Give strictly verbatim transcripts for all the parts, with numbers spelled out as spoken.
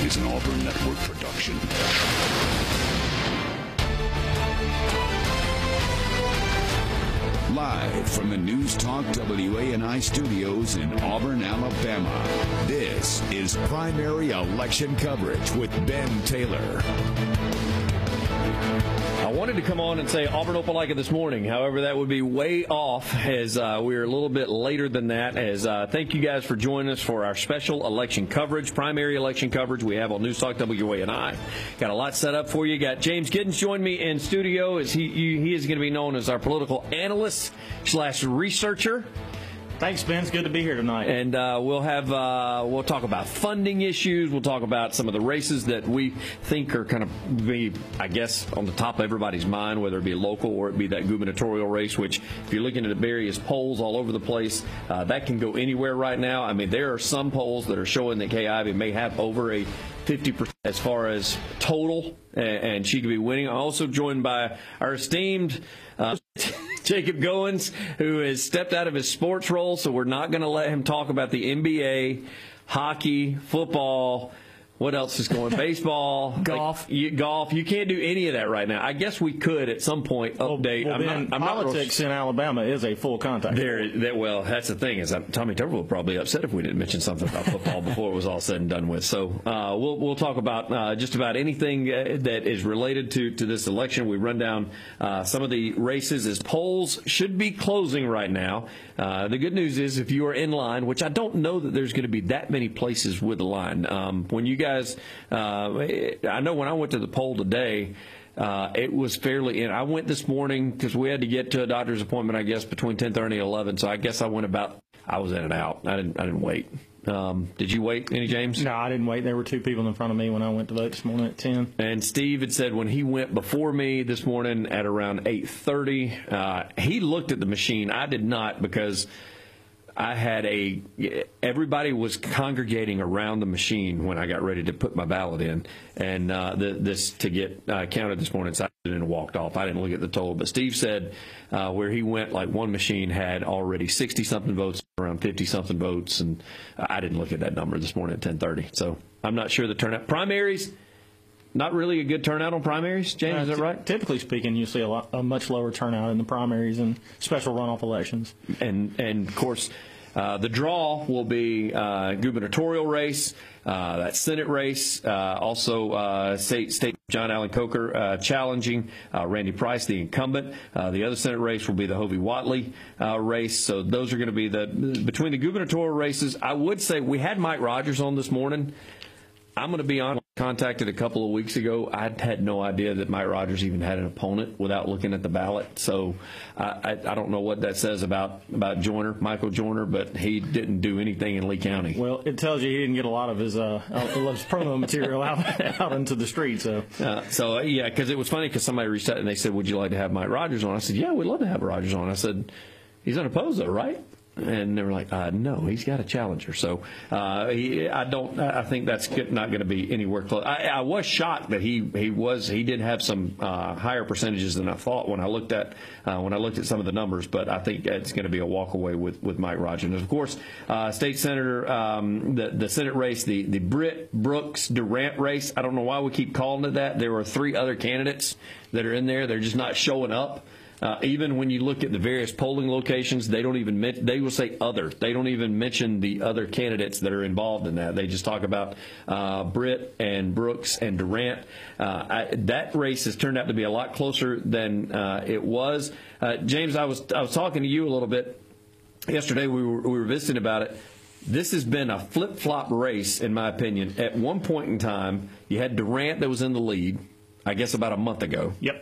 is an Auburn Network production. Live from the News Talk W A N I studios in Auburn, Alabama, this is Primary Election Coverage with Ben Taylor. I wanted to come on and say Auburn Opelika this morning. However, that would be way off as uh, we're a little bit later than that. As uh, thank you guys for joining us for our special election coverage, primary election coverage we have on News Talk W A N I. Got a lot set up for you. Got James Giddens join me in studio. As he he is going to be known as our political analyst slash researcher. Thanks, Ben. It's good to be here tonight. And uh, we'll have uh, we'll talk about funding issues. We'll talk about some of the races that we think are kind of be, I guess, on the top of everybody's mind, whether it be local or it be that gubernatorial race. Which, if you're looking at the various polls all over the place, uh, that can go anywhere right now. I mean, there are some polls that are showing that Kay Ivey may have over a fifty percent as far as total, and, and she could be winning. I'm also joined by our esteemed Uh, Jacob Goins, who has stepped out of his sports role, so we're not going to let him talk about the N B A, hockey, football. What else is going? Baseball, golf. Like, you, golf. You can't do any of that right now. I guess we could at some point update. Well, well, I'm ben, not, I'm politics not in Alabama is a full contact. There, that, well, that's the thing is that Tommy Tuberville would probably be upset if we didn't mention something about football before it was all said and done with. So uh, we'll we'll talk about uh, just about anything uh, that is related to to this election. We run down uh, some of the races as polls should be closing right now. Uh, the good news is if you are in line, which I don't know that there's going to be that many places with a line. Um, when you guys. Uh, Uh, I know when I went to the poll today, uh, it was fairly in. I went this morning because we had to get to a doctor's appointment, I guess, between ten thirty and eleven. So I guess I went about, I was in and out. I didn't I didn't wait. Um, did you wait any, James? No, I didn't wait. There were two people in front of me when I went to vote this morning at ten. And Steve had said when he went before me this morning at around eight thirty, uh, he looked at the machine. I did not because I had a, everybody was congregating around the machine when I got ready to put my ballot in, and uh, the, this to get uh, counted this morning, so I didn't walked off. I didn't look at the total, but Steve said uh, where he went, like one machine had already sixty something votes, around fifty something votes, and I didn't look at that number this morning at ten thirty. So I'm not sure the turnout. Primaries. Not really a good turnout on primaries, James, uh, is that right? T- typically speaking, you see a, lot, a much lower turnout in the primaries and special runoff elections. And, and of course, uh, the draw will be uh, gubernatorial race, uh, that Senate race, uh, also uh, State State John Allen Coker uh, challenging uh, Randy Price, the incumbent. Uh, the other Senate race will be the Hovey Watley uh, race. So those are going to be the between the gubernatorial races. I would say we had Mike Rogers on this morning. I'm going to be honest. Contacted a couple of weeks ago. I had no idea that Mike Rogers even had an opponent without looking at the ballot. So uh, I, I don't know what that says about about Joyner, Michael Joyner, but he didn't do anything in Lee County. Well, it tells you he didn't get a lot of his uh, his promo material out out into the street. So uh, so yeah, because it was funny because somebody reached out and they said, "Would you like to have Mike Rogers on?" I said, "Yeah, we'd love to have Rogers on." I said, "He's unopposed though, right?" And they were like, uh, no, he's got a challenger. So uh, he, I don't. I think that's not going to be anywhere close. I, I was shocked that he, he was he did have some uh, higher percentages than I thought when I looked at uh, when I looked at some of the numbers. But I think it's going to be a walkaway with, with Mike Rogers. And of course, uh, state senator, um, the the Senate race, the the Britt Brooks Durant race. I don't know why we keep calling it that. There are three other candidates that are in there. They're just not showing up. Uh, even when you look at the various polling locations, they don't even men- they will say other. They don't even mention the other candidates that are involved in that. They just talk about uh, Britt and Brooks and Durant. Uh, I, that race has turned out to be a lot closer than uh, it was. Uh, James, I was I was talking to you a little bit yesterday. We were we were visiting about it. This has been a flip-flop race, in my opinion. At one point in time, you had Durant that was in the lead, I guess about a month ago. Yep.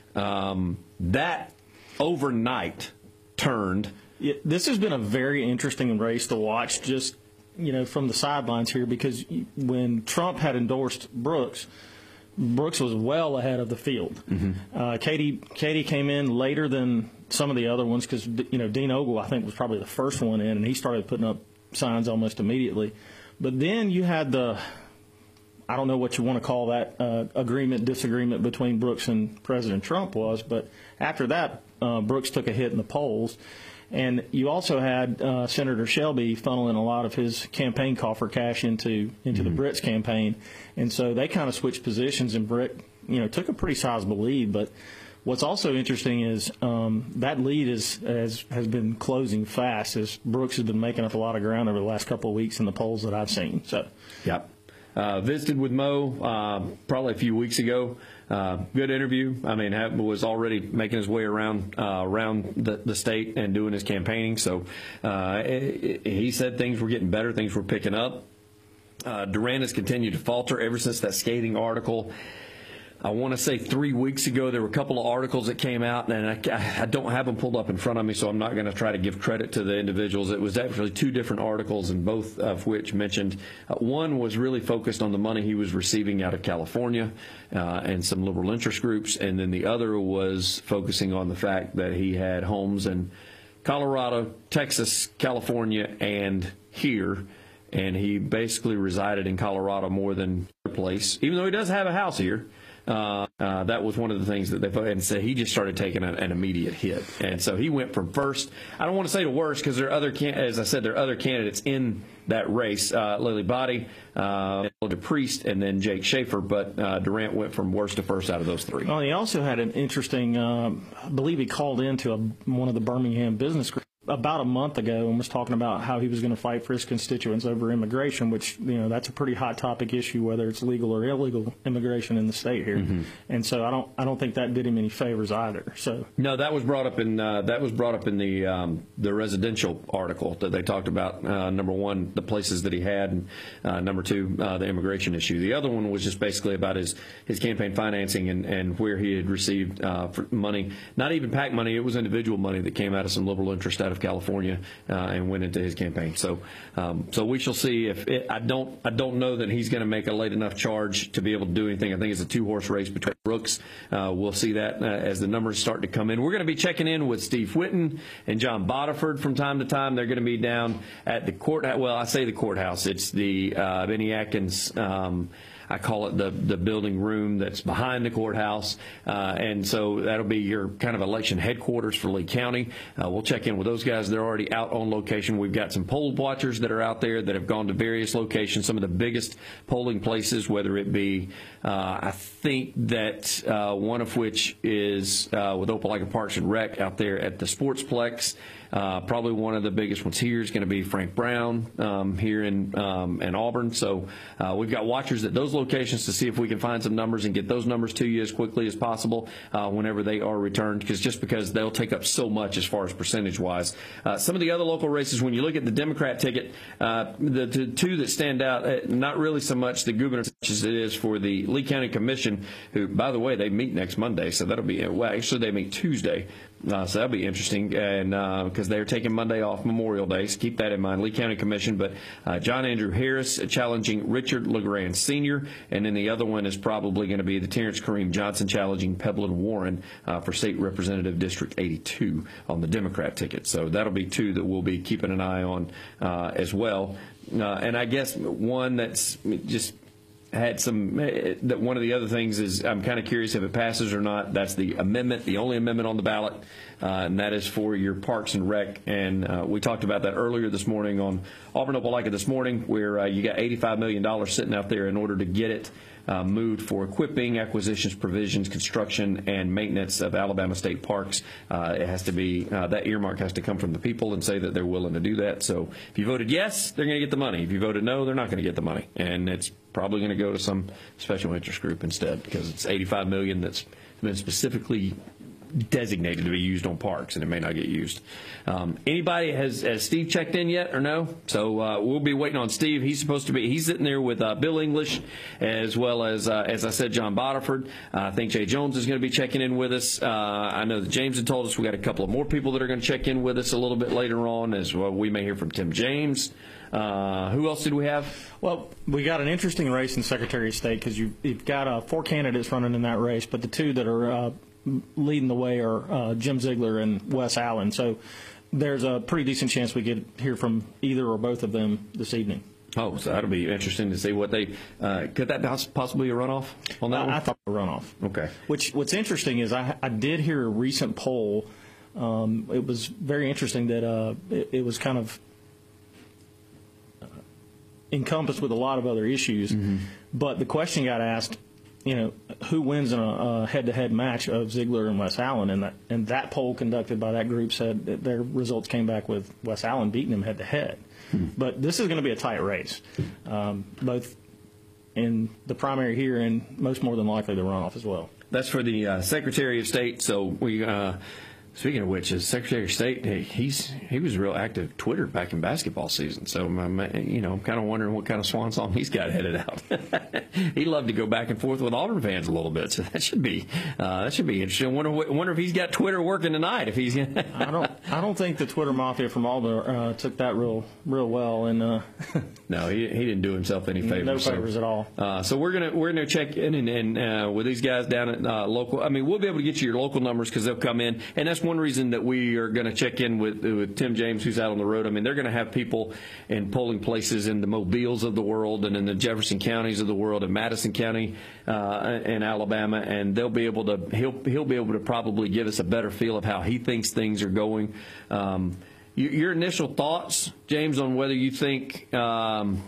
Um, that overnight turned. Yeah, this has been a very interesting race to watch, just you know, from the sidelines here, because when Trump had endorsed Brooks, Brooks was well ahead of the field. Mm-hmm. Uh, Katie Katie came in later than some of the other ones because you know Dean Ogle I think was probably the first one in, and he started putting up signs almost immediately. But then you had the I don't know what you want to call that uh, agreement, disagreement between Brooks and President Trump was, but after that, uh, Brooks took a hit in the polls. And you also had uh, Senator Shelby funneling a lot of his campaign coffer cash into into mm-hmm. the Britts campaign, and so they kind of switched positions, and Britt, you know, took a pretty sizable lead. But what's also interesting is um, that lead is has has been closing fast, as Brooks has been making up a lot of ground over the last couple of weeks in the polls that I've seen. So, yep. Uh, visited with Mo uh, probably a few weeks ago. Uh, good interview. I mean, have, was already making his way around uh, around the, the state and doing his campaigning. So uh, it, it, he said things were getting better, things were picking up. Uh, Durant has continued to falter ever since that scathing article. I want to say three weeks ago, there were a couple of articles that came out, and I, I don't have them pulled up in front of me, so I'm not going to try to give credit to the individuals. It was actually two different articles, and both of which mentioned uh, one was really focused on the money he was receiving out of California uh, and some liberal interest groups, and then the other was focusing on the fact that he had homes in Colorado, Texas, California, and here. And he basically resided in Colorado more than other place, even though he does have a house here. Uh, uh, that was one of the things that they and so he just started taking a, an immediate hit, and so he went from first. I don't want to say to worst because there are other, can, as I said, there are other candidates in that race: uh, Lily Body, uh, Priest, and then Jake Schaefer. But uh, Durant went from worst to first out of those three. Well, he also had an interesting. Um, I believe he called into a, one of the Birmingham business groups about a month ago and was talking about how he was going to fight for his constituents over immigration, which, you know, that's a pretty hot topic issue, whether it's legal or illegal immigration in the state here. Mm-hmm. And so I don't I don't think that did him any favors either. So no, that was brought up in uh, that was brought up in the um, the residential article that they talked about. Uh, number one, the places that he had, and uh, number two, uh, the immigration issue. The other one was just basically about his, his campaign financing and, and where he had received uh, for money, not even PAC money. It was individual money that came out of some liberal interest out of California uh, and went into his campaign. So, um, so we shall see. If it, I don't, I don't know that he's going to make a late enough charge to be able to do anything. I think it's a two-horse race between Brooks. Uh, we'll see that uh, as the numbers start to come in. We're going to be checking in with Steve Whitten and John Bodiford from time to time. They're going to be down at the court. Well, I say the courthouse. It's the uh, Benny Atkins. Um, I call it the the building room that's behind the courthouse, uh, and so that'll be your kind of election headquarters for Lee County. Uh, we'll check in with those guys. They're already out on location. We've got some poll watchers that are out there that have gone to various locations, some of the biggest polling places, whether it be, uh, I think that uh, one of which is uh, with Opelika Parks and Rec out there at the Sportsplex. Uh, probably one of the biggest ones here is going to be Frank Brown um, here in um, in Auburn. So uh, we've got watchers at those locations to see if we can find some numbers and get those numbers to you as quickly as possible uh, whenever they are returned, because just because they'll take up so much as far as percentage-wise. Uh, some of the other local races, when you look at the Democrat ticket, uh, the, the two that stand out, uh, not really so much the gubernator as it is for the Lee County Commission, who, by the way, they meet next Monday, so that'll be, well, actually they meet Tuesday. Uh, so that'll be interesting, and because uh, they're taking Monday off, Memorial Day, so keep that in mind. Lee County Commission, but uh, John Andrew Harris challenging Richard LeGrand Senior, and then the other one is probably going to be the Terrence Kareem Johnson challenging Peblin Warren uh, for State Representative District eighty-two on the Democrat ticket. So that'll be two that we'll be keeping an eye on uh, as well. Uh, and I guess one that's just had some, that one of the other things is I'm kind of curious if it passes or not. That's the amendment, the only amendment on the ballot, uh, and that is for your Parks and Rec. And uh, we talked about that earlier this morning on Auburn Opelika This Morning, where uh, you got eighty-five million dollars sitting out there in order to get it uh, moved for equipping, acquisitions, provisions, construction, and maintenance of Alabama state parks. Uh, it has to be, uh, that earmark has to come from the people and say that they're willing to do that. So if you voted yes, they're going to get the money. If you voted no, they're not going to get the money. And it's probably going to go to some special interest group instead, because it's eighty-five million dollars that's been specifically designated to be used on parks, and it may not get used. Um, anybody has, has Steve checked in yet or no? So uh, we'll be waiting on Steve. He's supposed to be, he's sitting there with uh, Bill English, as well as, uh, as I said, John Bodiford. Uh, I think Jay Jones is going to be checking in with us. Uh, I know that James had told us we got a couple of more people that are going to check in with us a little bit later on, as well. We may hear from Tim James. Uh, who else did we have? Well, we got an interesting race in Secretary of State, because you, you've got uh, four candidates running in that race, but the two that are uh, leading the way are uh, Jim Ziegler and Wes Allen. So there's a pretty decent chance we could hear from either or both of them this evening. Oh, so that'll be interesting to see what they uh, – could that possibly be a runoff on that I, one? I thought a runoff. Okay. Which What's interesting is I, I did hear a recent poll um, it was very interesting that uh, it, it was kind of uh, encompassed with a lot of other issues. Mm-hmm. But the question got asked, you know, who wins in a, a head-to-head match of Ziegler and Wes Allen? And that, and that poll conducted by that group said that their results came back with Wes Allen beating him head-to-head. Hmm. But this is going to be a tight race, um, both in the primary here and most more than likely the runoff as well. That's for the uh, Secretary of State. So we, uh, speaking of which, as Secretary of State, he's he was real active Twitter back in basketball season. So you know, I'm kind of wondering what kind of swan song he's got headed out. He'd love to go back and forth with Auburn fans a little bit. So that should be uh, that should be interesting. I wonder wonder if he's got Twitter working tonight. If he's I don't I don't think the Twitter mafia from Auburn uh, took that real real well. And uh, no, he he didn't do himself any favors. No favors so, at all. Uh, so we're gonna we're gonna check in and, and uh, with these guys down at uh, local. I mean, we'll be able to get you your local numbers because they'll come in, and that's one reason that we are going to check in with, with Tim James, who's out on the road. I mean, they're going to have people in polling places in the Mobiles of the world and in the Jefferson counties of the world and Madison County uh, in Alabama, and they'll be able to he'll he'll be able to probably give us a better feel of how he thinks things are going. Um, you, your initial thoughts, James, on whether you think um,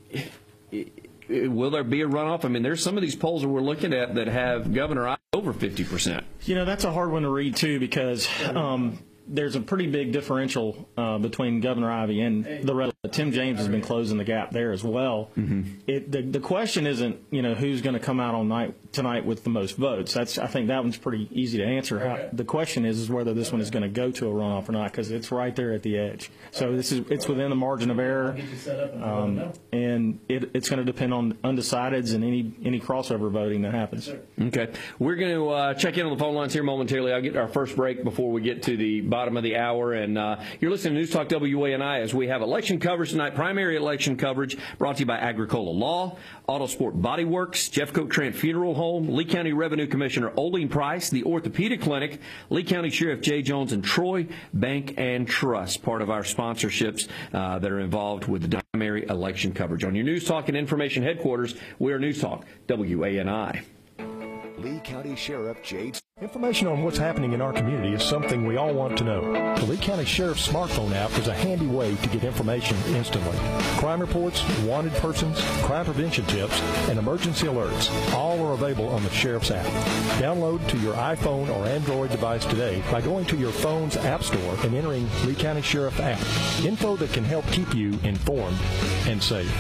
will there be a runoff? I mean, there's some of these polls that we're looking at that have Governor Ivey over fifty percent. You know, that's a hard one to read, too, because um, there's a pretty big differential uh, between Governor Ivey and the rest. Tim James has been closing the gap there as well. Mm-hmm. It, the, the question isn't, you know, who's going to come out on night tonight with the most votes. That's I think that one's pretty easy to answer. Okay. How, the question is, is whether this one is going to go to a runoff or not, because it's right there at the edge. So this is it's within the margin of error, um, and it, it's going to depend on undecideds and any any crossover voting that happens. Okay, we're going to uh, check in on the phone lines here momentarily. I'll get our first break before we get to the bottom of the hour, and uh, you're listening to News Talk W A N I as we have election coverage tonight, primary election coverage brought to you by Agricola Law, Autosport Body Works, Jeffcoat Trent Funeral Home, Lee County Revenue Commissioner Oline Price, the Orthopedic Clinic, Lee County Sheriff Jay Jones, and Troy Bank and Trust, part of our sponsorships uh, that are involved with the primary election coverage. On your News Talk and Information headquarters, we are News Talk W A N I. Lee County Sheriff Jay. Information on what's happening in our community is something we all want to know. The Lee County Sheriff's smartphone app is a handy way to get information instantly. Crime reports, wanted persons, crime prevention tips, and emergency alerts all are available on the Sheriff's app. Download to your iPhone or Android device today by going to your phone's app store and entering Lee County Sheriff app. Info that can help keep you informed and safe.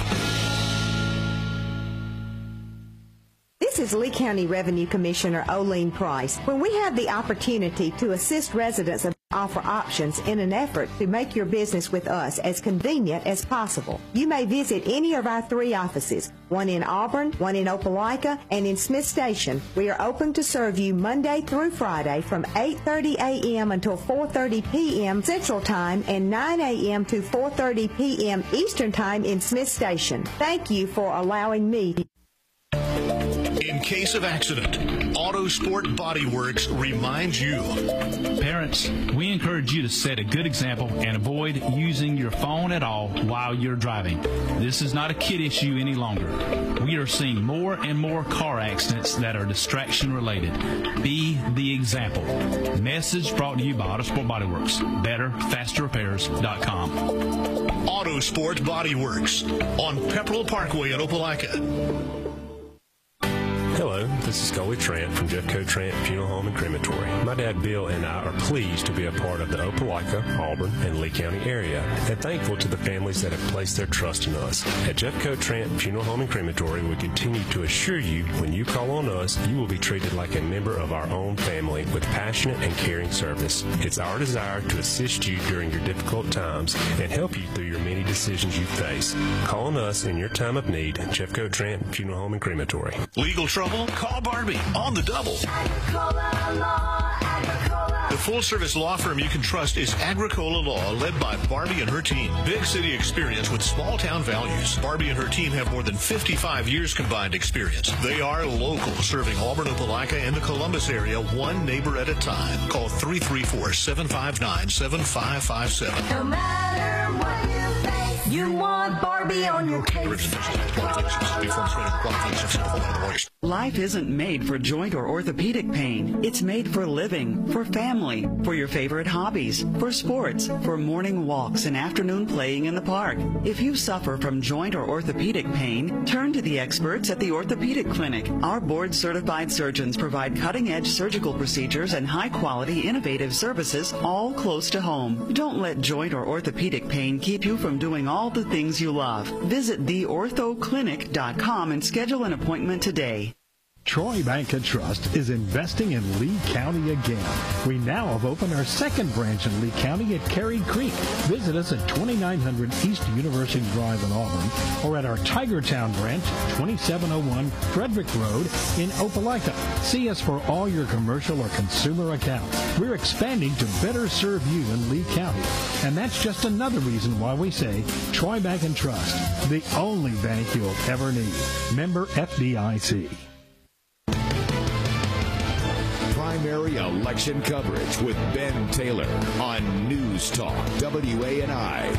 This is Lee County Revenue Commissioner Oline Price. When we have the opportunity to assist residents and offer options in an effort to make your business with us as convenient as possible, you may visit any of our three offices, one in Auburn, one in Opelika, and in Smith Station. We are open to serve you Monday through Friday from eight thirty a m until four thirty p m Central Time and nine a m to four thirty p m Eastern Time in Smith Station. Thank you for allowing me to In case of accident, Autosport Body Works reminds you. Parents, we encourage you to set a good example and avoid using your phone at all while you're driving. This is not a kid issue any longer. We are seeing more and more car accidents that are distraction related. Be the example. Message brought to you by Autosport Body Works. Better, faster repairs dot com. Autosport Body Works on Pepperell Parkway in Opelika. Hello, this is Coley Trent from Jeffcoat Trent Funeral Home and Crematory. My dad Bill and I are pleased to be a part of the Opelika, Auburn, and Lee County area, and thankful to the families that have placed their trust in us. At Jeffcoat Trent Funeral Home and Crematory, we continue to assure you when you call on us, you will be treated like a member of our own family with passionate and caring service. It's our desire to assist you during your difficult times and help you through your many decisions you face. Call on us in your time of need. Jeffcoat Trent Funeral Home and Crematory. Legal trouble? Call Barbie on the double. The full-service law firm you can trust is Agricola Law, led by Barbie and her team. Big city experience with small-town values. Barbie and her team have more than fifty-five years combined experience. They are local, serving Auburn, Opelika, and the Columbus area, one neighbor at a time. Call three three four, seven five nine, seven five five seven. No matter what you face. You want Barbie on your case. Life isn't made for joint or orthopedic pain. It's made for living, for family, for your favorite hobbies, for sports, for morning walks and afternoon playing in the park. If you suffer from joint or orthopedic pain, turn to the experts at the Orthopedic Clinic. Our board-certified surgeons provide cutting-edge surgical procedures and high-quality, innovative services all close to home. Don't let joint or orthopedic pain keep you from doing all the things you love. Visit the ortho clinic dot com and schedule an appointment today. Troy Bank and Trust is investing in Lee County again. We now have opened our second branch in Lee County at Cary Creek. Visit us at twenty-nine hundred East University Drive in Auburn or at our Tigertown branch, twenty-seven oh one Frederick Road in Opelika. See us for all your commercial or consumer accounts. We're expanding to better serve you in Lee County. And that's just another reason why we say Troy Bank and Trust, the only bank you'll ever need. Member F D I C. Primary election coverage with Ben Taylor on News Talk W A N I.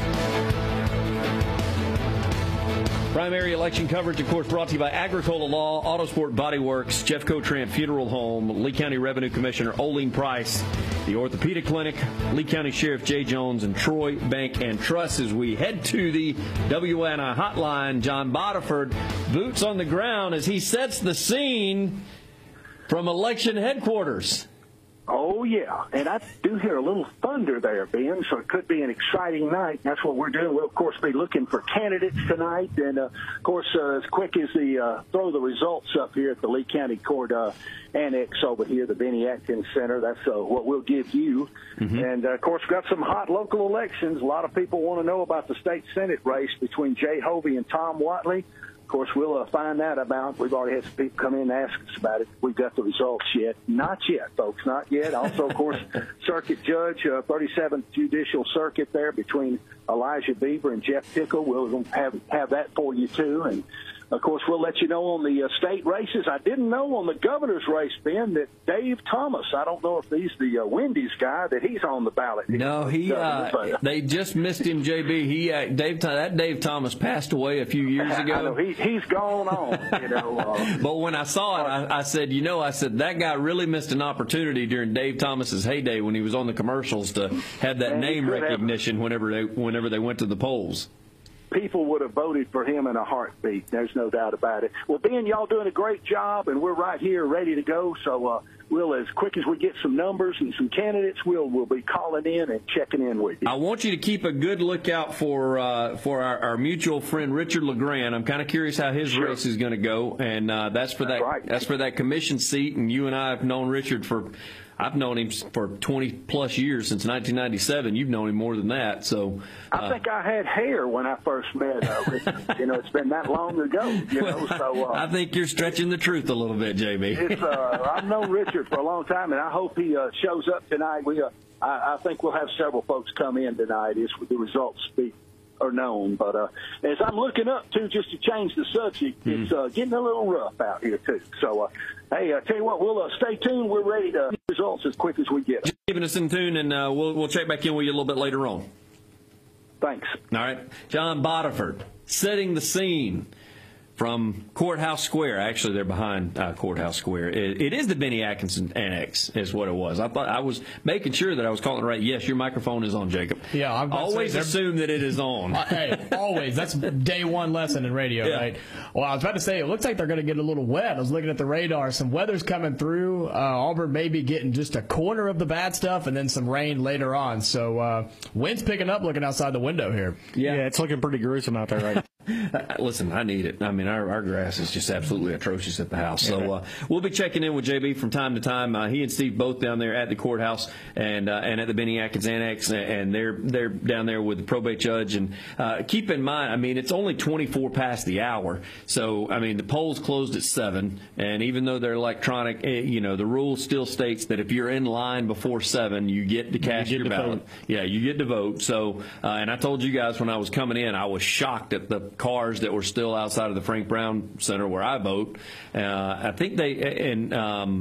Primary election coverage, of course, brought to you by Agricola Law, Autosport Body Works, Jeffco Trent Funeral Home, Lee County Revenue Commissioner Oline Price, the Orthopedic Clinic, Lee County Sheriff Jay Jones, and Troy Bank and Trust. As we head to the W A N I hotline, John Botiford, boots on the ground as he sets the scene from election headquarters. Oh, yeah, and I do hear a little thunder there, Ben, so it could be an exciting night. That's what we're doing. We'll, of course, be looking for candidates tonight, and, uh, of course, uh, as quick as the uh, throw the results up here at the Lee County Court uh, Annex over here, the Benny Atkins Center, that's uh, what we'll give you. Mm-hmm. And, uh, of course, we've got some hot local elections. A lot of people want to know about the state Senate race between Jay Hovey and Tom Watley. Of course, we'll uh, find that about. We've already had some people come in and ask us about it. We've got the results yet. Not yet, folks, not yet. Also, of course, Circuit Judge, uh, thirty-seventh Judicial Circuit there between Elijah Beaver and Jeff Tickle. We'll have, have that for you, too. And, of course, we'll let you know on the uh, state races. I didn't know on the governor's race, Ben, that Dave Thomas, I don't know if he's the uh, Wendy's guy, that he's on the ballot. No, he. Uh, they just missed him, J B. He uh, Dave that Dave Thomas passed away a few years ago. I know, he, he's gone on. You know. Uh, but when I saw it, I, I said, you know, I said that guy really missed an opportunity during Dave Thomas's heyday when he was on the commercials to have that Man, name recognition have, whenever they whenever they went to the polls. People would have voted for him in a heartbeat. There's no doubt about it. Well, Ben, y'all doing a great job, and we're right here ready to go. So uh, we'll, as quick as we get some numbers and some candidates, we'll we'll be calling in and checking in with you. I want you to keep a good lookout for uh, for our, our mutual friend Richard LeGrand. I'm kind of curious how his sure. race is going to go, and uh, that's for that's that right. that's for that commission seat. And you and I have known Richard for. I've known him for twenty plus years, since nineteen ninety-seven. You've known him more than that. So uh, I think I had hair when I first met him. You know, it's been that long ago. You know, so uh, I think you're stretching the truth a little bit, J B. It's, uh, I've known Richard for a long time, and I hope he uh, shows up tonight. We, uh, I, I think we'll have several folks come in tonight as the results speak. Are known, but uh, as I'm looking up too, just to change the subject, mm. it's uh, getting a little rough out here too. So, uh, hey, I uh, tell you what, we'll uh, stay tuned. We're ready to get results as quick as we get. Just keeping us in tune, and uh, we'll we'll check back in with you a little bit later on. Thanks. All right, John Botiford setting the scene from Courthouse Square. Actually, they're behind uh, Courthouse Square. It, it is the Benny Atkinson Annex, is what it was. I thought I was making sure that I was calling it right. Yes, your microphone is on, Jacob. Yeah, I'm always assume that it is on. Uh, hey, always. That's day one lesson in radio, yeah. right? Well, I was about to say, it looks like they're going to get a little wet. I was looking at the radar. Some weather's coming through. Uh, Auburn may be getting just a corner of the bad stuff, and then some rain later on. So uh, wind's picking up looking outside the window here. Yeah, yeah it's looking pretty gruesome out there right Uh, listen, I need it. I mean, our, our grass is just absolutely atrocious at the house. So uh, we'll be checking in with J B from time to time. Uh, he and Steve both down there at the courthouse and uh, and at the Benny Atkins Annex, and they're they're down there with the probate judge. And uh, keep in mind, I mean, it's only twenty-four past the hour. So I mean, the polls closed at seven, and even though they're electronic, you know, the rule still states that if you're in line before seven, you get to cast you get your to ballot. vote. Yeah, you get to vote. So, uh, and I told you guys when I was coming in, I was shocked at the cars that were still outside of the Frank Brown Center where I vote. Uh, I think they, and um,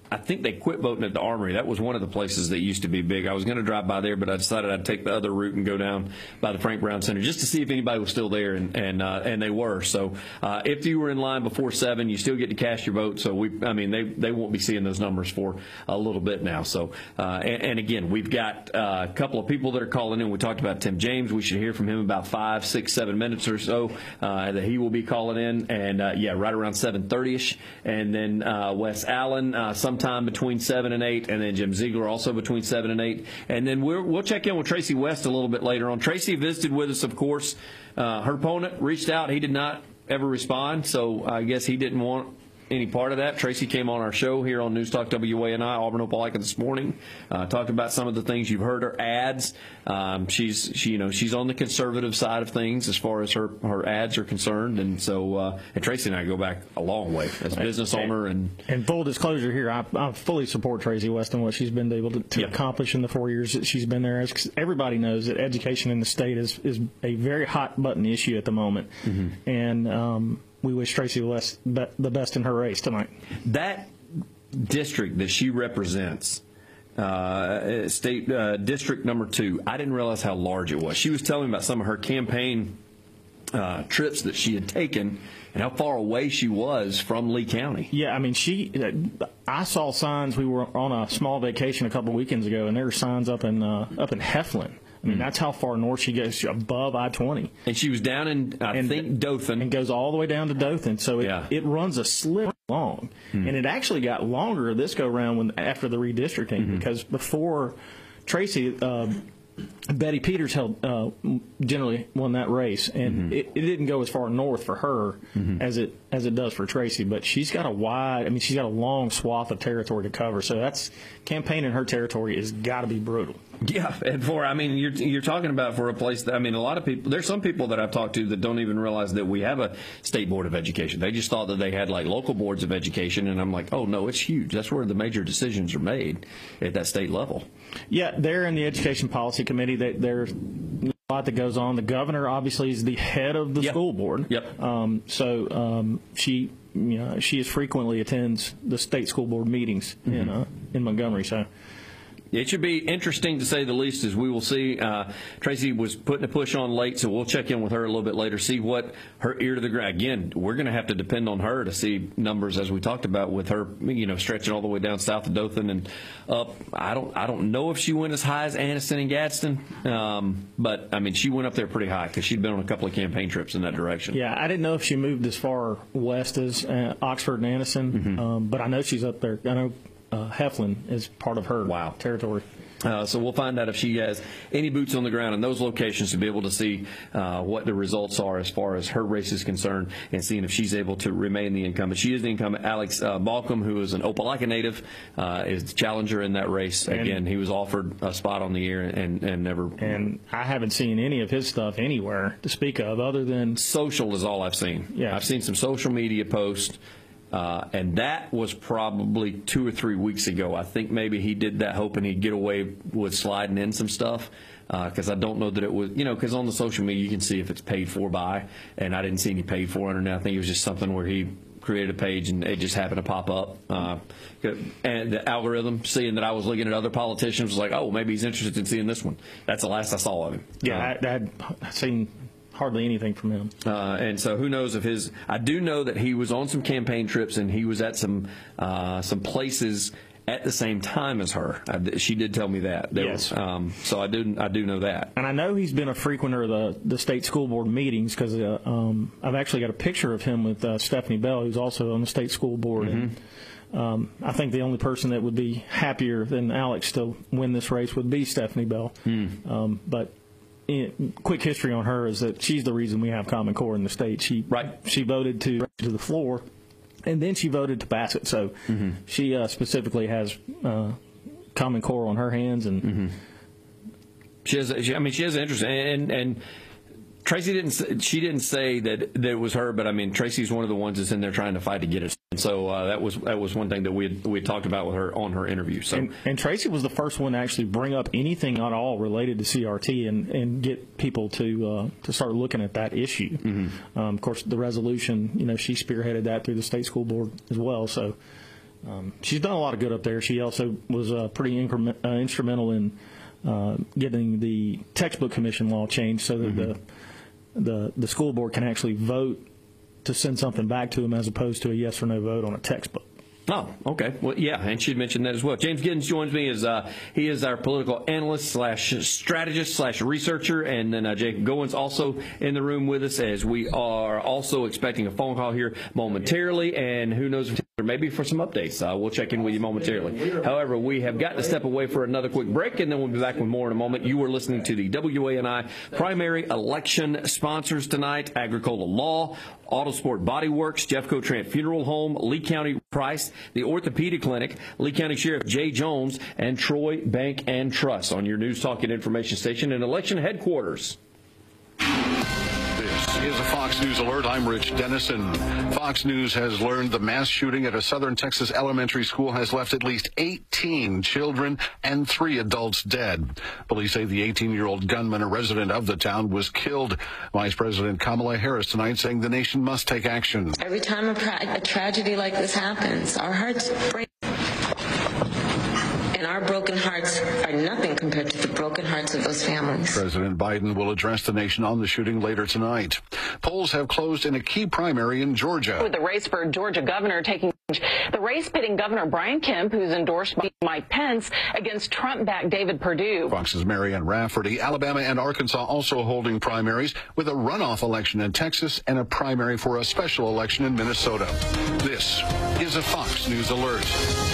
I think they quit voting at the Armory. That was one of the places that used to be big. I was going to drive by there, but I decided I'd take the other route and go down by the Frank Brown Center just to see if anybody was still there, and and, uh, and they were. So uh, if you were in line before seven, you still get to cast your vote. So we, I mean, they they won't be seeing those numbers for a little bit now. So uh, and, and again, we've got uh, a couple of people that are calling in. We talked about Tim James. We should hear from him about five, six, seven minutes or so uh, that he will be calling in, and uh, yeah, right around seven thirty ish, and then uh, Wes Allen uh, sometime between seven and eight, and then Jim Ziegler also between seven and eight, and then we'll, we'll check in with Tracy West a little bit later on. Tracy visited with us, of course. Uh, her opponent reached out. He did not ever respond, so I guess he didn't want any part of that. Tracy came on our show here on News Talk W A N I, Auburn Opelika this morning, uh, talked about some of the things you've heard her ads. Um, she's she, you know she's on the conservative side of things as far as her, her ads are concerned, and so uh, and Tracy and I go back a long way as a business owner. And and full disclosure here, I, I fully support Tracy West and what she's been able to, to yep. accomplish in the four years that she's been there. As everybody knows that education in the state is is a very hot button issue at the moment, mm-hmm. and um, we wish Tracy West the best in her race tonight. That district that she represents, uh, state uh, district number two, I didn't realize how large it was. She was telling me about some of her campaign uh, trips that she had taken and how far away she was from Lee County. Yeah, I mean, she. I saw signs. We were on a small vacation a couple of weekends ago, and there were signs up in uh, up in Heflin. I mean, that's how far north she goes, above I twenty. And she was down in, I and, think, Dothan. And goes all the way down to Dothan. So it, yeah. it runs a sliver long. Hmm. And it actually got longer this go-round when, after the redistricting, mm-hmm. because before Tracy, uh, Betty Peters held uh, generally won that race, and mm-hmm. it, it didn't go as far north for her mm-hmm. as it as it does for Tracy. But she's got a wide, I mean, she's got a long swath of territory to cover. So that's campaign in her territory has got to be brutal. Yeah, and for I mean, you're you're talking about for a place that I mean, a lot of people. There's some people that I've talked to that don't even realize that we have a state board of education. They just thought that they had like local boards of education, and I'm like, oh no, it's huge. That's where the major decisions are made at that state level. Yeah, they're in the education policy committee. They, there's a lot that goes on. The governor obviously is the head of the yep. school board. Yep. Um, so um, she, you know, she is frequently attends the state school board meetings mm-hmm. in uh, in Montgomery. So. It should be interesting, to say the least, as we will see. Uh, Tracy was putting a push on late, so we'll check in with her a little bit later, see what her ear to the ground. Again, we're going to have to depend on her to see numbers, as we talked about, with her, you know, stretching all the way down south of Dothan and up. I don't, I don't know if she went as high as Anniston and Gadsden, um, but I mean, she went up there pretty high because she'd been on a couple of campaign trips in that direction. Yeah, I didn't know if she moved as far west as uh, Oxford and Anniston, mm-hmm. um, but I know she's up there. I know. Uh, Heflin is part of her wow. territory. Uh, so we'll find out if she has any boots on the ground in those locations to be able to see uh, what the results are as far as her race is concerned, and seeing if she's able to remain the incumbent. She is the incumbent. Alex uh, Balcom, who is an Opelika native, uh, is the challenger in that race. And again, he was offered a spot on the air and, and never. And I haven't seen any of his stuff anywhere to speak of other than. Social is all I've seen. Yeah. I've seen some social media posts. Uh, and that was probably two or three weeks ago. I think maybe he did that hoping he'd get away with sliding in some stuff, because uh, I don't know that it was, you know, because on the social media you can see if it's paid for by, and I didn't see any paid for underneath. I think it was just something where he created a page and it just happened to pop up. Uh, and the algorithm, seeing that I was looking at other politicians, was like, oh, maybe he's interested in seeing this one. That's the last I saw of him. Yeah, uh, I, I'd seen hardly anything from him. Uh, and so who knows if his, I do know that he was on some campaign trips and he was at some uh, some places at the same time as her. I, she did tell me that. There yes. Was, um, so I do I do know that. And I know he's been a frequenter of the, the state school board meetings, because uh, um, I've actually got a picture of him with uh, Stephanie Bell, who's also on the state school board. Mm-hmm. And um, I think the only person that would be happier than Alex to win this race would be Stephanie Bell. Mm. Um, but In, quick history on her is that she's the reason we have Common Core in the state. She right. she voted to to the floor, and then she voted to pass it. So mm-hmm. she uh, specifically has uh, Common Core on her hands, and mm-hmm. she has. She, I mean, she has interest, and and Tracy didn't. She didn't say that, that it was her, but I mean, Tracy's one of the ones that's in there trying to fight to get it. And so uh, that was that was one thing that we had, we had talked about with her on her interview. So and, and Tracy was the first one to actually bring up anything at all related to C R T and, and get people to uh, to start looking at that issue. Mm-hmm. Um, of course, the resolution, you know, she spearheaded that through the state school board as well. So Um, she's done a lot of good up there. She also was uh, pretty increment, uh, instrumental in uh, getting the textbook commission law changed so that mm-hmm. the, the the school board can actually vote to send something back to them as opposed to a yes or no vote on a textbook. Oh, okay. Well, yeah, and she'd mentioned that as well. James Giddens joins me. As uh, he is our political analyst slash strategist slash researcher, and then uh, Jacob Goins also in the room with us, as we are also expecting a phone call here momentarily, and who knows, maybe for some updates. Uh, we'll check in with you momentarily. However, we have got to step away for another quick break, and then we'll be back with more in a moment. You are listening to the W A N I primary election sponsors tonight: Agricola Law, Autosport Body Works, Jeffco Trent Funeral Home, Lee County Price, the Orthopedic Clinic, Lee County Sheriff Jay Jones, and Troy Bank and Trust on your News Talk and Information Station and election headquarters. This is a Fox News alert. I'm Rich Dennison. Fox News has learned the mass shooting at a Southern Texas elementary school has left at least eighteen children and three adults dead. Police say the eighteen-year-old gunman, a resident of the town, was killed. Vice President Kamala Harris tonight saying the nation must take action. Every time a, pra- a tragedy like this happens, our hearts break. And our broken hearts are nothing compared to the broken hearts of those families. President Biden will address the nation on the shooting later tonight. Polls have closed in a key primary in Georgia. With the race for Georgia governor taking the race pitting Governor Brian Kemp, who's endorsed by Mike Pence, against Trump-backed David Perdue. Fox's Marianne Rafferty. Alabama and Arkansas also holding primaries, with a runoff election in Texas and a primary for a special election in Minnesota. This is a Fox News alert.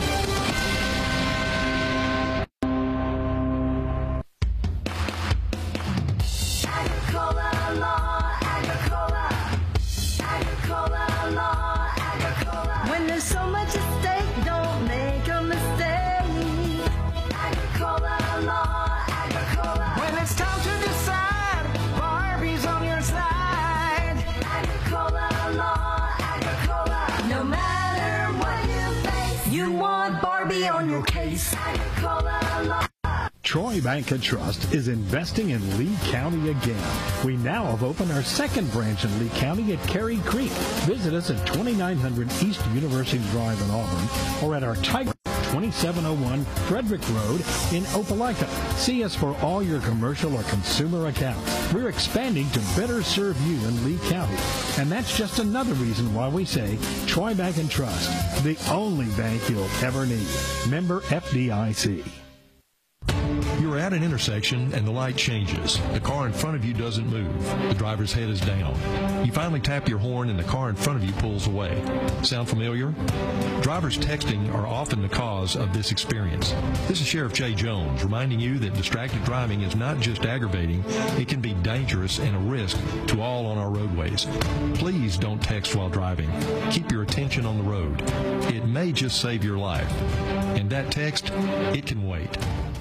Troy Bank and Trust is investing in Lee County again. We now have opened our second branch in Lee County at Cary Creek. Visit us at twenty-nine hundred East University Drive in Auburn or at our Tiger twenty-seven oh one Frederick Road in Opelika. See us for all your commercial or consumer accounts. We're expanding to better serve you in Lee County. And that's just another reason why we say Troy Bank and Trust, the only bank you'll ever need. Member F D I C. You're at an intersection and the light changes. The car in front of you doesn't move. The driver's head is down. You finally tap your horn and the car in front of you pulls away. Sound familiar? Drivers texting are often the cause of this experience. This is Sheriff Jay Jones reminding you that distracted driving is not just aggravating, it can be dangerous and a risk to all on our roadways. Please don't text while driving. Keep your attention on the road. It may just save your life. And that text, it can wait.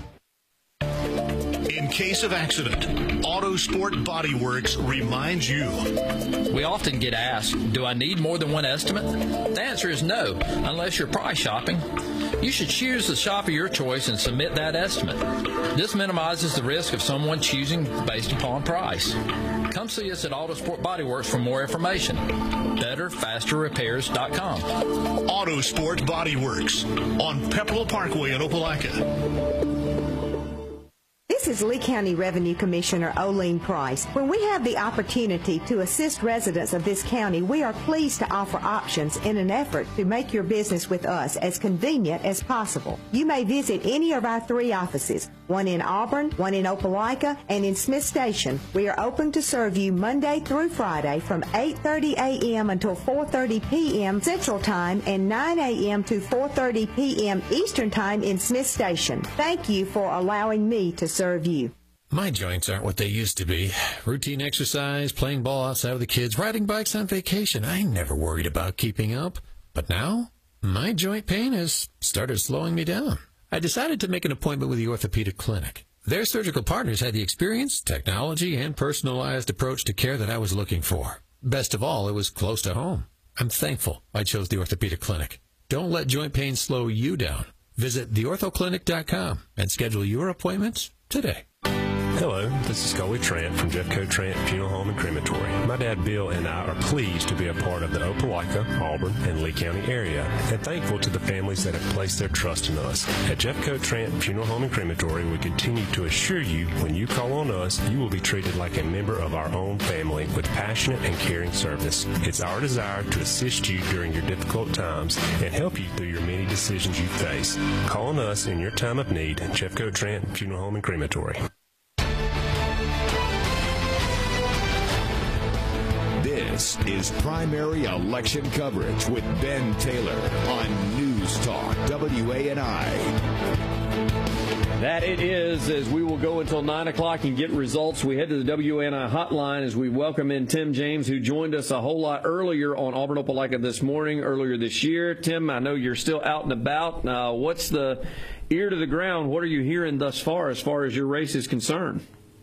In case of accident, Autosport Body Works reminds you. We often get asked, do I need more than one estimate? The answer is no, unless you're price shopping. You should choose the shop of your choice and submit that estimate. This minimizes the risk of someone choosing based upon price. Come see us at Autosport Body Works for more information. better faster repairs dot com. Autosport Body Works on Pepperell Parkway in Opelika. This is Lee County Revenue Commissioner Oline Price. When we have the opportunity to assist residents of this county, we are pleased to offer options in an effort to make your business with us as convenient as possible. You may visit any of our three offices, one in Auburn, one in Opelika, and in Smith Station. We are open to serve you Monday through Friday from eight thirty a.m. until four thirty p.m. Central Time and nine a.m. to four thirty p.m. Eastern Time in Smith Station. Thank you for allowing me to serve you. My joints aren't what they used to be. Routine exercise, playing ball outside with the kids, riding bikes on vacation. I never worried about keeping up. But now, my joint pain has started slowing me down. I decided to make an appointment with the Orthopedic Clinic. Their surgical partners had the experience, technology, and personalized approach to care that I was looking for. Best of all, it was close to home. I'm thankful I chose the Orthopedic Clinic. Don't let joint pain slow you down. Visit the ortho clinic dot com and schedule your appointments today. Hello, this is Coley Trant from Jeffcoat Trant Funeral Home and Crematory. My dad Bill and I are pleased to be a part of the Opelika, Auburn, and Lee County area, and thankful to the families that have placed their trust in us. At Jeffcoat Trant Funeral Home and Crematory, we continue to assure you when you call on us, you will be treated like a member of our own family with passionate and caring service. It's our desire to assist you during your difficult times and help you through your many decisions you face. Call on us in your time of need. Jeffcoat Trant Funeral Home and Crematory. This is primary election coverage with Ben Taylor on News Talk W A N I. That it is, as we will go until nine o'clock and get results. We head to the W A N I hotline as we welcome in Tim James, who joined us a whole lot earlier on Auburn Opelika this morning, earlier this year. Tim, I know you're still out and about. Uh, what's the ear to the ground? What are you hearing thus far as far as your race is concerned?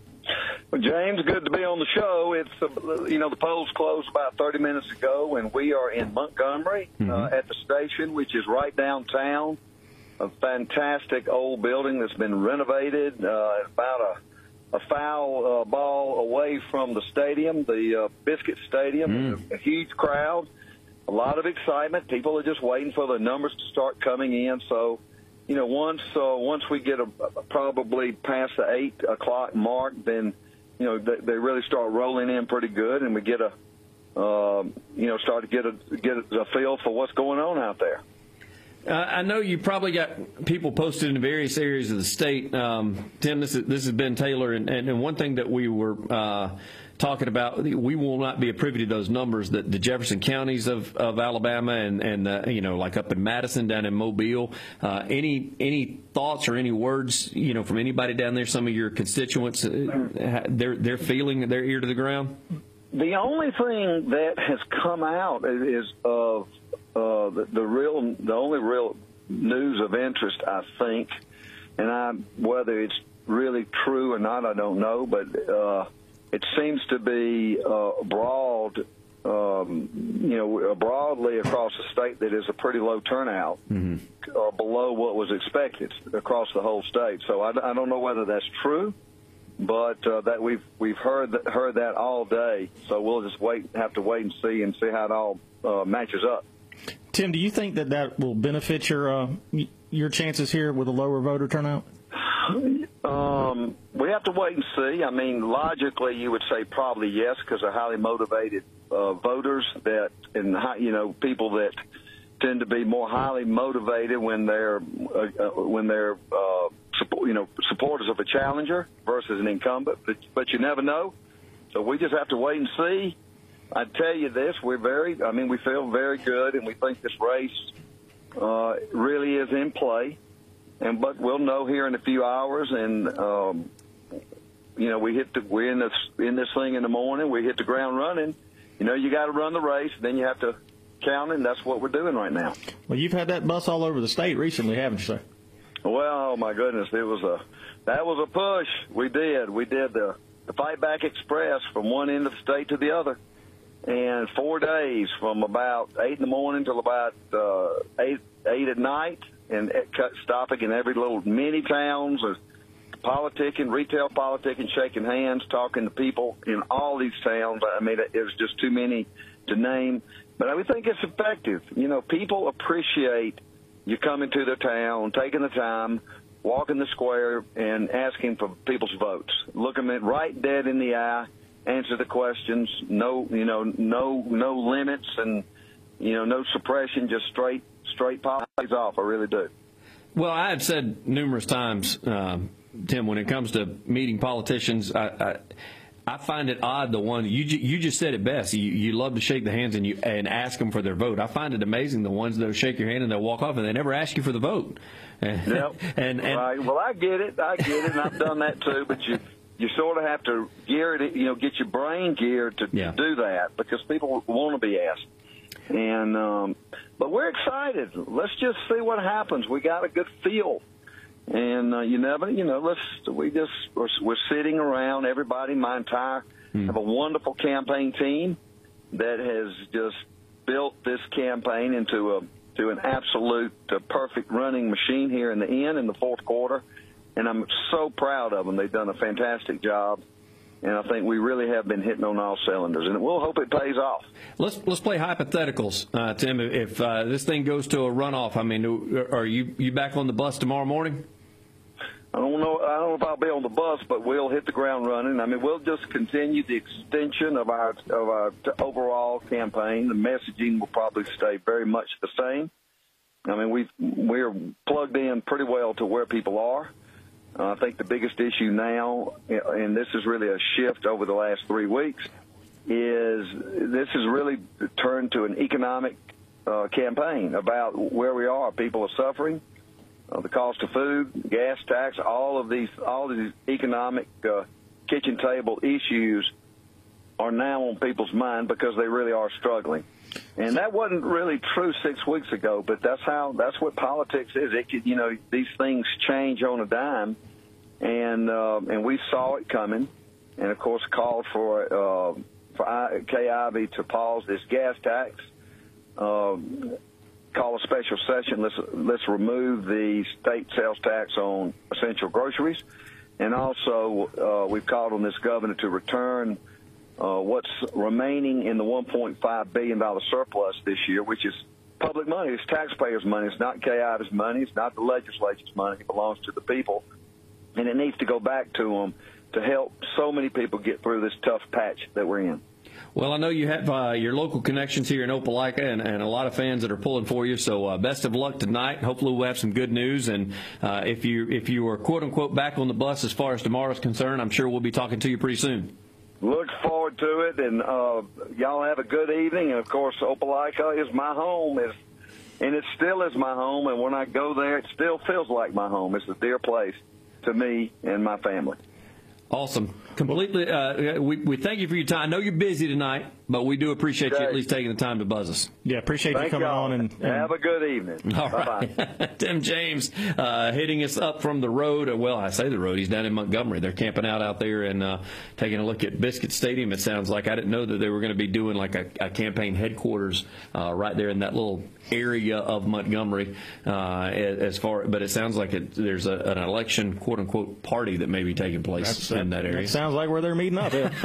Well, James, good to be on the show. It's, uh, you know, the polls closed about thirty minutes ago, and we are in Montgomery mm-hmm. uh, at the station, which is right downtown. A fantastic old building that's been renovated, uh, about a, a foul uh, ball away from the stadium, the uh, Biscuit Stadium. Mm. A huge crowd, a lot of excitement. People are just waiting for the numbers to start coming in. So, you know, once uh, once we get a, probably past the eight o'clock mark, then you know they, they really start rolling in pretty good, and we get a uh, you know start to get a get a feel for what's going on out there. Uh, I know you probably got people posted in various areas of the state. Um, Tim, this is, this has been Taylor, and, and, and one thing that we were uh, talking about, we will not be privy to those numbers that the Jefferson counties of, of Alabama and, and uh, you know, like up in Madison, down in Mobile. Uh, any any thoughts or any words, you know, from anybody down there, some of your constituents, uh, they're, they're feeling their ear to the ground? The only thing that has come out is of uh, the, the real, the only real news of interest, I think, and I, whether it's really true or not, I don't know, but uh, it seems to be uh, broad, um, you know, broadly across the state that is a pretty low turnout, mm-hmm. or below what was expected across the whole state. So I, I don't know whether that's true. But uh, that we've we've heard that, heard that all day, so we'll just wait, have to wait and see, and see how it all uh, matches up. Tim, do you think that that will benefit your uh, your chances here with a lower voter turnout? Um, we have to wait and see. I mean, logically, you would say probably yes, because they're highly motivated uh, voters that, and you know, people that tend to be more highly motivated when they're uh, uh, when they're uh, support, you know supporters of a challenger versus an incumbent. But, but you never know, so we just have to wait and see. I tell you this: we're very, I mean, we feel very good, and we think this race uh, really is in play. And but we'll know here in a few hours, and um, you know, we hit the we're in this in this thing in the morning. We hit the ground running. You know, you got to run the race, then you have to count, and that's what we're doing right now. Well, you've had that bus all over the state recently, haven't you, sir? Well, oh my goodness, it was a that was a push. We did we did the the Fight Back Express from one end of the state to the other, and four days from about eight in the morning till about uh, eight eight at night. And stopping in every little mini towns, politicking, retail politicking, shaking hands, talking to people in all these towns. I mean, it was just too many to name. But I think it's effective. You know, people appreciate you coming to their town, taking the time, walking the square, and asking for people's votes. Look them right dead in the eye, answer the questions. No, you know, no, no limits, and you know, no suppression. Just straight. Straight politics off, I really do. Well, I have said numerous times, um, Tim, when it comes to meeting politicians, I, I, I find it odd the one you you just said it best. You you love to shake the hands and you and ask them for their vote. I find it amazing the ones that'll shake your hand and they'll walk off and they never ask you for the vote. Yep. and, and right. Well, I get it. I get it, and I've done that too. But you you sort of have to gear it, you know, get your brain geared to, yeah. to do that because people want to be asked. And um, but we're excited. Let's just see what happens. We got a good feel, and uh, you never, you know, let's. We just we're, we're sitting around. Everybody, my entire, mm. have a wonderful campaign team that has just built this campaign into a to an absolute uh, perfect running machine here in the end in the fourth quarter. and I'm so proud of them. They've done a fantastic job. And I think we really have been hitting on all cylinders, and we'll hope it pays off. Let's let's play hypotheticals, uh, Tim. If uh, this thing goes to a runoff, I mean, are you you back on the bus tomorrow morning? I don't know. I don't know if I'll be on the bus, but we'll hit the ground running. I mean, we'll just continue the extension of our of our overall campaign. The messaging will probably stay very much the same. I mean, we we're plugged in pretty well to where people are. Uh, I think the biggest issue now, and this is really a shift over the last three weeks, is this has really turned to an economic uh, campaign about where we are. People are suffering. Uh, the cost of food, gas tax, all of these, all of these economic uh, kitchen table issues are now on people's mind because they really are struggling. And that wasn't really true six weeks ago, but that's how, that's what politics is. It could, you know, these things change on a dime, and uh, and we saw it coming, and of course called for uh, for I, Kay Ivey to pause this gas tax, uh, call a special session. Let's let's remove the state sales tax on essential groceries, and also uh, we've called on this governor to return Uh, what's remaining in the one point five billion dollars surplus this year, which is public money. It's taxpayers' money. It's not Kay Ivey's money. It's not the legislature's money. It belongs to the people, and it needs to go back to them to help so many people get through this tough patch that we're in. Well, I know you have uh, your local connections here in Opelika and, and a lot of fans that are pulling for you, so uh, best of luck tonight. Hopefully we'll have some good news, and uh, if you if you are quote-unquote back on the bus as far as tomorrow's concerned, I'm sure we'll be talking to you pretty soon. Look forward to it, and uh, y'all have a good evening. And, of course, Opelika is my home, is, and it still is my home. And when I go there, it still feels like my home. It's a dear place to me and my family. Awesome. Completely. Uh, we, we thank you for your time. I know you're busy tonight, but we do appreciate okay. you at least taking the time to buzz us. Yeah, appreciate Thank you coming y'all. on. And, and have a good evening. All Bye-bye. right. Tim James uh, hitting us up from the road. Well, I say the road. He's down in Montgomery. They're camping out out there and uh, taking a look at Biscuit Stadium, it sounds like. I didn't know that they were going to be doing like a, a campaign headquarters uh, right there in that little area of Montgomery uh, as far, but it sounds like it, there's a, an election quote-unquote party that may be taking place That's, in that area. It sounds like where they're meeting up. Yeah.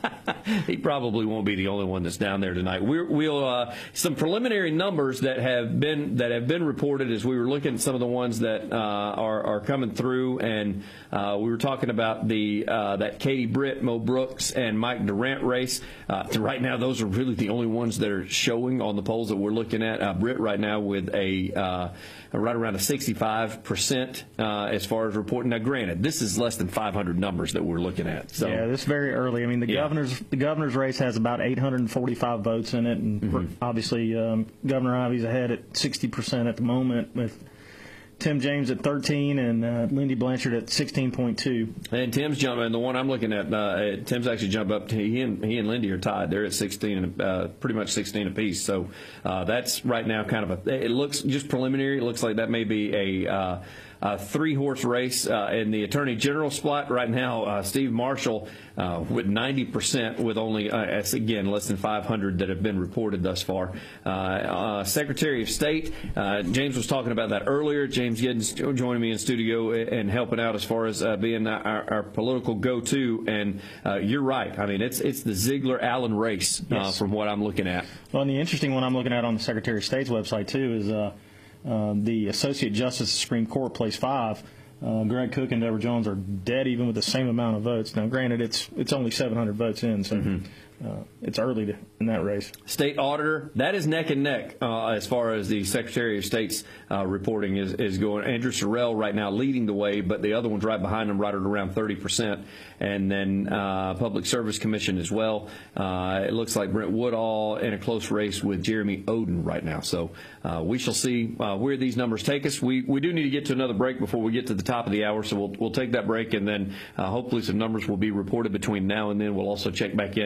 He probably won't be the only one that's down there tonight. We're, we'll uh, some preliminary numbers that have been that have been reported as we were looking at some of the ones that uh, are, are coming through, and uh, we were talking about the uh, that Katie Britt, Mo Brooks, and Mike Durant race. Uh, right now, those are really the only ones that are showing on the polls that we're looking at. Uh, Britt right now with a uh, right around a sixty-five percent uh, as far as reporting. Now, granted, this is less than five hundred numbers that we're looking at. So. Yeah, this is very early. I mean, the yeah. governor's the governor's race has about eight hundred forty-five votes in it, and mm-hmm. obviously um, Governor Ivey's ahead at sixty percent at the moment, with Tim James at thirteen and uh, Lindy Blanchard at sixteen point two. And Tim's jumping. The one I'm looking at, uh, Tim's actually jumped up. To, he and he and Lindy are tied. They're at sixteen, uh, pretty much sixteen apiece. So uh, that's right now kind of a. It looks just preliminary. It looks like that may be a. Uh, Uh, three-horse race uh, in the Attorney General spot right now. Uh, Steve Marshall uh, with ninety percent, with only, uh, again, less than five hundred that have been reported thus far. Uh, uh, Secretary of State, uh, James was talking about that earlier. James Giddens joining me in studio and helping out as far as uh, being our, our political go-to. And uh, you're right. I mean, it's it's the Ziegler-Allen race uh, yes. from what I'm looking at. Well, and the interesting one I'm looking at on the Secretary of State's website, too, is uh, Uh, the Associate Justice of the Supreme Court, place five. Uh, Greg Cook and Deborah Jones are dead even with the same amount of votes. Now, granted, it's it's only seven hundred votes in, so mm-hmm. uh, it's early to, in that race. State Auditor, that is neck and neck uh, as far as the Secretary of State's uh, reporting is, is going. Andrew Sorrell right now leading the way, but the other one's right behind him, right at around thirty percent. And then uh, Public Service Commission as well. Uh, it looks like Brent Woodall in a close race with Jeremy Oden right now. So uh, we shall see uh, where these numbers take us. We we do need to get to another break before we get to the top of the hour, so we'll we'll take that break, and then uh, hopefully some numbers will be reported between now and then. We'll also check back in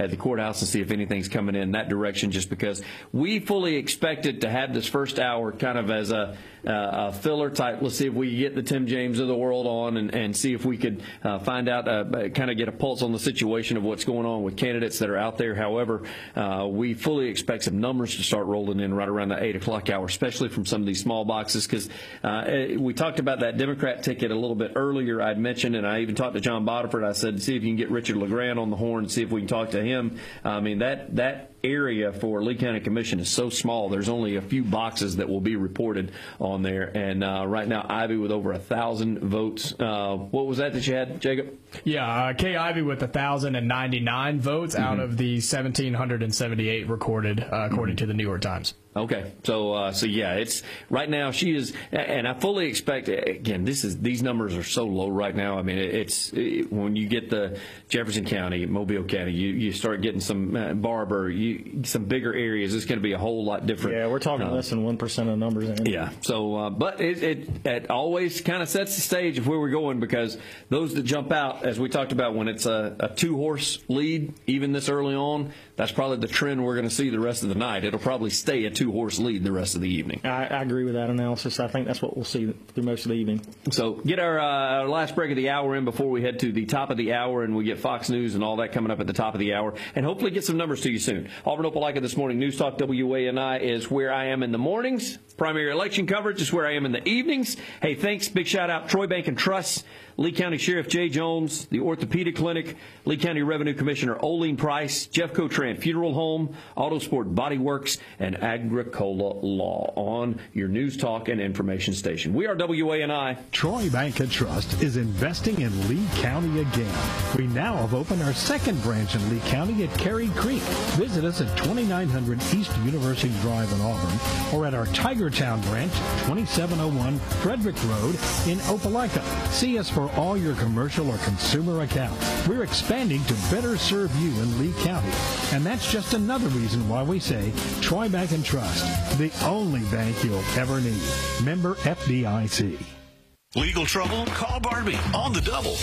at the courthouse and see if anything's coming in that direction, just because we fully expected to have this first hour kind of as a, uh, a filler type. Let's see if we get the Tim James of the world on and, and see if we could uh, find out, uh, kind of get a pulse on the situation of what's going on with candidates that are out there. However, uh, we fully expect some numbers to start rolling in right around the eight o'clock hour, especially from some of these small boxes, because uh, we talked about that Democrat ticket a little bit earlier. I'd mentioned, and I even talked to John Bodiford. I said, see if you can get Richard LeGrand on the horn, see if we can talk to him. I mean, that that area for Lee County Commission is so small. There's only a few boxes that will be reported on there. And uh, right now, Ivy with over a thousand votes. Uh, what was that that you had, Jacob? Yeah, uh, Kay Ivy with one thousand ninety-nine votes mm-hmm. out of the one thousand seven hundred seventy-eight recorded, uh, according mm-hmm. to the New York Times. Okay, so uh, so yeah, it's right now she is, and I fully expect. Again, this is these numbers are so low right now. I mean, it's it, when you get the Jefferson County, Mobile County, you, you start getting some uh, Barber, you, some bigger areas. It's going to be a whole lot different. Yeah, we're talking uh, less than one percent of numbers. In. Yeah, so uh, but it, it it always kind of sets the stage of where we're going, because those that jump out, as we talked about, when it's a, a two horse lead, even this early on, that's probably the trend we're going to see the rest of the night. It'll probably stay a two horse lead the rest of the evening. I, I agree with that analysis. I think that's what we'll see through most of the evening. So get our, uh, our last break of the hour in before we head to the top of the hour, and we get Fox News and all that coming up at the top of the hour, and hopefully get some numbers to you soon. Auburn Opelika This Morning News Talk W A N I is where I am in the mornings. Primary election coverage is where I am in the evenings. Hey, thanks. Big shout out Troy Bank and Trust, Lee County Sheriff Jay Jones, the Orthopedic Clinic, Lee County Revenue Commissioner Olene Price, Jeffco Trent Funeral Home, Autosport Body Works, and Agricola Law on your News Talk and Information Station. We are W A N I. Troy Bank and Trust is investing in Lee County again. We now have opened our second branch in Lee County at Cary Creek. Visit us at twenty-nine hundred East University Drive in Auburn, or at our Tigertown branch, twenty-seven oh one Frederick Road in Opelika. See us for all your commercial or consumer accounts. We're expanding to better serve you in Lee County, and that's just another reason why we say Troy Bank and Trust, the only bank you'll ever need. Member F D I C. Legal trouble? Call Barbie on the double.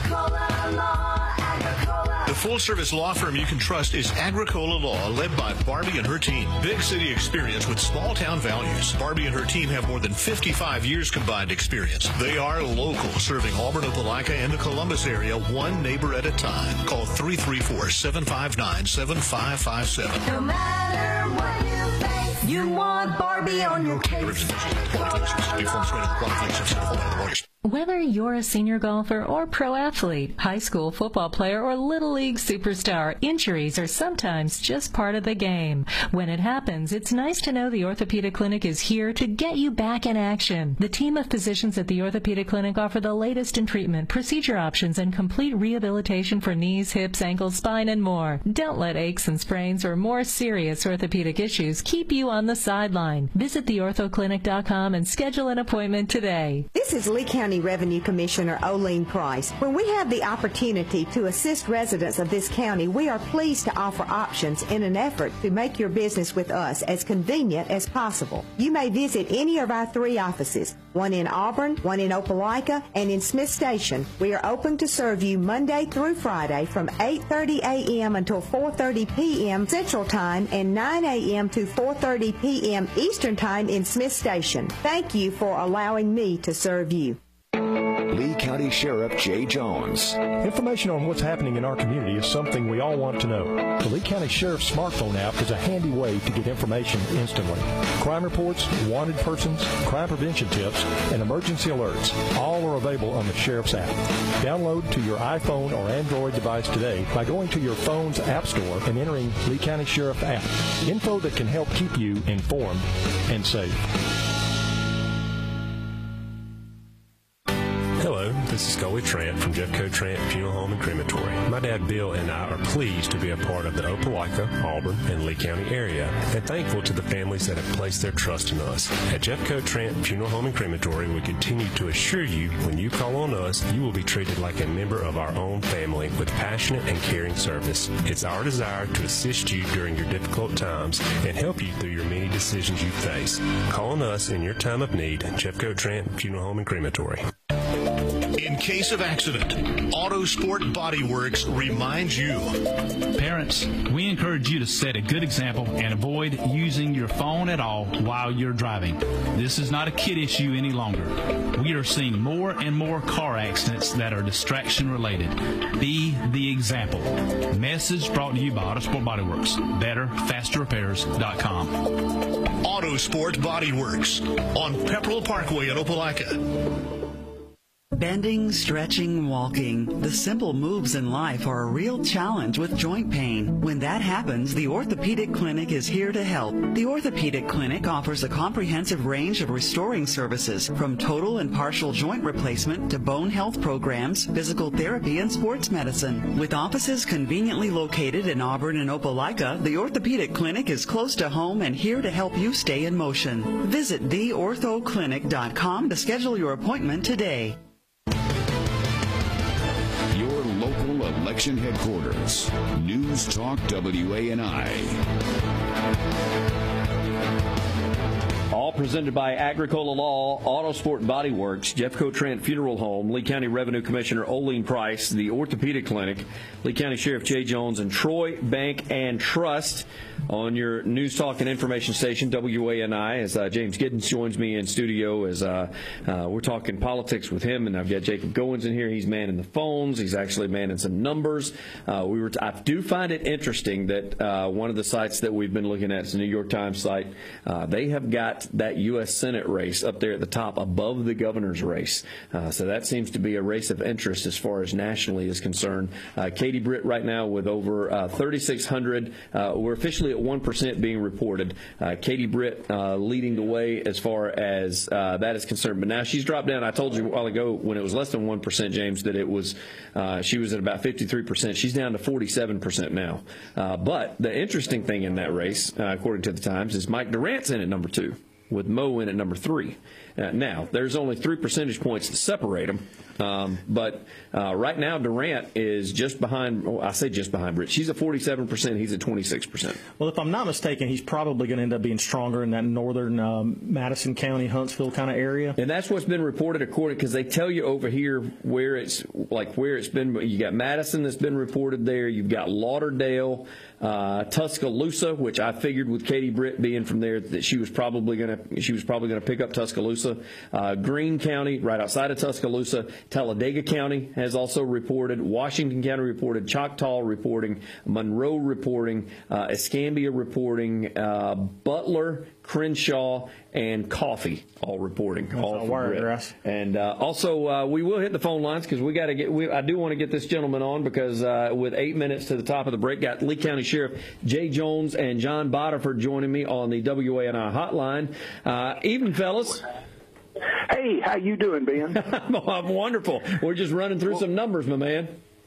The full-service law firm you can trust is Agricola Law, led by Barbie and her team. Big city experience with small-town values. Barbie and her team have more than fifty-five years combined experience. They are local, serving Auburn, Opelika, and the Columbus area, one neighbor at a time. Call three three four, seven five nine, seven five five seven. No matter what you face, you want Barbie on your case. Whether you're a senior golfer or pro athlete, high school football player or little league superstar, injuries are sometimes just part of the game. When it happens, it's nice to know the Orthopedic Clinic is here to get you back in action. The team of physicians at the Orthopedic Clinic offer the latest in treatment, procedure options, and complete rehabilitation for knees, hips, ankles, spine, and more. Don't let aches and sprains or more serious orthopedic issues keep you on the sideline. Visit the ortho clinic dot com and schedule an appointment today. This is Lee County Revenue Commissioner Olene Price. When we have the opportunity to assist residents of this county, we are pleased to offer options in an effort to make your business with us as convenient as possible. You may visit any of our three offices, one in Auburn, one in Opelika, and in Smith Station. We are open to serve you Monday through Friday from eight thirty a.m. until four thirty p.m. Central Time and nine a.m. to four thirty p.m. Eastern Time in Smith Station. Thank you for allowing me to serve you. Lee County Sheriff Jay Jones. Information on what's happening in our community is something we all want to know. The Lee County Sheriff's smartphone app is a handy way to get information instantly. Crime reports, wanted persons, crime prevention tips, and emergency alerts all are available on the Sheriff's app. Download to your iPhone or Android device today by going to your phone's app store and entering Lee County Sheriff app. Info that can help keep you informed and safe. Hello, this is Coley Trant from Jeffco Trant Funeral Home and Crematory. My dad Bill and I are pleased to be a part of the Opelika, Auburn, and Lee County area, and thankful to the families that have placed their trust in us. At Jeffco Trant Funeral Home and Crematory, we continue to assure you when you call on us, you will be treated like a member of our own family with passionate and caring service. It's our desire to assist you during your difficult times and help you through your many decisions you face. Call on us in your time of need. Jeffco Trant Funeral Home and Crematory. In in case of accident. Autosport Body Works reminds you. Parents, we encourage you to set a good example and avoid using your phone at all while you're driving. This is not a kid issue any longer. We are seeing more and more car accidents that are distraction related. Be the example. Message brought to you by Autosport Body Works. Better, faster repairs dot com. Autosport Body Works on Pepperell Parkway in Opelika. Bending, stretching, walking. The simple moves in life are a real challenge with joint pain. When that happens, the Orthopedic Clinic is here to help. The Orthopedic Clinic offers a comprehensive range of restoring services, from total and partial joint replacement to bone health programs, physical therapy, and sports medicine. With offices conveniently located in Auburn and Opelika, the Orthopedic Clinic is close to home and here to help you stay in motion. Visit the ortho clinic dot com to schedule your appointment today. Local election headquarters. News Talk W A N I. All presented by Agricola Law, Autosport Body Works, Jeffco Trent Funeral Home, Lee County Revenue Commissioner Oline Price, the Orthopedic Clinic, Lee County Sheriff Jay Jones, and Troy Bank and Trust on your News Talk and Information Station, W A N I, as uh, James Giddens joins me in studio as uh, uh, we're talking politics with him, and I've got Jacob Goins in here. He's manning the phones. He's actually manning some numbers. Uh, we were t- I do find it interesting that uh, one of the sites that we've been looking at is the New York Times site. Uh, they have got that U S Senate race up there at the top above the governor's race. Uh, so that seems to be a race of interest as far as nationally is concerned. Uh, Katie Britt right now with over uh, thirty-six hundred. Uh, we're officially at one percent being reported. Uh, Katie Britt uh, leading the way as far as uh, that is concerned. But now she's dropped down. I told you a while ago when it was less than one percent, James, that it was uh, she was at about fifty-three percent. She's down to forty-seven percent now. Uh, but the interesting thing in that race, uh, according to the Times, is Mike Durant's in at number two, with Mo in at number three. Uh, now, there's only three percentage points to separate them, um, but uh, right now Durant is just behind, well, I say just behind Britt. She's at forty-seven percent, he's at twenty-six percent. Well, if I'm not mistaken, he's probably going to end up being stronger in that northern um, Madison County, Huntsville kind of area. And that's what's been reported according, because they tell you over here where it's, like where it's been. You got Madison that's been reported there. You've got Lauderdale, uh, Tuscaloosa, which I figured with Katie Britt being from there that she was probably going to, she was probably going to pick up Tuscaloosa. Uh, Greene County, right outside of Tuscaloosa. Talladega County has also reported. Washington County reported. Choctaw reporting. Monroe reporting. Uh, Escambia reporting. Uh, Butler, Crenshaw, and Coffee all reporting. That's all all wiregrass. And uh, also, uh, we will hit the phone lines because we got to get. We, I do want to get this gentleman on because uh, with eight minutes to the top of the break, got Lee County Sheriff Jay Jones and John Bodiford joining me on the W A N I hotline. Uh, even fellas. Hey, how you doing, Ben? I'm wonderful. We're just running through well, some numbers, my man.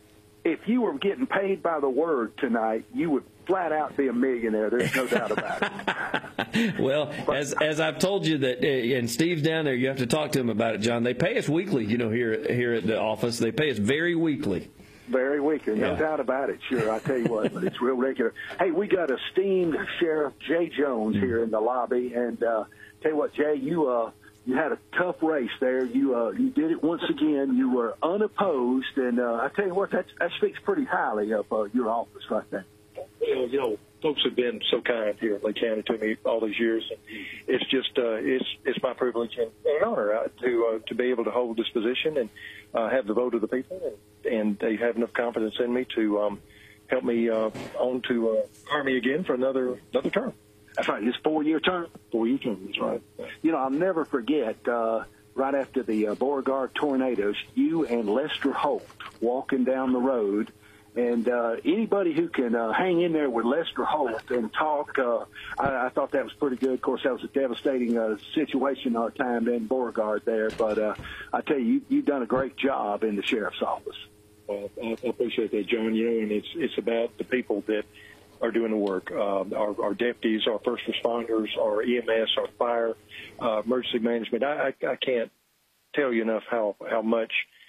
If you were getting paid by the word tonight, you would flat out be a millionaire. There's no doubt about it. Well, but, as as I've told you that, and Steve's down there, you have to talk to him about it, John. They pay us weekly, you know, here here at the office. They pay us very weekly. Very weekly, no yeah. doubt about it. Sure, I tell you what, but it's real regular. Hey, we got esteemed Sheriff Jay Jones here in the lobby, and uh, tell you what, Jay, you uh. You had a tough race there. You uh, you did it once again. You were unopposed, and uh, I tell you what, that that speaks pretty highly of uh, your office right there. Well, you know, folks have been so kind here in Lee County to me all these years. And it's just uh, it's it's my privilege and, and honor uh, to uh, to be able to hold this position and uh, have the vote of the people, and, and they have enough confidence in me to um, help me uh, on to uh, hire me again for another another term. That's right. His four-year term. Four-year term. That's right. You know, I'll never forget. Uh, right after the uh, Beauregard tornadoes, you and Lester Holt walking down the road, and uh, anybody who can uh, hang in there with Lester Holt and talk, uh, I, I thought that was pretty good. Of course, that was a devastating uh, situation our time in Beauregard there, but uh, I tell you, you, you've done a great job in the sheriff's office. Well, I appreciate that, John. You know, and it's it's about the people that are doing the work. Uh, our, our deputies, our first responders, our E M S, our fire, uh, emergency management. I, I, I can't tell you enough how, how much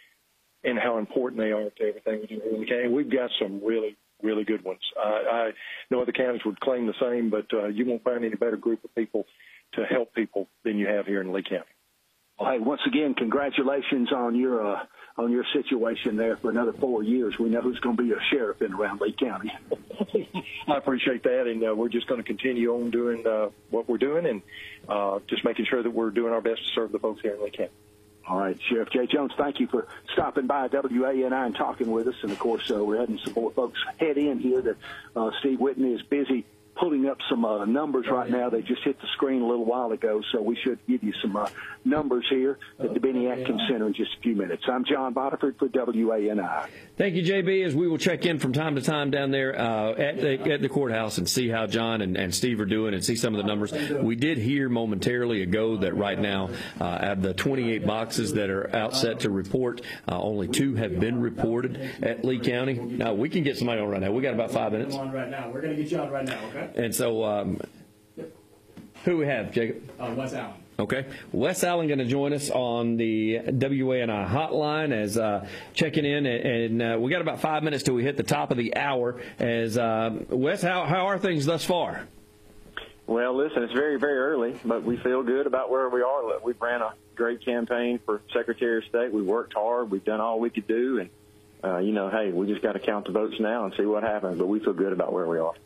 and how important they are to everything we do here in the county. We've got some really, really good ones. Uh, I know other counties would claim the same, but uh, you won't find any better group of people to help people than you have here in Lee County. Well, hey, once again, congratulations on your uh, on your situation there for another four years. We know who's going to be a sheriff in around Lee County. I appreciate that, and uh, we're just going to continue on doing uh, what we're doing and uh, just making sure that we're doing our best to serve the folks here in Lee County. All right, Sheriff Jay Jones, thank you for stopping by W A N I and talking with us. And, of course, uh, we're having some more folks head in here that uh, Steve Whitney is busy pulling up some uh, numbers right now. They just hit the screen a little while ago, so we should give you some uh, numbers here at the Benny Atkins Center in just a few minutes. I'm John Botiford for W A N I. Thank you, J B, as we will check in from time to time down there uh, at, the, at the courthouse and see how John and, and Steve are doing and see some of the numbers. We did hear momentarily ago that right now, uh, out of the twenty-eight boxes that are out set to report, uh, only two have been reported at Lee County. Now, we can get somebody on right now. We got about five minutes. On right now. We're going to get you on right now, okay? And so, um, who we have, Jacob? Uh, Wes Allen. Okay. Wes Allen going to join us on the W A N I hotline as uh, checking in. And, and uh, we got about five minutes till we hit the top of the hour. As uh, Wes, how, how are things thus far? Well, listen, it's very, very early, but we feel good about where we are. We've ran a great campaign for Secretary of State. We worked hard. We've done all we could do. And, uh, you know, hey, we just got to count the votes now and see what happens. But we feel good about where we are.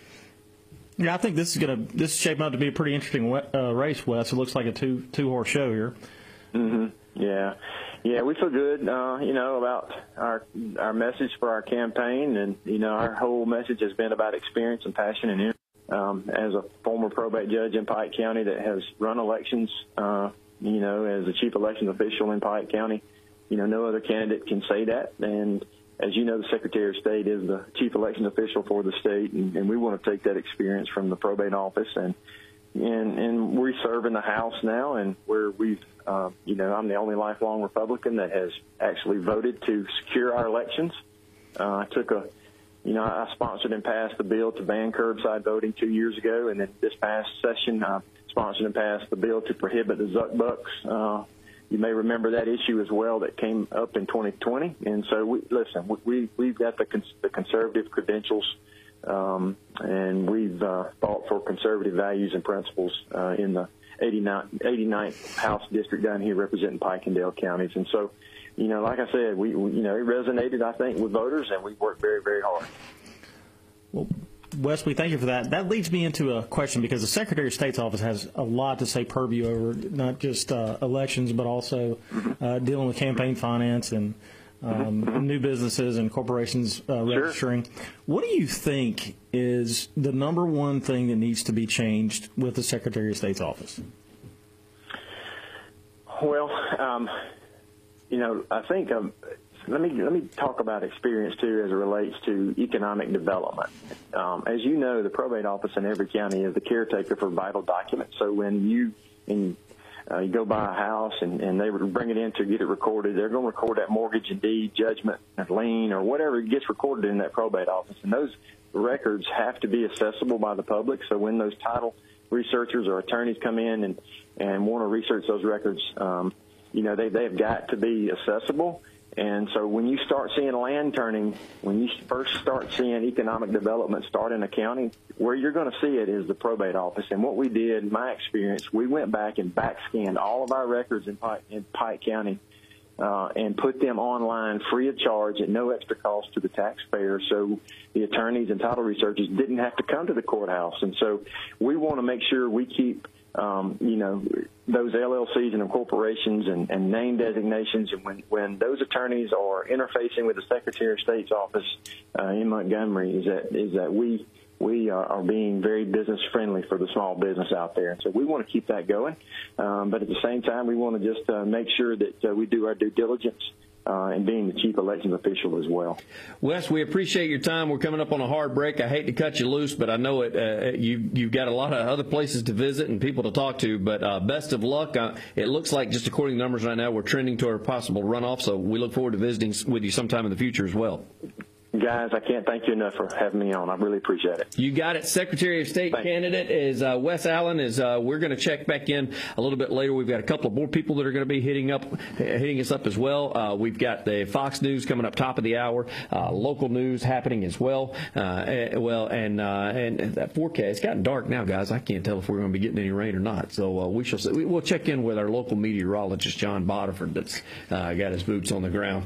Yeah, I think this is going to this is shaping up to be a pretty interesting uh, race, Wes. It looks like a two two horse show here. Mm-hmm. Yeah, yeah, we feel good, uh, you know, about our our message for our campaign, and you know, our whole message has been about experience and passion and energy. Um, as a former probate judge in Pike County that has run elections, uh, you know, as a chief election official in Pike County, you know, no other candidate can say that, and as you know, the Secretary of State is the chief election official for the state, and, and we want to take that experience from the probate office, and and, and we serve in the House now, and where we've, uh, you know, I'm the only lifelong Republican that has actually voted to secure our elections. Uh, I took a, you know, I sponsored and passed the bill to ban curbside voting two years ago, and then this past session, I sponsored and passed the bill to prohibit the Zuck Bucks. Uh, You may remember that issue as well that came up in twenty twenty. And so, we, listen, we, we've got the, cons- the conservative credentials, um, and we've uh, fought for conservative values and principles uh, in the eighty-ninth House District down here representing Pike and Dale counties. And so, you know, like I said, we, we you know, it resonated, I think, with voters, and we've worked very, very hard. Well, Wes, we thank you for that. That leads me into a question, because the Secretary of State's office has a lot to say purview over not just uh, elections, but also uh, dealing with campaign finance and um, mm-hmm. new businesses and corporations uh, registering. Sure. What do you think is the number one thing that needs to be changed with the Secretary of State's office? Well, um, you know, I think um, let me let me talk about experience too as it relates to economic development. Um, as you know, the probate office in every county is the caretaker for vital documents. So when you in, uh, you go buy a house and, and they bring it in to get it recorded, they're going to record that mortgage and deed, judgment, and lien, or whatever gets recorded in that probate office. And those records have to be accessible by the public. So when those title researchers or attorneys come in and, and want to research those records, um, you know, they, they've got to be accessible. And so when you start seeing land turning, when you first start seeing economic development start in a county, where you're going to see it is the probate office. And what we did, in my experience, we went back and back scanned all of our records in Pike, in Pike County uh, and put them online free of charge at no extra cost to the taxpayer. So the attorneys and title researchers didn't have to come to the courthouse. And so we want to make sure we keep Um, you know, those L L Cs and corporations and, and name designations, and when, when those attorneys are interfacing with the Secretary of State's office uh, in Montgomery, is that is that we we are, are being very business friendly for the small business out there. And so we want to keep that going, um, but at the same time, we want to just uh, make sure that uh, we do our due diligence. Uh, and being the chief elections official as well. Wes, we appreciate your time. We're coming up on a hard break. I hate to cut you loose, but I know it. Uh, you, you've got a lot of other places to visit and people to talk to, but uh, best of luck. Uh, it looks like, just according to numbers right now, we're trending toward a possible runoff, so we look forward to visiting with you sometime in the future as well. Guys, I can't thank you enough for having me on. I really appreciate it. You got it. Secretary of State Thank candidate is uh, Wes Allen. Is uh, we're going to check back in a little bit later. We've got a couple of more people that are going to be hitting up, hitting us up as well. Uh, we've got the Fox News coming up top of the hour. Uh, local news happening as well. Uh, well, and uh, and that forecast. It's gotten dark now, guys. I can't tell if we're going to be getting any rain or not. So uh, we shall see. We'll check in with our local meteorologist John Bodiford, that's uh, got his boots on the ground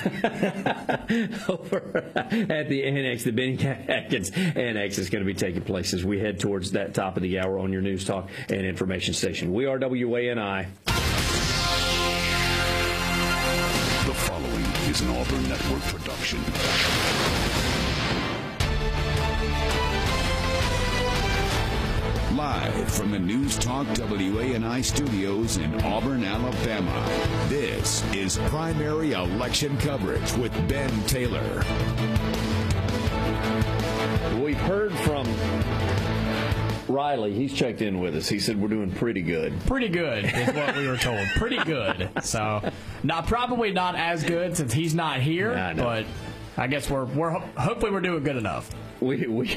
over at the Annex. The Benny Atkins Annex is going to be taking place as we head towards that top of the hour on your news talk and information station. We are W A N I. The following is an Auburn Network production. Live from the News Talk W A N I studios in Auburn, Alabama, this is Primary Election Coverage with Ben Taylor. We've heard from Riley. He's checked in with us. He said we're doing pretty good. Pretty good is what we were told. Pretty good. So, not probably not as good since he's not here, Nah, no. but I guess we're we're hopefully we're doing good enough. We, we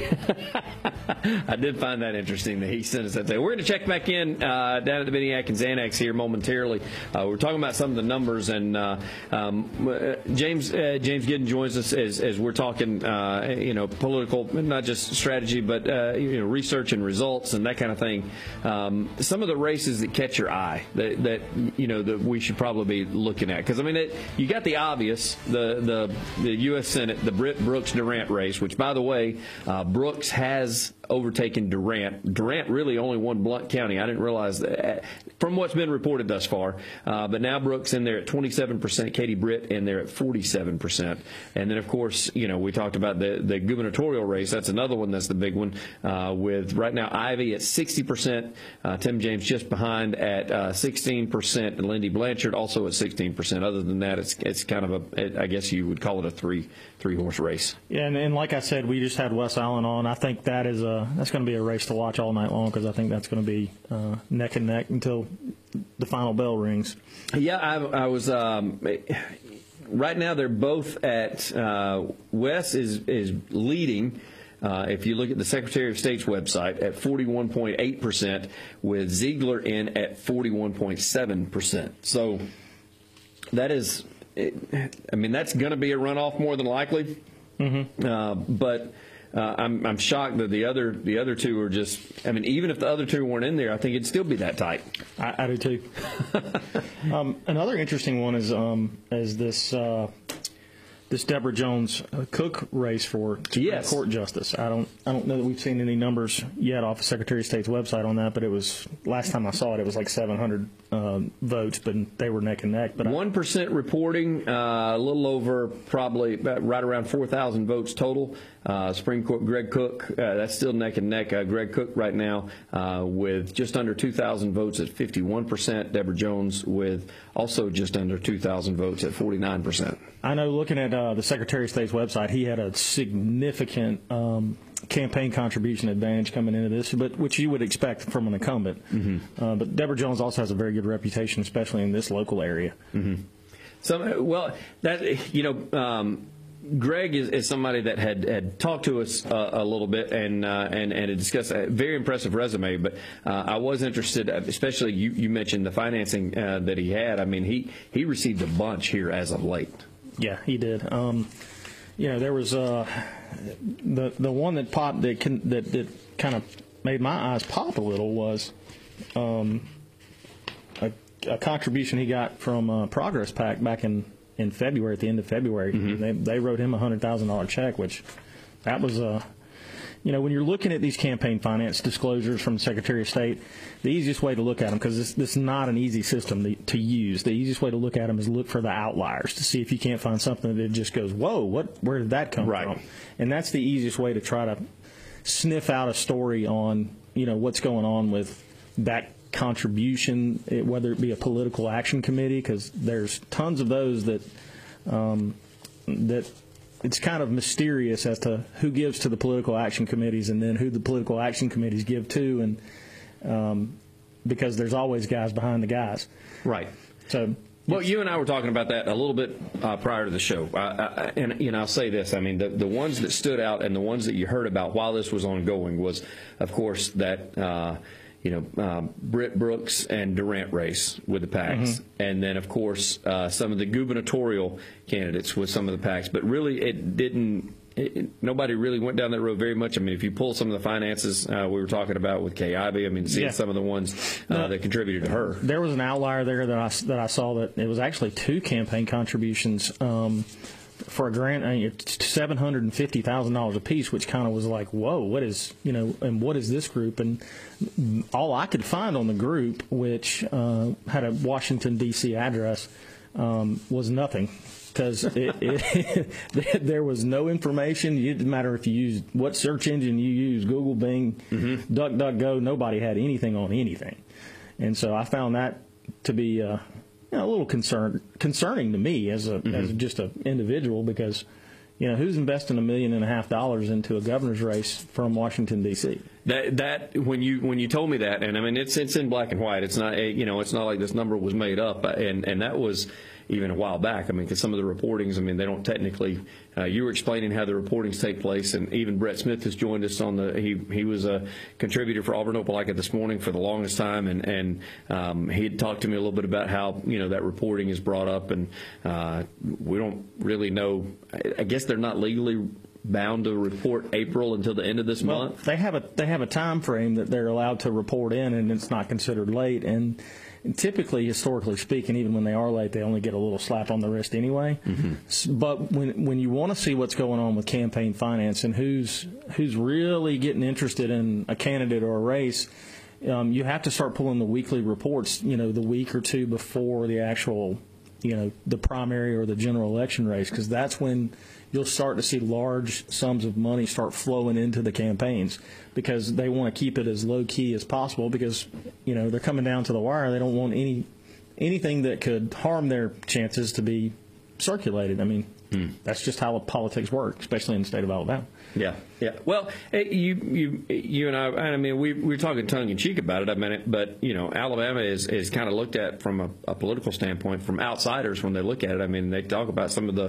I did find that interesting that he sent us that day. We're going to check back in uh, down at the Benny Atkins Annex here momentarily. Uh, we're talking about some of the numbers, and uh, um, uh, James uh, James Giddens joins us as, as we're talking, uh, you know, political, not just strategy, but uh, you know, research and results and that kind of thing. Um, some of the races that catch your eye that, that you know that we should probably be looking at, because I mean, it, you got the obvious, the the the U S Senate, the Britt Brooks Durant race, which by the way. Uh, Brooks has overtaken Durant. Durant really only won Blount County. I didn't realize that from what's been reported thus far. Uh, but now Brooks in there at twenty-seven percent, Katie Britt in there at forty-seven percent. And then, of course, you know, we talked about the, the gubernatorial race. That's another one that's the big one uh, with right now Ivy at sixty percent, uh, Tim James just behind at uh, sixteen percent, and Lindy Blanchard also at sixteen percent. Other than that, it's it's kind of a, I guess you would call it a three three horse race. Yeah, and, and like I said, we just had Wes Allen on. I think that is a that's going to be a race to watch all night long, because I think that's going to be uh, neck and neck until the final bell rings. Yeah, I, I was. Um, right now, they're both at. Uh, Wes is is leading. Uh, if you look at the Secretary of State's website at forty-one point eight percent, with Ziegler in at forty-one point seven percent. So that is. I mean, that's going to be a runoff more than likely. Mm-hmm. Uh, but uh, I'm, I'm shocked that the other the other two are just. I mean, even if the other two weren't in there, I think it'd still be that tight. I, I do too. um, another interesting one is um, is this uh, this Deborah Jones uh, Cook race for Supreme yes. Court justice. I don't I don't know that we've seen any numbers yet off the Secretary of State's website on that, but it was last time I saw it, it was like seven hundred um, votes, but they were neck and neck. But one percent reporting, uh, a little over probably about right around four thousand votes total. Uh, Supreme Court Greg Cook, uh, that's still neck and neck. Uh, Greg Cook right now uh, with just under two thousand votes at fifty-one percent. Deborah Jones with also just under two thousand votes at forty-nine percent. I know, looking at uh, the Secretary of State's website, he had a significant um, campaign contribution advantage coming into this, but which you would expect from an incumbent. Mm-hmm. Uh, but Deborah Jones also has a very good reputation, especially in this local area. Mm-hmm. So, well, that you know. Um, Greg is, is somebody that had, had talked to us uh, a little bit and uh, and and had discussed a very impressive resume. But uh, I was interested, especially you, you mentioned the financing uh, that he had. I mean, he, he received a bunch here as of late. Yeah, he did. Um, you know, there was uh, the the one that popped that can, that that kind of made my eyes pop a little was um, a, a contribution he got from uh, Progress PAC back in. in February, at the end of February. Mm-hmm. They, they wrote him a one hundred thousand dollars check, which that was, uh, you know, when you're looking at these campaign finance disclosures from the Secretary of State, the easiest way to look at them, because this, this is not an easy system to, to use, the easiest way to look at them is look for the outliers to see if you can't find something that just goes, whoa, what? Where did that come right. from? And that's the easiest way to try to sniff out a story on, you know, what's going on with that contribution, whether it be a political action committee, because there's tons of those that um, that it's kind of mysterious as to who gives to the political action committees and then who the political action committees give to, and um, because there's always guys behind the guys. Right. So Well, you and I were talking about that a little bit uh, prior to the show, I, I, and you know, I'll say this: I mean, the the ones that stood out and the ones that you heard about while this was ongoing was, of course, that uh, you know um, Britt Brooks and Durant race with the PACs, mm-hmm. and then of course uh, some of the gubernatorial candidates with some of the PACs. But really, it didn't. It, it, nobody really went down that road very much. I mean, if you pull some of the finances uh, we were talking about with Kay Ivey, I mean, seeing yeah. some of the ones uh, no, that contributed to her. There was an outlier there that I, that I saw that it was actually two campaign contributions um, for a grant, I mean, seven hundred fifty thousand dollars apiece, which kind of was like, whoa, what is, you know, and what is this group? And all I could find on the group, which uh, had a Washington, D C address, um, was nothing. Because it, it, there was no information. It didn't matter if you used what search engine you used, Google, Bing, mm-hmm. DuckDuckGo. Nobody had anything on anything, and so I found that to be uh, you know, a little concern, concerning to me as a mm-hmm. as just an individual. Because you know, who's investing a million and a half dollars into a governor's race from Washington, D C? That that when you when you told me that, and I mean it's it's in black and white. It's not a, you know it's not like this number was made up, and and that was even a while back. I mean, because some of the reportings, I mean, they don't technically. Uh, you were explaining how the reportings take place, and even Brett Smith has joined us on the. He he was a contributor for Auburn Opelika this morning for the longest time, and and um, he had talked to me a little bit about how you know that reporting is brought up, and uh, we don't really know. I, I guess they're not legally bound to report April until the end of this well, month. They have a they have a time frame that they're allowed to report in, and it's not considered late. And, and typically, historically speaking, even when they are late, they only get a little slap on the wrist anyway. Mm-hmm. But when when you want to see what's going on with campaign finance and who's who's really getting interested in a candidate or a race, um, you have to start pulling the weekly reports. You know, the week or two before the actual, you know, the primary or the general election race, because that's when you'll start to see large sums of money start flowing into the campaigns, because they want to keep it as low key as possible, because you know they're coming down to the wire. They don't want any anything that could harm their chances to be circulated. I mean, hmm. that's just how politics work, especially in the state of Alabama. Yeah, yeah. Well, you, you, you and I. I mean, we, we were talking tongue in cheek about it. I mean, it, but you know, Alabama is, is kind of looked at from a, a political standpoint from outsiders when they look at it. I mean, they talk about some of the.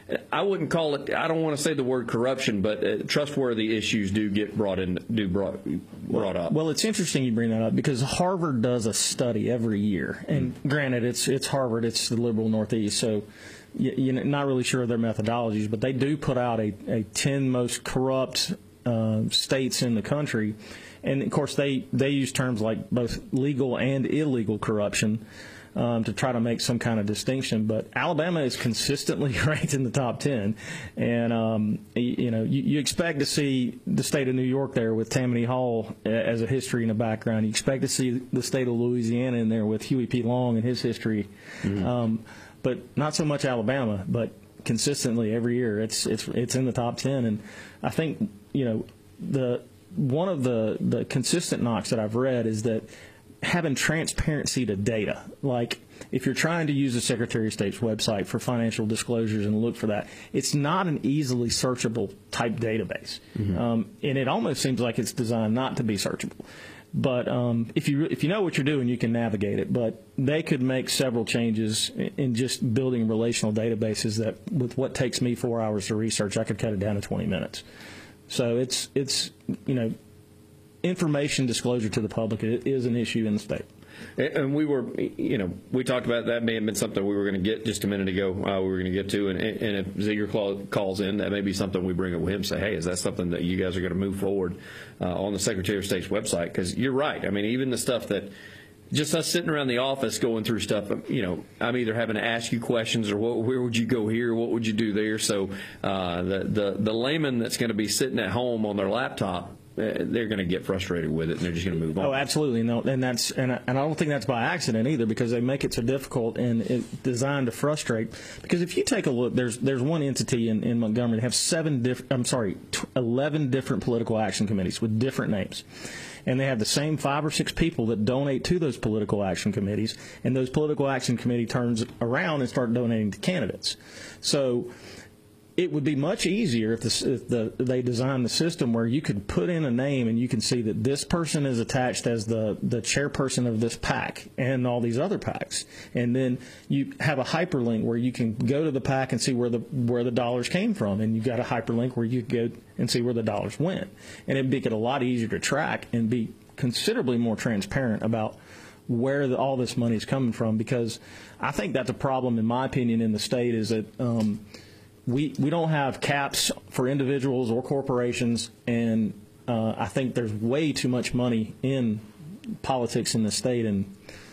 I wouldn't call it. I don't want to say the word corruption, but uh, trustworthy issues do get brought in, do brought brought up. Well, it's interesting you bring that up, because Harvard does a study every year, and mm. granted, it's it's Harvard, it's the liberal Northeast, so. You're not really sure of their methodologies, but they do put out a, a ten most corrupt uh, states in the country. And, of course, they, they use terms like both legal and illegal corruption um, to try to make some kind of distinction. But Alabama is consistently ranked in the top ten. And, um, you, you know, you, you expect to see the state of New York there with Tammany Hall as a history in the background. You expect to see the state of Louisiana in there with Huey P. Long and his history. Mm-hmm. Um, but not so much Alabama, but consistently every year it's it's it's in the top ten. And I think, you know, the one of the, the consistent knocks that I've read is that having transparency to data. Like, if you're trying to use the Secretary of State's website for financial disclosures and look for that, it's not an easily searchable type database. Mm-hmm. Um, and it almost seems like it's designed not to be searchable. But um, if you if you know what you're doing, you can navigate it. But they could make several changes in just building relational databases that, with what takes me four hours to research, I could cut it down to twenty minutes. So it's it's you know, information disclosure to the public is an issue in the state. And we were, you know, we talked about that may have been something we were going to get just a minute ago. Uh, we were going to get to, and, and if Ziegler calls in, that may be something we bring up with him. Say, hey, is that something that you guys are going to move forward uh, on the Secretary of State's website? Because you're right. I mean, even the stuff that just us sitting around the office going through stuff, you know, I'm either having to ask you questions or what, where would you go here, what would you do there? So uh, the, the the layman that's going to be sitting at home on their laptop, they're going to get frustrated with it, and they're just going to move on. Oh, absolutely. No, and that's and I, and I don't think that's by accident either, because they make it so difficult and it's designed to frustrate. Because if you take a look, there's there's one entity in, in Montgomery that have seven diff, I'm sorry, eleven different political action committees with different names. And they have the same five or six people that donate to those political action committees, and those political action committee turns around and start donating to candidates. So it would be much easier if, the, if the, they designed the system where you could put in a name and you can see that this person is attached as the, the chairperson of this PAC and all these other PACs. And then you have a hyperlink where you can go to the PAC and see where the where the dollars came from. And you've got a hyperlink where you can go and see where the dollars went. And it'd make it a lot easier to track and be considerably more transparent about where the, all this money is coming from. Because I think that's a problem, in my opinion, in the state is that um, We we don't have caps for individuals or corporations, and uh, I think there's way too much money in politics in the state, and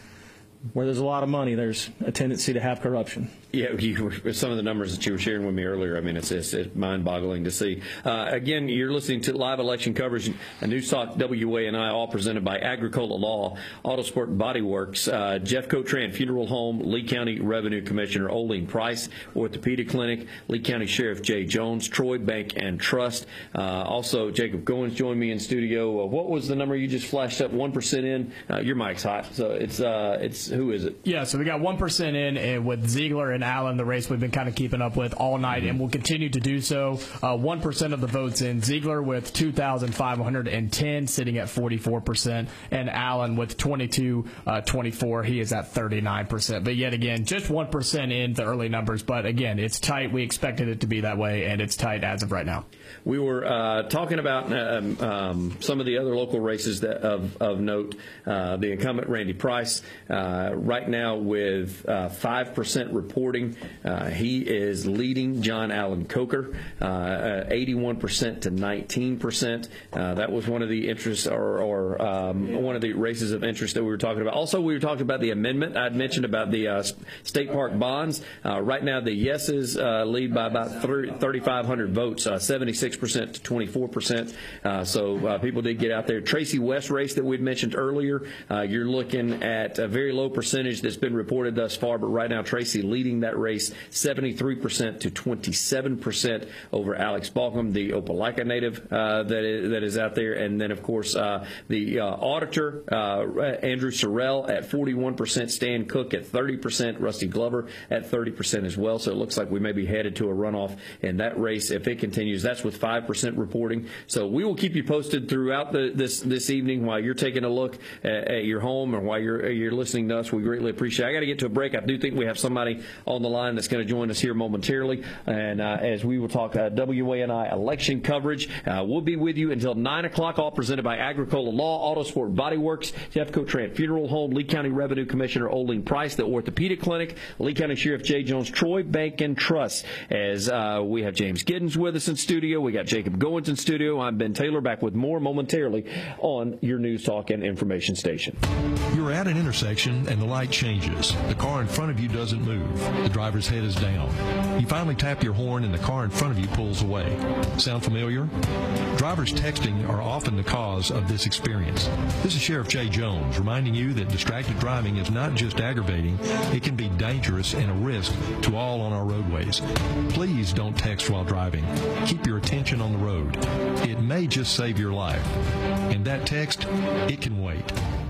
where there's a lot of money, there's a tendency to have corruption. Yeah, you, some of the numbers that you were sharing with me earlier, I mean, it's, it's, it's mind-boggling to see. Uh, again, you're listening to live election coverage, a News Talk W A N I, all presented by Agricola Law, Autosport Body Works, uh, Jeffco Tran Funeral Home, Lee County Revenue Commissioner Oline Price, Orthopedic Clinic, Lee County Sheriff Jay Jones, Troy Bank and Trust. Uh, also, Jacob Goins joined me in studio. Uh, what was the number you just flashed up? one percent in? Uh, your mic's hot, so it's, uh, it's who is it? Yeah, so we got one percent in, and with Ziegler and Allen, the race we've been kind of keeping up with all night, mm-hmm. and we'll continue to do so. Uh, one percent of the votes in. Ziegler with two thousand five hundred ten, sitting at forty-four percent, and Allen with twenty-two twenty-four, he is at thirty-nine percent. But yet again, just one percent in the early numbers, but again, it's tight. We expected it to be that way, and it's tight as of right now. We were uh, talking about um, um, some of the other local races that of, of note. Uh, the incumbent, Randy Price, uh, right now with uh, five percent reporting. Uh, he is leading John Allen Coker, uh, eighty-one percent to nineteen percent. Uh, that was one of the interests, or, or um, one of the races of interest that we were talking about. Also, we were talking about the amendment. I'd mentioned about the uh, state park bonds. Uh, right now, the yeses uh, lead by about thirty-five hundred votes, uh, seventy-six percent to twenty-four percent. Uh, so uh, people did get out there. Tracy West race that we'd mentioned earlier, uh, you're looking at a very low percentage that's been reported thus far, but right now Tracy leading that race seventy-three percent to twenty-seven percent over Alex Balcom, the Opelika native uh, that, is, that is out there. And then, of course, uh, the uh, auditor, uh, Andrew Sorrell at forty-one percent, Stan Cook at thirty percent, Rusty Glover at thirty percent as well. So it looks like we may be headed to a runoff in that race if it continues. That's with five percent reporting. So we will keep you posted throughout the, this this evening while you're taking a look at, at your home or while you're you're listening to us. We greatly appreciate it. I got to get to a break. I do think we have somebody on the line that's going to join us here momentarily. And uh, as we will talk uh, W A N I election coverage, uh, we'll be with you until nine o'clock, all presented by Agricola Law, Autosport Body Works, Jeffco Tran Funeral Home, Lee County Revenue Commissioner Oline Price, the Orthopedic Clinic, Lee County Sheriff Jay Jones, Troy Bank and Trust. As uh, we have James Giddens with us in studio. We got Jacob Goins in studio. I'm Ben Taylor, back with more momentarily on your News Talk and Information station. You're at an intersection and the light changes. The car in front of you doesn't move. The driver's head is down. You finally tap your horn and the car in front of you pulls away. Sound familiar? Drivers texting are often the cause of this experience. This is Sheriff Jay Jones reminding you that distracted driving is not just aggravating, it can be dangerous and a risk to all on our roadways. Please don't text while driving. Keep your attention on the road. It may just save your life. And that text, it can wait.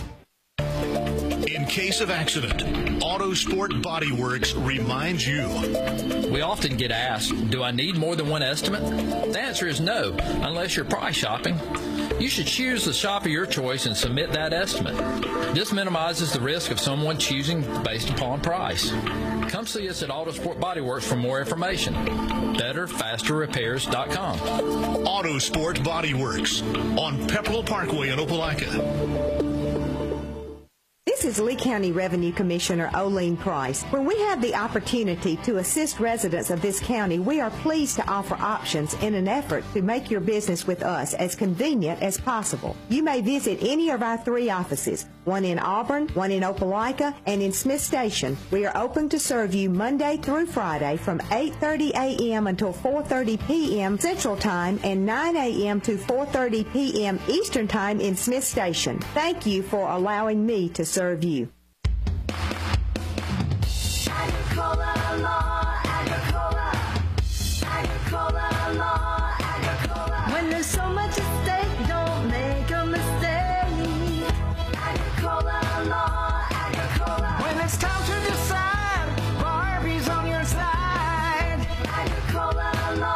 In case of accident, Autosport Body Works reminds you. We often get asked, do I need more than one estimate? The answer is no, unless you're price shopping. You should choose the shop of your choice and submit that estimate. This minimizes the risk of someone choosing based upon price. Come see us at Autosport Body Works for more information. better faster repairs dot com. Autosport Body Works on Pepperell Parkway in Opelika. This is Lee County Revenue Commissioner Oline Price. When we have the opportunity to assist residents of this county, we are pleased to offer options in an effort to make your business with us as convenient as possible. You may visit any of our three offices, one in Auburn, one in Opelika, and in Smith Station. We are open to serve you Monday through Friday from eight thirty a m until four thirty p m Central Time and nine a m to four thirty p m Eastern Time in Smith Station. Thank you for allowing me to serve you. Agricola Law, Agricola. Agricola Law, Agricola. When there's so much at stake, don't make a mistake. Agricola Law, Agricola. When it's time to decide, Barbie's on your side. Agricola Law.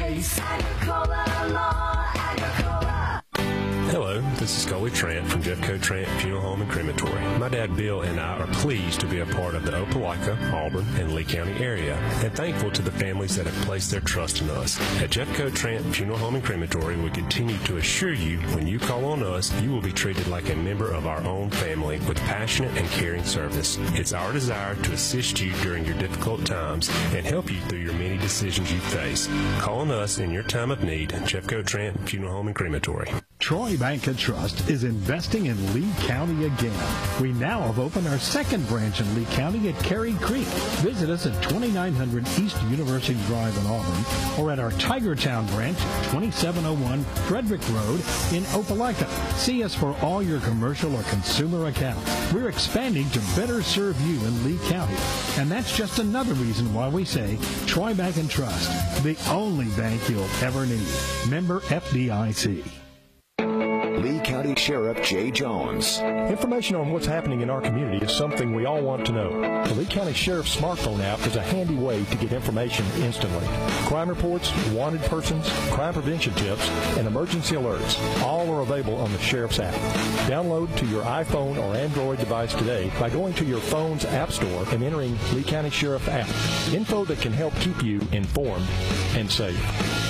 face. Agricola Law, Agricola. Hello, this is Coley Trent from Jeffco Trent Funeral Home and Crematory. My dad Bill and I are pleased to be a part of the Opelika, Auburn, and Lee County area, and thankful to the families that have placed their trust in us. At Jeffco Trent Funeral Home and Crematory, we continue to assure you when you call on us, you will be treated like a member of our own family with passionate and caring service. It's our desire to assist you during your difficult times and help you through your many decisions you face. Call on us in your time of need. Jeffco Trent Funeral Home and Crematory. Troy Bank and Trust is investing in Lee County again. We now have opened our second branch in Lee County at Cary Creek. Visit us at twenty-nine hundred East University Drive in Auburn or at our Tigertown branch, twenty-seven oh one Frederick Road in Opelika. See us for all your commercial or consumer accounts. We're expanding to better serve you in Lee County. And that's just another reason why we say Troy Bank and Trust, the only bank you'll ever need. Member F D I C. Lee County Sheriff Jay Jones. Information on what's happening in our community is something we all want to know. The Lee County Sheriff's smartphone app is a handy way to get information instantly. Crime reports, wanted persons, crime prevention tips, and emergency alerts all are available on the Sheriff's app. Download to your iPhone or Android device today by going to your phone's app store and entering Lee County Sheriff app. Info that can help keep you informed and safe.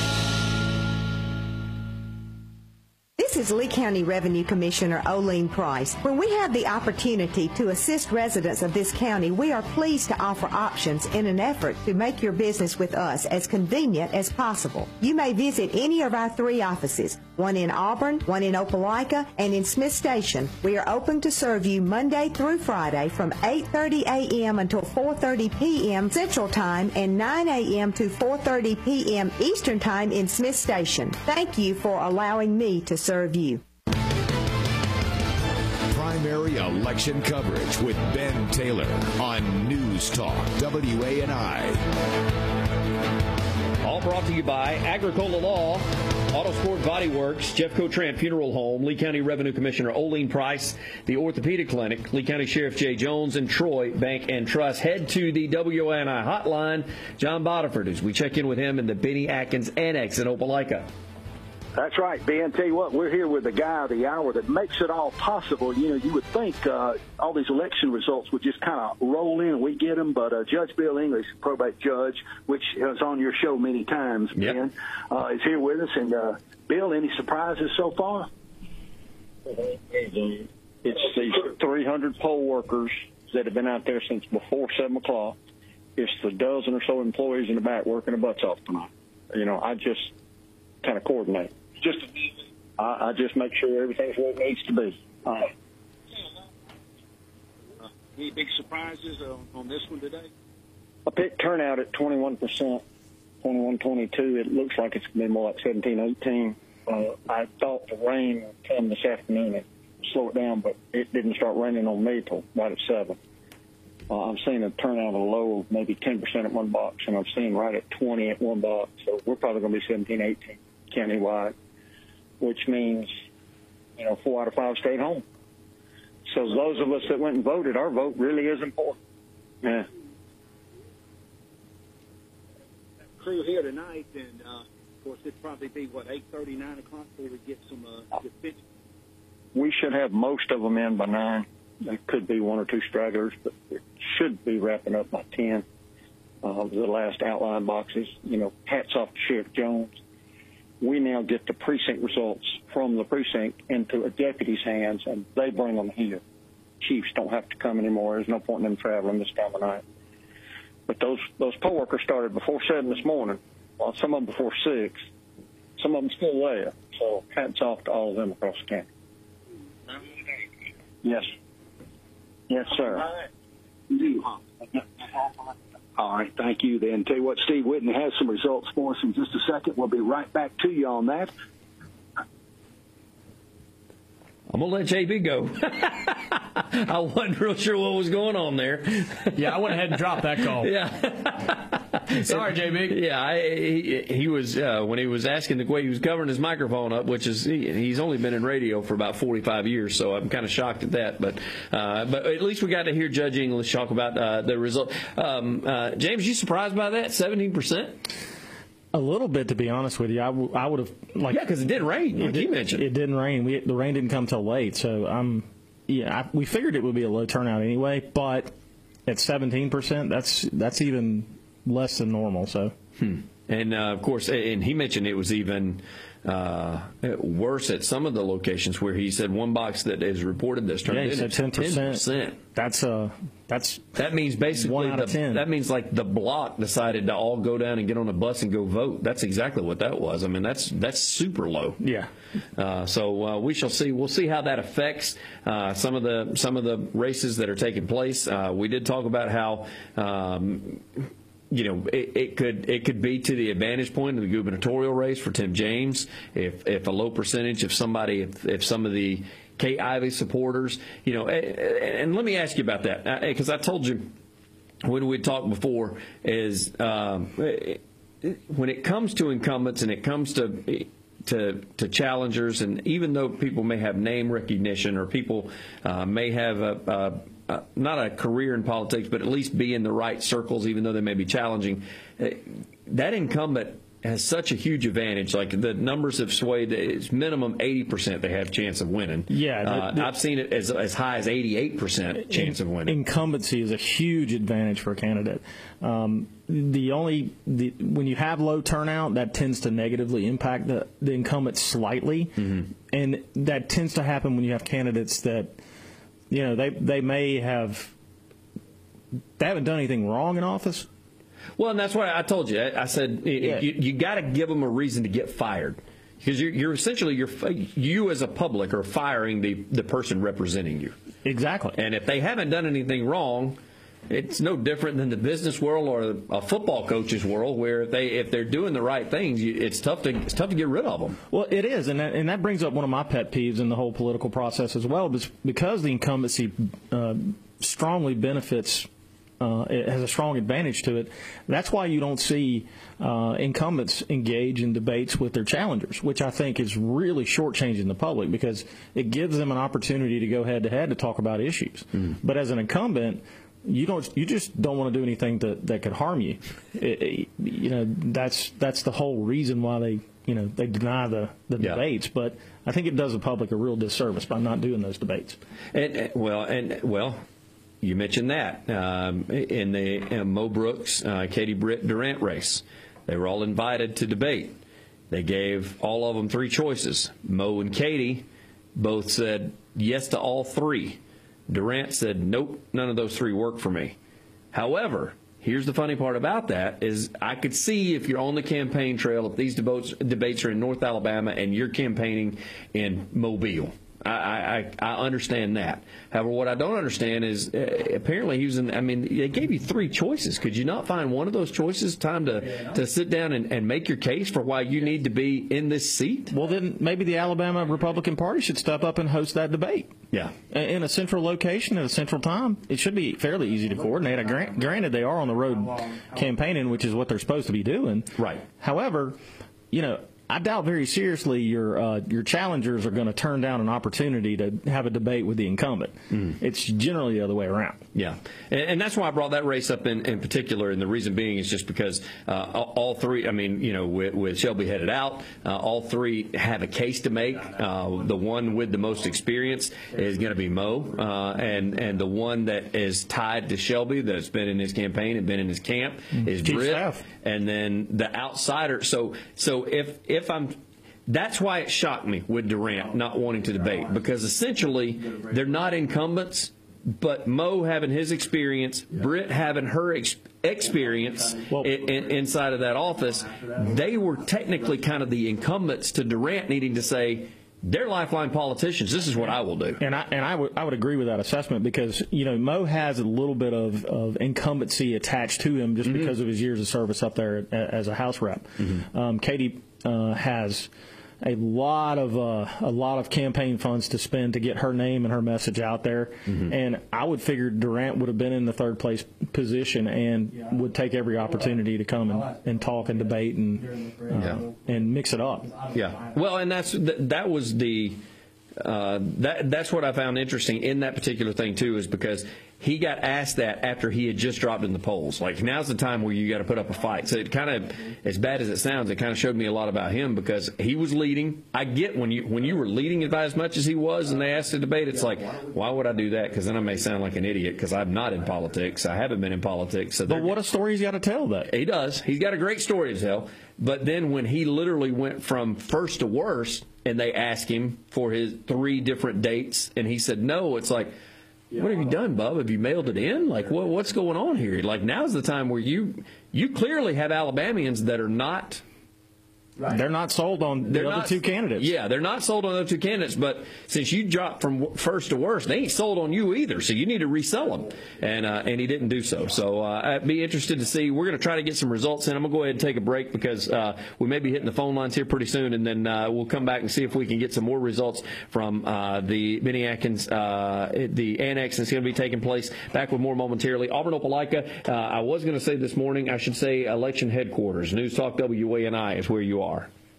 This is Lee County Revenue Commissioner Oline Price. When we have the opportunity to assist residents of this county, we are pleased to offer options in an effort to make your business with us as convenient as possible. You may visit any of our three offices, one in Auburn, one in Opelika, and in Smith Station. We are open to serve you Monday through Friday from eight thirty a.m. until four thirty p.m. Central Time and nine a.m. to four thirty p.m. Eastern Time in Smith Station. Thank you for allowing me to serve you. Primary election coverage with Ben Taylor on News Talk W A N I. All brought to you by Agricola Law, Autosport Body Works, Jeffco Trent Funeral Home, Lee County Revenue Commissioner Oline Price, the Orthopedic Clinic, Lee County Sheriff Jay Jones, and Troy Bank and Trust. Head to the W A N I hotline, John Bodiford, as we check in with him in the Benny Atkins Annex in Opelika. That's right, Ben. Tell you what, we're here with the guy of the hour that makes it all possible. You know, you would think uh, all these election results would just kind of roll in and we get them, but uh, Judge Bill English, probate judge, which is on your show many times, yep. Ben, uh, is here with us. And, uh, Bill, any surprises so far? It's these three hundred poll workers that have been out there since before seven o'clock. It's the dozen or so employees in the back working their butts off tonight. You know, I just kind of coordinate. Just, I, I just make sure everything's where it needs to be. Uh, uh, any big surprises on, on this one today? I picked turnout at twenty-one percent, twenty-one, twenty-two. It looks like it's going to be more like seventeen, eighteen. Uh, I thought the rain would come this afternoon and slow it down, but it didn't start raining on me till right at seven. Uh, I'm seeing a turnout of a low of maybe ten percent at one box, and I'm seeing right at twenty at one box. So we're probably going to be seventeen, eighteen countywide, which means, you know, four out of five stayed home. So those of us that went and voted, our vote really is important. Yeah. Crew here tonight, and uh, of course it'd probably be what eight thirty, nine o'clock before we get some uh, good We should have most of them in by nine. There could be one or two stragglers, but it should be wrapping up by ten. Uh, the last outline boxes, you know, hats off to Sheriff Jones. We now get the precinct results from the precinct into a deputy's hands, and they bring them here. Chiefs don't have to come anymore. There's no point in them traveling this time of night. But those those poll workers started before seven this morning, well, some of them before six. Some of them still there. So hats off to all of them across the county. Yes. Yes, sir. All right, thank you then. Tell you what, Steve Whitney has some results for us in just a second. We'll be right back to you on that. I'm going to let J B go. I wasn't real sure what was going on there. Yeah, I went ahead and dropped that call. Yeah. Sorry, J B. Yeah, I, he, he was, uh, when he was asking the way he was covering his microphone up, which is, he, he's only been in radio for about forty-five years, so I'm kind of shocked at that. But uh, but at least we got to hear Judge English talk about uh, the result. Um, uh, James, you surprised by that, seventeen percent? A little bit, to be honest with you. I, w- I would have like yeah, because it didn't rain. It Like did, you mentioned, it didn't rain. We, the rain didn't come till late, so I'm yeah. I, we figured it would be a low turnout anyway, but at seventeen percent, that's that's even less than normal. So, hmm. and uh, of course, and he mentioned it was even uh, worse at some of the locations where he said one box that is reported that's turned yeah, he in said ten percent. That's uh, that's that means basically one out the, of ten. That means like the block decided to all go down and get on a bus and go vote. That's exactly what that was. I mean, that's that's super low. Yeah. Uh, so uh, we shall see. We'll see how that affects uh, some of the some of the races that are taking place. Uh, we did talk about how. Um, You know, it, it could it could be to the advantage point of the gubernatorial race for Tim James if if a low percentage of somebody if, if some of the Kate Ivey supporters, you know, and, and let me ask you about that because I told you when we talked before is um, when it comes to incumbents and it comes to to to challengers, and even though people may have name recognition or people uh, may have a, a Uh, not a career in politics, but at least be in the right circles, even though they may be challenging. Uh, that incumbent has such a huge advantage. Like the numbers have swayed, it's minimum eighty percent they have a chance of winning. Yeah. The, uh, the, I've seen it as, as high as eighty-eight percent chance in, of winning. Incumbency is a huge advantage for a candidate. Um, the only the, when you have low turnout, that tends to negatively impact the, the incumbent slightly. Mm-hmm. And that tends to happen when you have candidates that You know, they they may have they haven't done anything wrong in office. Well, and that's why I told you. I, I said yeah. you, you got to give them a reason to get fired because you're, you're essentially you're you as a public are firing the the person representing you. Exactly. And if they haven't done anything wrong, it's no different than the business world or a football coach's world, where if they if they're doing the right things, you, it's tough to it's tough to get rid of them. Well, it is, and that, and that brings up one of my pet peeves in the whole political process as well, because the incumbency uh, strongly benefits. Uh, it has a strong advantage to it. That's why you don't see uh, incumbents engage in debates with their challengers, which I think is really shortchanging the public because it gives them an opportunity to go head to head to talk about issues. Mm. But as an incumbent, you don't. You just don't want to do anything that, that could harm you. It, it, you know, that's that's the whole reason why they you know they deny the, the yeah. debates. But I think it does the public a real disservice by not doing those debates. And, and well, and well, you mentioned that um, in the uh, Mo Brooks, uh, Katie Britt Durant race, they were all invited to debate. They gave all of them three choices. Mo and Katie both said yes to all three. Durant said, nope, none of those three work for me. However, here's the funny part about that is I could see if you're on the campaign trail, if these debates, debates are in North Alabama and you're campaigning in Mobile. I, I, I understand that. However, what I don't understand is uh, apparently he was in, I mean, they gave you three choices. Could you not find one of those choices time to, yeah. to sit down and, and make your case for why you need to be in this seat? Well, then maybe the Alabama Republican Party should step up and host that debate. Yeah. In a central location at a central time. It should be fairly easy to coordinate. Granted, they are on the road campaigning, which is what they're supposed to be doing. Right. However, you know, I doubt very seriously your uh, your challengers are going to turn down an opportunity to have a debate with the incumbent. Mm. It's generally the other way around. Yeah, and, and that's why I brought that race up in, in particular, and the reason being is just because uh, all three, I mean, you know, with, with Shelby headed out, uh, all three have a case to make. Uh, the one with the most experience is going to be Mo, uh, and, and the one that is tied to Shelby that's been in his campaign and been in his camp mm. is Chief Britt. Staff. And then the outsider. So, so if if If I'm, that's why it shocked me with Durant not wanting to debate, because essentially they're not incumbents, but Mo having his experience, Britt having her ex- experience in, in, inside of that office, they were technically kind of the incumbents to Durant needing to say, they're lifeline politicians. This is what I will do. And I and I would I would agree with that assessment because, you know, Mo has a little bit of, of incumbency attached to him just mm-hmm. because of his years of service up there as a House rep. Mm-hmm. Um, Katie uh, has a lot of uh, a lot of campaign funds to spend to get her name and her message out there. Mm-hmm. And I would figure Durant would have been in the third place position and yeah. would take every opportunity to come and, and talk and debate and uh, yeah. and mix it up. Yeah. Well, and that's that was the uh, that that's what I found interesting in that particular thing too, is because he got asked that after he had just dropped in the polls. Like, now's the time where you got to put up a fight. So it kind of, as bad as it sounds, it kind of showed me a lot about him because he was leading. I get when you when you were leading by as much as he was and they asked to debate, it's like, why would I do that? Because then I may sound like an idiot because I'm not in politics. I haven't been in politics. So but what a story he's got to tell, though. He does. He's got a great story to tell. But then when he literally went from first to worst and they asked him for his three different dates and he said no, it's like, what have you done, Bub? Have you mailed it in? Like, what, what's going on here? Like, now's the time where you you clearly have Alabamians that are not. Right. They're not sold on the other not, two candidates. Yeah, they're not sold on the other two candidates. But since you dropped from first to worst, they ain't sold on you either. So you need to resell them. And uh, and he didn't do so. So uh, I'd be interested to see. We're going to try to get some results in. I'm going to go ahead and take a break because uh, we may be hitting the phone lines here pretty soon. And then uh, we'll come back and see if we can get some more results from uh, the Benny Atkins, uh, the annex that's going to be taking place. Back with more momentarily. Auburn Opelika. Uh, I was going to say this morning, I should say election headquarters. News Talk W A N I is where you are.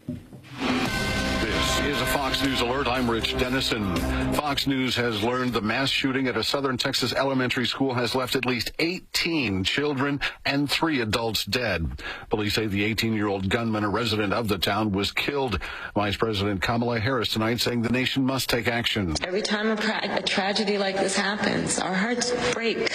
This is a Fox News alert. I'm Rich Dennison. Fox News has learned the mass shooting at a Southern Texas elementary school has left at least eighteen children and three adults dead. Police say the eighteen-year-old gunman, a resident of the town, was killed. Vice President Kamala Harris tonight saying the nation must take action. Every time a, pra- a tragedy like this happens, our hearts break.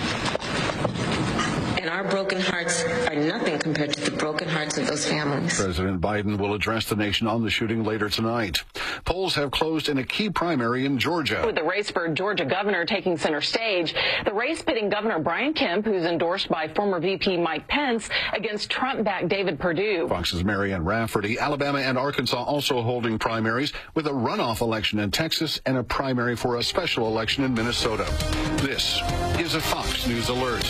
And our broken hearts are nothing compared to the broken hearts of those families. President Biden will address the nation on the shooting later tonight. Polls have closed in a key primary in Georgia. With the race for Georgia governor taking center stage, the race pitting Governor Brian Kemp, who's endorsed by former V P Mike Pence, against Trump-backed David Perdue. Fox's Marianne Rafferty. Alabama and Arkansas also holding primaries, with a runoff election in Texas and a primary for a special election in Minnesota. This is a Fox News alert.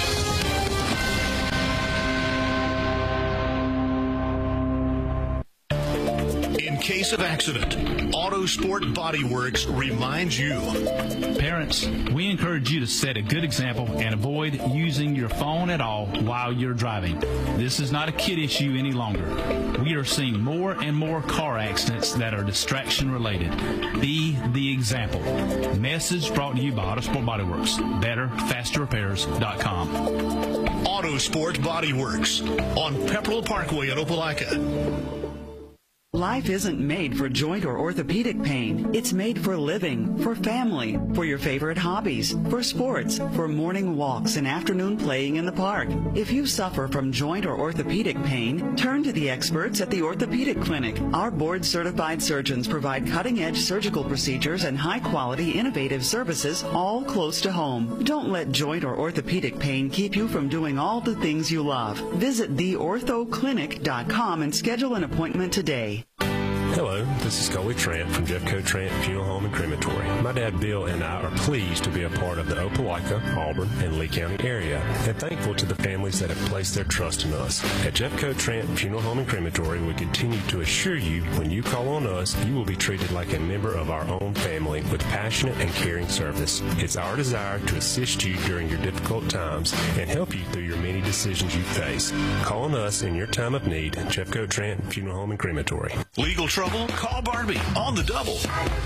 In case of accident, Autosport Body Works reminds you. Parents, we encourage you to set a good example and avoid using your phone at all while you're driving. This is not a kid issue any longer. We are seeing more and more car accidents that are distraction related. Be the example. Message brought to you by Autosport Body Works. Better, faster repairs dot com. Autosport Body Works on Pepperell Parkway in Opelika. Life isn't made for joint or orthopedic pain. It's made for living, for family, for your favorite hobbies, for sports, for morning walks and afternoon playing in the park. If you suffer from joint or orthopedic pain, turn to the experts at the Orthopedic Clinic. Our board-certified surgeons provide cutting-edge surgical procedures and high-quality, innovative services all close to home. Don't let joint or orthopedic pain keep you from doing all the things you love. Visit the ortho clinic dot com and schedule an appointment today. Hello, this is Coley Trant from Jeffco Trant Funeral Home and Crematory. My dad Bill and I are pleased to be a part of the Opelika, Auburn, and Lee County area, and thankful to the families that have placed their trust in us. At Jeffco Trant Funeral Home and Crematory, we continue to assure you when you call on us, you will be treated like a member of our own family with passionate and caring service. It's our desire to assist you during your difficult times and help you through your many decisions you face. Call on us in your time of need. Jeffco Trant Funeral Home and Crematory. Legal trouble? Call Barbie on the double.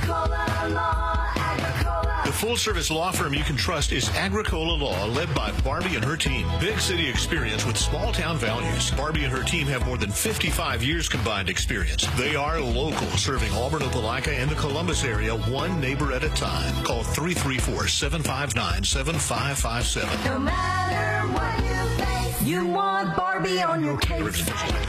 The full-service law firm you can trust is Agricola Law, led by Barbie and her team. Big city experience with small-town values. Barbie and her team have more than fifty-five years combined experience. They are local, serving Auburn, Opelika, and the Columbus area, one neighbor at a time. Call three three four, seven five nine, seven five five seven. No matter what you face, you want Barbie on your case.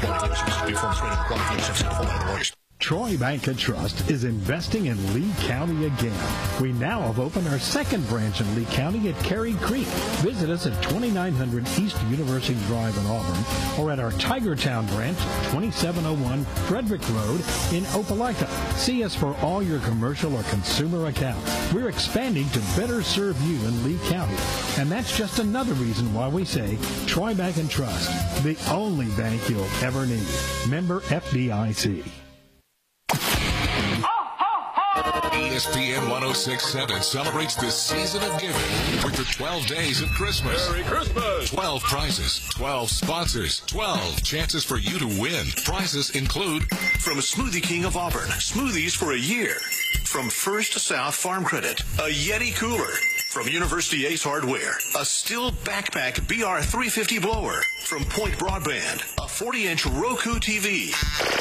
Troy Bank and Trust is investing in Lee County again. We now have opened our second branch in Lee County at Cary Creek. Visit us at twenty-nine hundred East University Drive in Auburn or at our Tigertown branch, twenty-seven oh one Frederick Road in Opelika. See us for all your commercial or consumer accounts. We're expanding to better serve you in Lee County. And that's just another reason why we say Troy Bank and Trust, the only bank you'll ever need. Member F D I C. E S P N one oh six point seven celebrates the season of giving with the twelve days of Christmas. Merry Christmas! twelve prizes, twelve sponsors, twelve chances for you to win. Prizes include from Smoothie King of Auburn, smoothies for a year. From First South Farm Credit, a Yeti cooler. From University Ace Hardware, a Stihl Backpack B R three fifty blower. From Point Broadband, a forty inch Roku T V.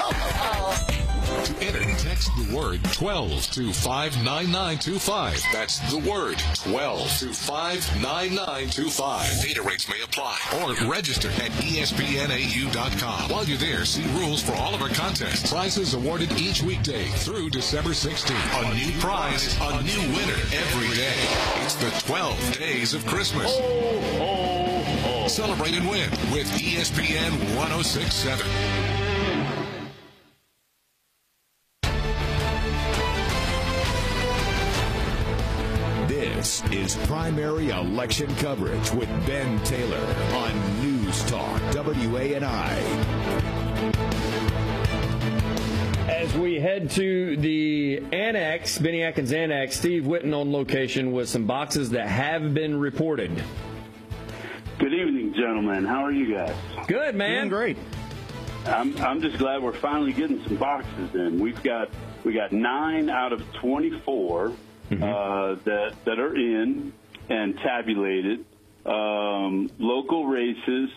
To enter, text the word twelve to five nine nine two five. That's the word twelve to five nine nine two five. Data rates may apply. Or register at E S P N A U dot com. While you're there, see rules for all of our contests. Prizes awarded each weekday through December sixteenth. A new prize, a new winner every day. It's the twelve days of Christmas. Oh, oh, oh. Celebrate and win with E S P N one oh six point seven. This is primary election coverage with Ben Taylor on News Talk W A N I. As we head to the annex, Benny Atkins Annex, Steve Whitten on location with some boxes that have been reported. Good evening, gentlemen. How are you guys? Good, man. Doing great. I'm I'm just glad we're finally getting some boxes in. We've got we got nine out of twenty-four. Mm-hmm. Uh, that that are in and tabulated. Um, local races.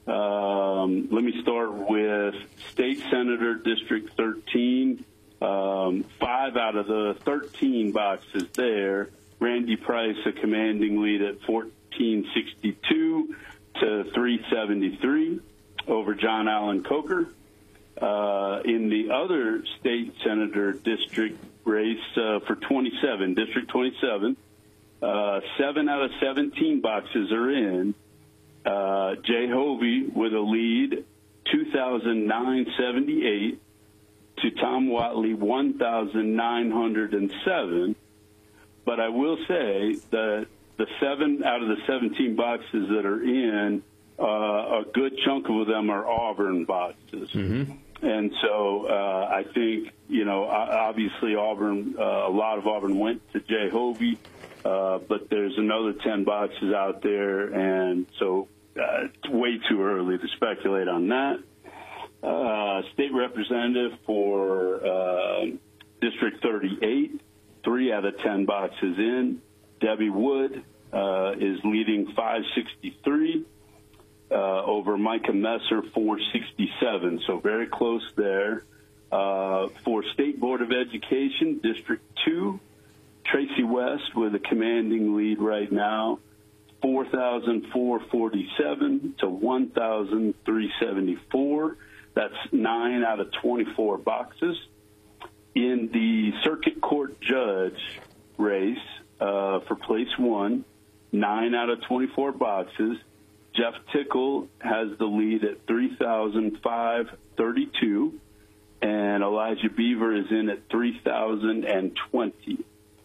Um, let me start with State Senator District thirteen. Um, five out of the thirteen boxes there. Randy Price, a commanding lead at fourteen sixty-two to three seventy-three over John Allen Coker. Uh, in the other State Senator District race uh, for twenty-seven, District twenty-seven. Uh, seven out of seventeen boxes are in. Uh, Jay Hovey with a lead, two thousand nine hundred seventy-eight to Tom Watley, one thousand nine hundred seven. But I will say that the seven out of the seventeen boxes that are in, uh, a good chunk of them are Auburn boxes. Mm-hmm. And so uh, I think, you know, obviously Auburn, uh, a lot of Auburn went to Jay Hovey, uh, but there's another ten boxes out there, and so uh, it's way too early to speculate on that. Uh, state representative for uh, District thirty-eight, three out of ten boxes in. Debbie Wood uh, is leading five sixty-three. Uh, over Micah Messer, four sixty-seven, so very close there. Uh, for State Board of Education, District two, Tracy West with a commanding lead right now, four thousand four hundred forty-seven to one thousand three hundred seventy-four. That's nine out of twenty-four boxes. In the Circuit Court Judge race uh, for place one, nine out of twenty-four boxes. Jeff Tickle has the lead at three thousand five hundred thirty-two, and Elijah Beaver is in at three thousand twenty.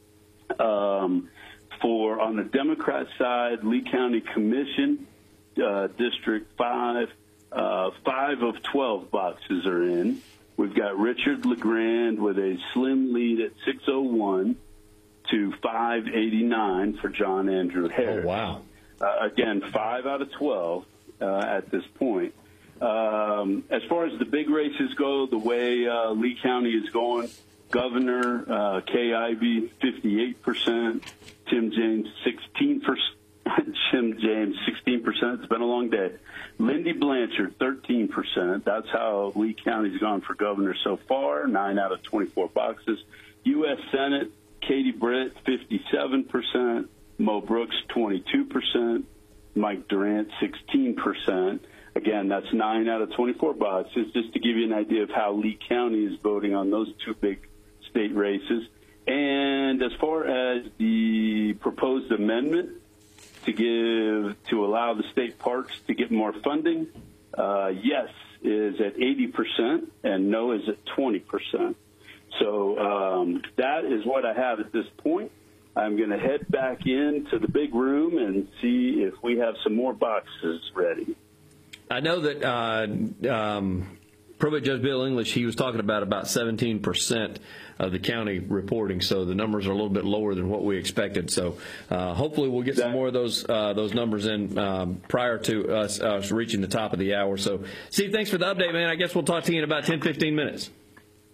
Um, for on the Democrat side, Lee County Commission, uh, District five, uh, five of twelve boxes are in. We've got Richard LeGrand with a slim lead at six oh one to five eighty-nine for John Andrew Harris. Oh, wow. Uh, again, five out of twelve uh, at this point. Um, as far as the big races go, the way uh, Lee County is going, Governor uh, Kay Ivey, fifty-eight percent, Tim James, sixteen percent, Tim James, sixteen percent. It's been a long day. Lindy Blanchard, thirteen percent. That's how Lee County's gone for governor so far, nine out of twenty-four boxes. U S Senate, Katie Britt, fifty-seven percent. Mo Brooks, twenty-two percent. Mike Durant, sixteen percent. Again, that's nine out of twenty-four boxes, just to give you an idea of how Lee County is voting on those two big state races. And as far as the proposed amendment to give, to allow the state parks to get more funding, uh, yes is at eighty percent and no is at twenty percent. So um, that is what I have at this point. I'm going to head back into the big room and see if we have some more boxes ready. I know that uh, um, Probate Judge Bill English, he was talking about about seventeen percent of the county reporting, so the numbers are a little bit lower than what we expected. So uh, hopefully we'll get some more of those uh, those numbers in um, prior to us, us reaching the top of the hour. So, Steve, thanks for the update, man. I guess we'll talk to you in about ten, fifteen minutes.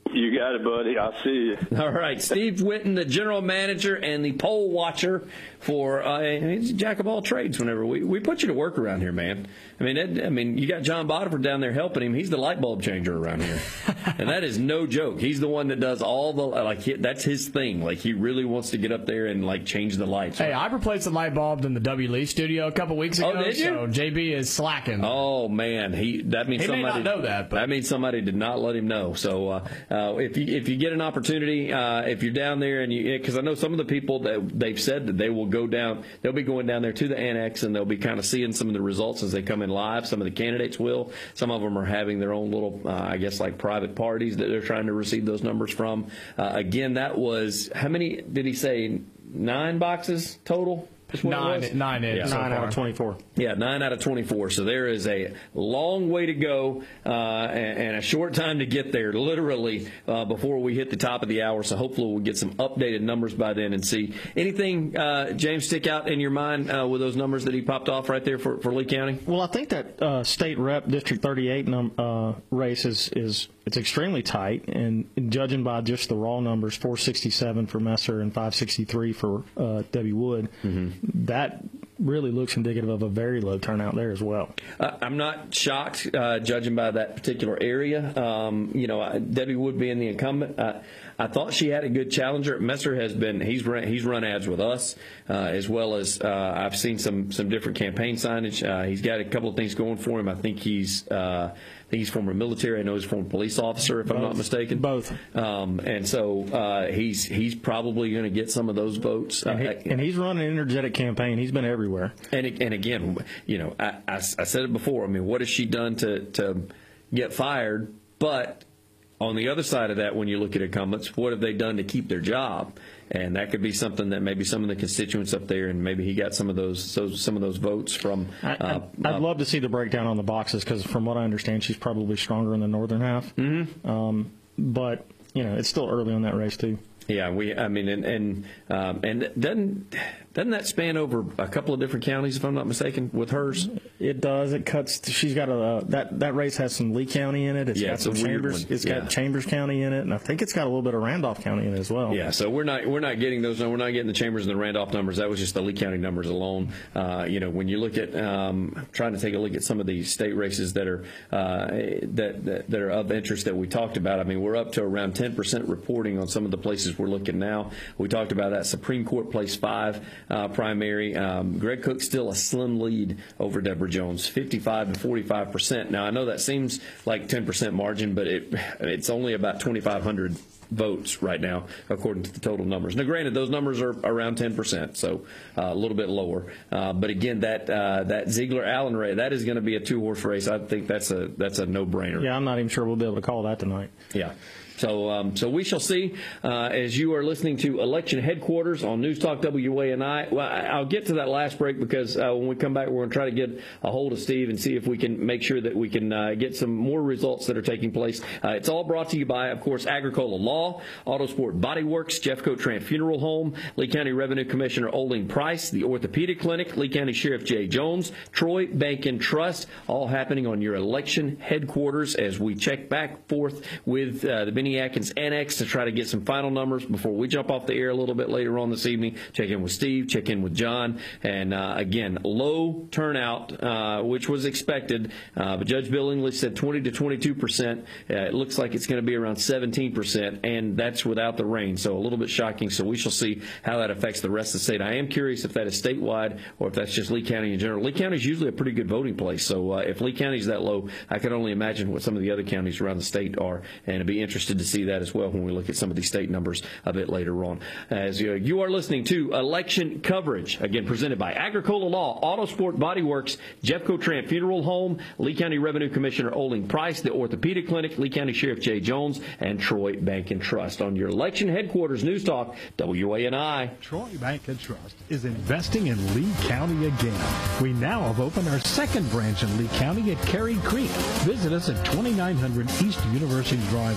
You got it, buddy. I'll see you. All right. Steve Witten, the general manager and the poll watcher for uh, he's a jack of all trades. Whenever we, we put you to work around here, man. I mean, it, I mean, you got John Bodiford down there helping him. He's the light bulb changer around here, and that is no joke. He's the one that does all the like. He, that's his thing. Like he really wants to get up there and like change the lights. Hey, I replaced the light bulb in the W. Lee studio a couple weeks ago. Oh, did you? So J B is slacking. Oh man, he that means he somebody may not know that. But. That means somebody did not let him know. So uh, uh, if you if you get an opportunity, uh, if you're down there and you, because I know some of the people that they've said that they will go down, they'll be going down there to the annex and they'll be kind of seeing some of the results as they come in live. Some of the candidates will. Some of them are having their own little, uh, I guess, like private parties that they're trying to receive those numbers from. Uh, again, that was how many did he say? Nine boxes total. Nine, nine, yeah. nine so out of twenty-four. Yeah, nine out of twenty-four. So there is a long way to go uh, and, and a short time to get there, literally, uh, before we hit the top of the hour. So hopefully we'll get some updated numbers by then and see. Anything, uh, James, stick out in your mind uh, with those numbers that he popped off right there for, for Lee County? Well, I think that uh, state rep District thirty-eight num- uh, race is, is it's extremely tight, and, and judging by just the raw numbers, four sixty-seven for Messer and five sixty-three for uh, Debbie Wood. Mm-hmm. That really looks indicative of a very low turnout there as well. Uh, I'm not shocked, uh, judging by that particular area. Um, you know, uh, Debbie Wood being the incumbent, uh, I thought she had a good challenger. Messer has been he's run, he's run ads with us, uh, as well as uh, I've seen some some different campaign signage. Uh, he's got a couple of things going for him. I think he's. Uh, I think he's former military. I know he's former police officer, if Both. I'm not mistaken. Both. Um, and so uh, he's he's probably going to get some of those votes. And, he, uh, and he's run an energetic campaign. He's been everywhere. And and again, you know, I, I, I said it before. I mean, what has she done to to get fired? But on the other side of that, when you look at incumbents, what have they done to keep their job? And that could be something that maybe some of the constituents up there, and maybe he got some of those, those some of those votes from. I, uh, I'd, I'd uh, love to see the breakdown on the boxes because, from what I understand, she's probably stronger in the northern half. Mm-hmm. Um, but you know, it's still early on that race too. Yeah, we. I mean, and and um, and doesn't doesn't that span over a couple of different counties, if I'm not mistaken, with hers? It does. It cuts. She's got a that that race has some Lee County in it. It's yeah, got it's some a weird Chambers. one. It's yeah. got Chambers County in it, and I think it's got a little bit of Randolph County in it as well. Yeah, so we're not we're not getting those. We're not getting the Chambers and the Randolph numbers. That was just the Lee County numbers alone. Uh, you know, when you look at um, I'm trying to take a look at some of these state races that are uh, that, that that are of interest that we talked about. I mean, we're up to around ten percent reporting on some of the places we're looking now. We talked about that Supreme Court place five uh, primary. Um, Greg Cook still a slim lead over Deborah Jones, fifty-five to forty-five percent. Now I know that seems like ten percent margin, but it it's only about twenty-five hundred votes right now, according to the total numbers. Now, granted, those numbers are around ten percent, so uh, a little bit lower. Uh, but again, that uh, that Ziegler-Allen race, that is going to be a two-horse race. I think that's a that's a no-brainer. Yeah, I'm not even sure we'll be able to call that tonight. Yeah. So, um, so we shall see uh, as you are listening to Election Headquarters on News Talk W A N I. Well, I'll get to that last break because uh, when we come back, we're going to try to get a hold of Steve and see if we can make sure that we can uh, get some more results that are taking place. Uh, it's all brought to you by, of course, Agricola Law, Autosport Body Works, Jeffco Trant Funeral Home, Lee County Revenue Commissioner Oline Price, the Orthopedic Clinic, Lee County Sheriff Jay Jones, Troy Bank and Trust, all happening on your election headquarters as we check back forth with uh, the Benny Atkins Annex to try to get some final numbers before we jump off the air a little bit later on this evening. Check in with Steve, check in with John, and uh, again, low turnout, uh, which was expected, uh, but Judge Billingsley said twenty to twenty-two percent. Uh, it looks like it's going to be around seventeen percent, and that's without the rain, so a little bit shocking. So we shall see how that affects the rest of the state. I am curious if that is statewide or if that's just Lee County in general. Lee County is usually a pretty good voting place, so uh, if Lee County is that low, I can only imagine what some of the other counties around the state are, and I'd be interested to see that as well when we look at some of these state numbers a bit later on. As you, you are listening to Election Coverage, again presented by Agricola Law, Autosport Body Works, Jeffco Trant Funeral Home, Lee County Revenue Commissioner Oline Price, the Orthopedic Clinic, Lee County Sheriff Jay Jones, and Troy Bank and Trust on your election headquarters. News Talk W A N I. Troy Bank and Trust is investing in Lee County again. We now have opened our second branch in Lee County at Carey Creek. Visit us at twenty-nine hundred East University Drive in Auburn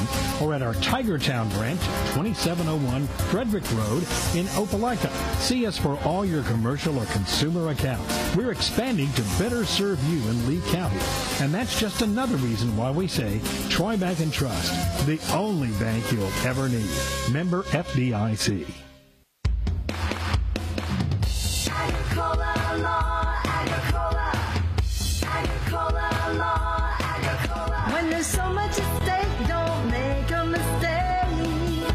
or at our Tigertown branch, twenty-seven oh one Frederick Road in Opelika. See us for all your commercial or consumer accounts. We're expanding to better serve you in Lee County. And that's just another reason why we say Troy Bank and Trust, the only bank you'll ever need. Member F D I C. Agricola law, Agricola. Agricola law, Agricola. When there's so much at stake, don't make a mistake.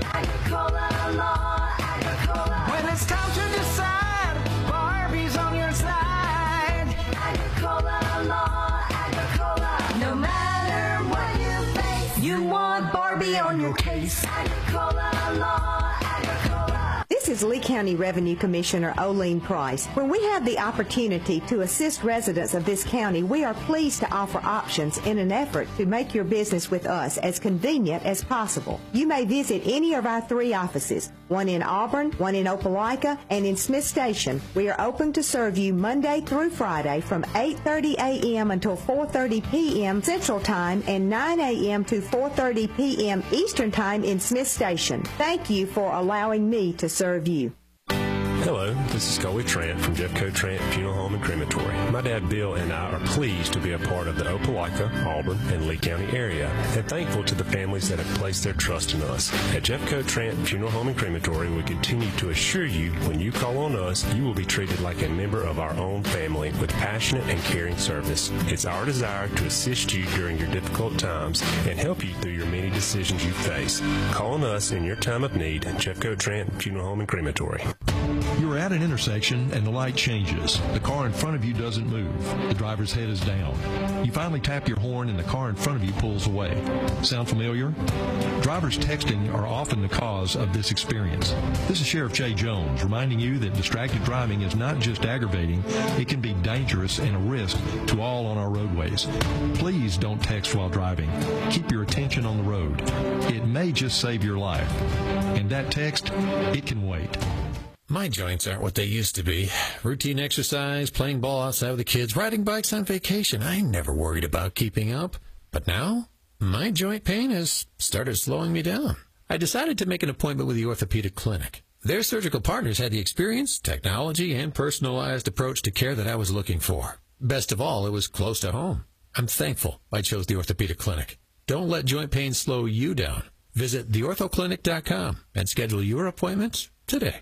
Agricola law, Agricola. When it's time to decide, Barbie's on your side. Agricola law, Agricola. No matter what you face, you want Barbie on your case. Agricola law, Agricola. This is Lee County Revenue Commissioner Oline Price. When we have the opportunity to assist residents of this county, we are pleased to offer options in an effort to make your business with us as convenient as possible. You may visit any of our three offices, one in Auburn, one in Opelika, and in Smith Station. We are open to serve you Monday through Friday from eight thirty a m until four thirty p m Central Time and nine a m to four thirty p m Eastern Time in Smith Station. Thank you for allowing me to serve you. Hello, this is Coley Trent from Jeffco Trent Funeral Home and Crematory. My dad Bill and I are pleased to be a part of the Opelika, Auburn, and Lee County area, and thankful to the families that have placed their trust in us. At Jeffco Trent Funeral Home and Crematory, we continue to assure you when you call on us, you will be treated like a member of our own family with passionate and caring service. It's our desire to assist you during your difficult times and help you through your many decisions you face. Call on us in your time of need at Jeffco Trent Funeral Home and Crematory. You're at an intersection and the light changes. The car in front of you doesn't move. The driver's head is down. You finally tap your horn and the car in front of you pulls away. Sound familiar? Drivers texting are often the cause of this experience. This is Sheriff Jay Jones reminding you that distracted driving is not just aggravating, it can be dangerous and a risk to all on our roadways. Please don't text while driving. Keep your attention on the road. It may just save your life. And that text, it can wait. My joints aren't what they used to be. Routine exercise, playing ball outside with the kids, riding bikes on vacation. I never worried about keeping up. But now, my joint pain has started slowing me down. I decided to make an appointment with the Orthopedic Clinic. Their surgical partners had the experience, technology, and personalized approach to care that I was looking for. Best of all, it was close to home. I'm thankful I chose the Orthopedic Clinic. Don't let joint pain slow you down. Visit the ortho clinic dot com and schedule your appointments today.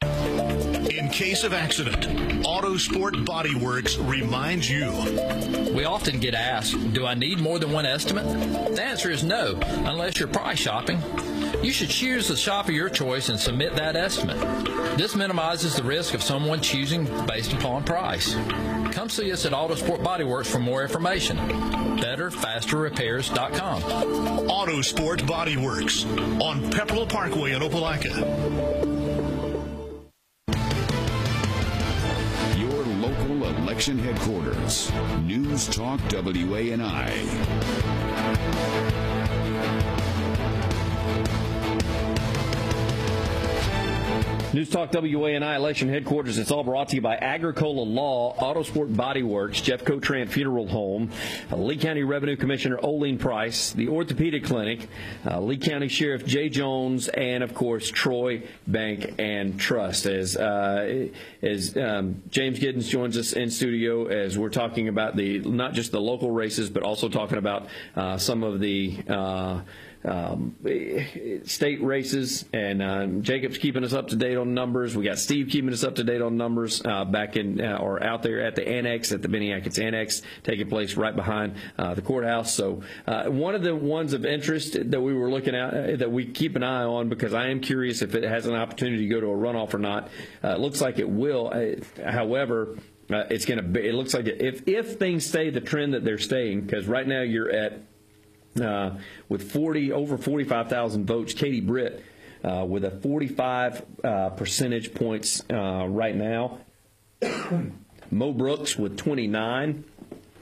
In case of accident, Autosport Body Works reminds you. We often get asked, do I need more than one estimate? The answer is no, unless you're price shopping. You should choose the shop of your choice and submit that estimate. This minimizes the risk of someone choosing based upon price. Come see us at Autosport Body Works for more information. better faster repairs dot com. Autosport Body Works on Pepperell Parkway in Opelika. Election headquarters, News Talk W A N I. News Talk W A N I Election Headquarters. It's all brought to you by Agricola Law, Autosport Body Works, Jeffco Trent Funeral Home, uh, Lee County Revenue Commissioner Oline Price, the Orthopedic Clinic, uh, Lee County Sheriff Jay Jones, and, of course, Troy Bank and Trust. As, uh, as um, James Giddens joins us in studio as we're talking about the not just the local races, but also talking about uh, some of the uh, Um, state races, and um, Jacob's keeping us up to date on numbers. We got Steve keeping us up to date on numbers uh, back in uh, or out there at the annex, at the Benny Atkins Annex, taking place right behind uh, the courthouse. So uh, one of the ones of interest that we were looking at, uh, that we keep an eye on, because I am curious if it has an opportunity to go to a runoff or not. Uh, it looks like it will. Uh, however, uh, it's going to be. It looks like it, if if things stay the trend that they're staying, because right now you're at. Uh, with forty over forty-five thousand votes, Katie Britt uh, with a forty-five uh, percentage points uh, right now. Mo Brooks with twenty-nine.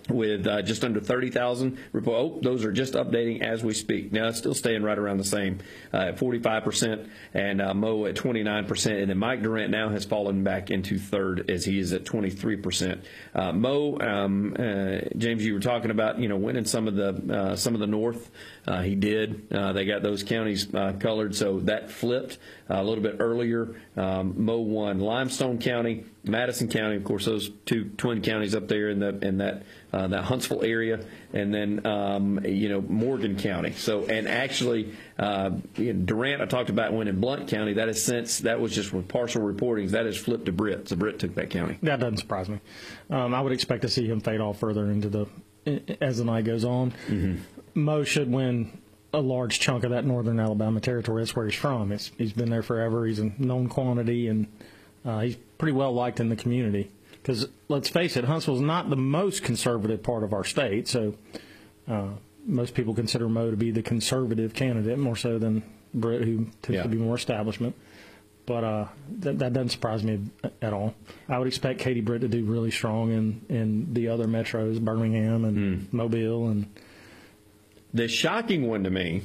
with uh, just under thirty thousand. Oh, those are just updating as we speak. Now, it's still staying right around the same uh, at forty-five percent, and uh, Mo at twenty-nine percent. And then Mike Durant now has fallen back into third as he is at twenty-three percent. Uh, Mo, um, uh, James, you were talking about, you know, winning some of the uh, some of the North. Uh, he did. Uh, they got those counties uh, colored, so that flipped uh, a little bit earlier. Um, Mo won Limestone County, Madison County, of course, those two twin counties up there in the in that uh, that Huntsville area, and then um, you know Morgan County. So and actually uh, Durant, I talked about winning Blount County. That has since that was just with partial reportings. That has flipped to Britt. So Britt took that county. That doesn't surprise me. Um, I would expect to see him fade off further into the as the night goes on. Mm-hmm. Mo should win a large chunk of that northern Alabama territory. That's where he's from. It's, he's been there forever. He's a known quantity, and uh, he's pretty well liked in the community. Because let's face it, Huntsville's not the most conservative part of our state, so uh, most people consider Mo to be the conservative candidate more so than Britt, who tends yeah. to be more establishment. But uh, that, that doesn't surprise me at all. I would expect Katie Britt to do really strong in, in the other metros, Birmingham and mm. Mobile. And the shocking one to me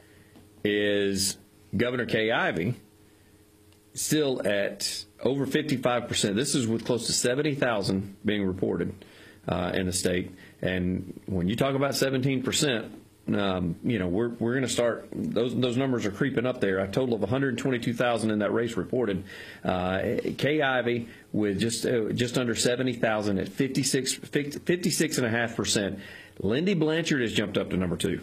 is Governor Kay Ivey still at over fifty-five percent. This is with close to seventy thousand being reported uh, in the state. And when you talk about seventeen percent, Um, you know, we're we're going to start. Those those numbers are creeping up there. A total of one hundred twenty-two thousand in that race reported. Uh, Kay Ivey with just uh, just under seventy thousand at fifty-six, fifty-six and a half percent. Lindy Blanchard has jumped up to number two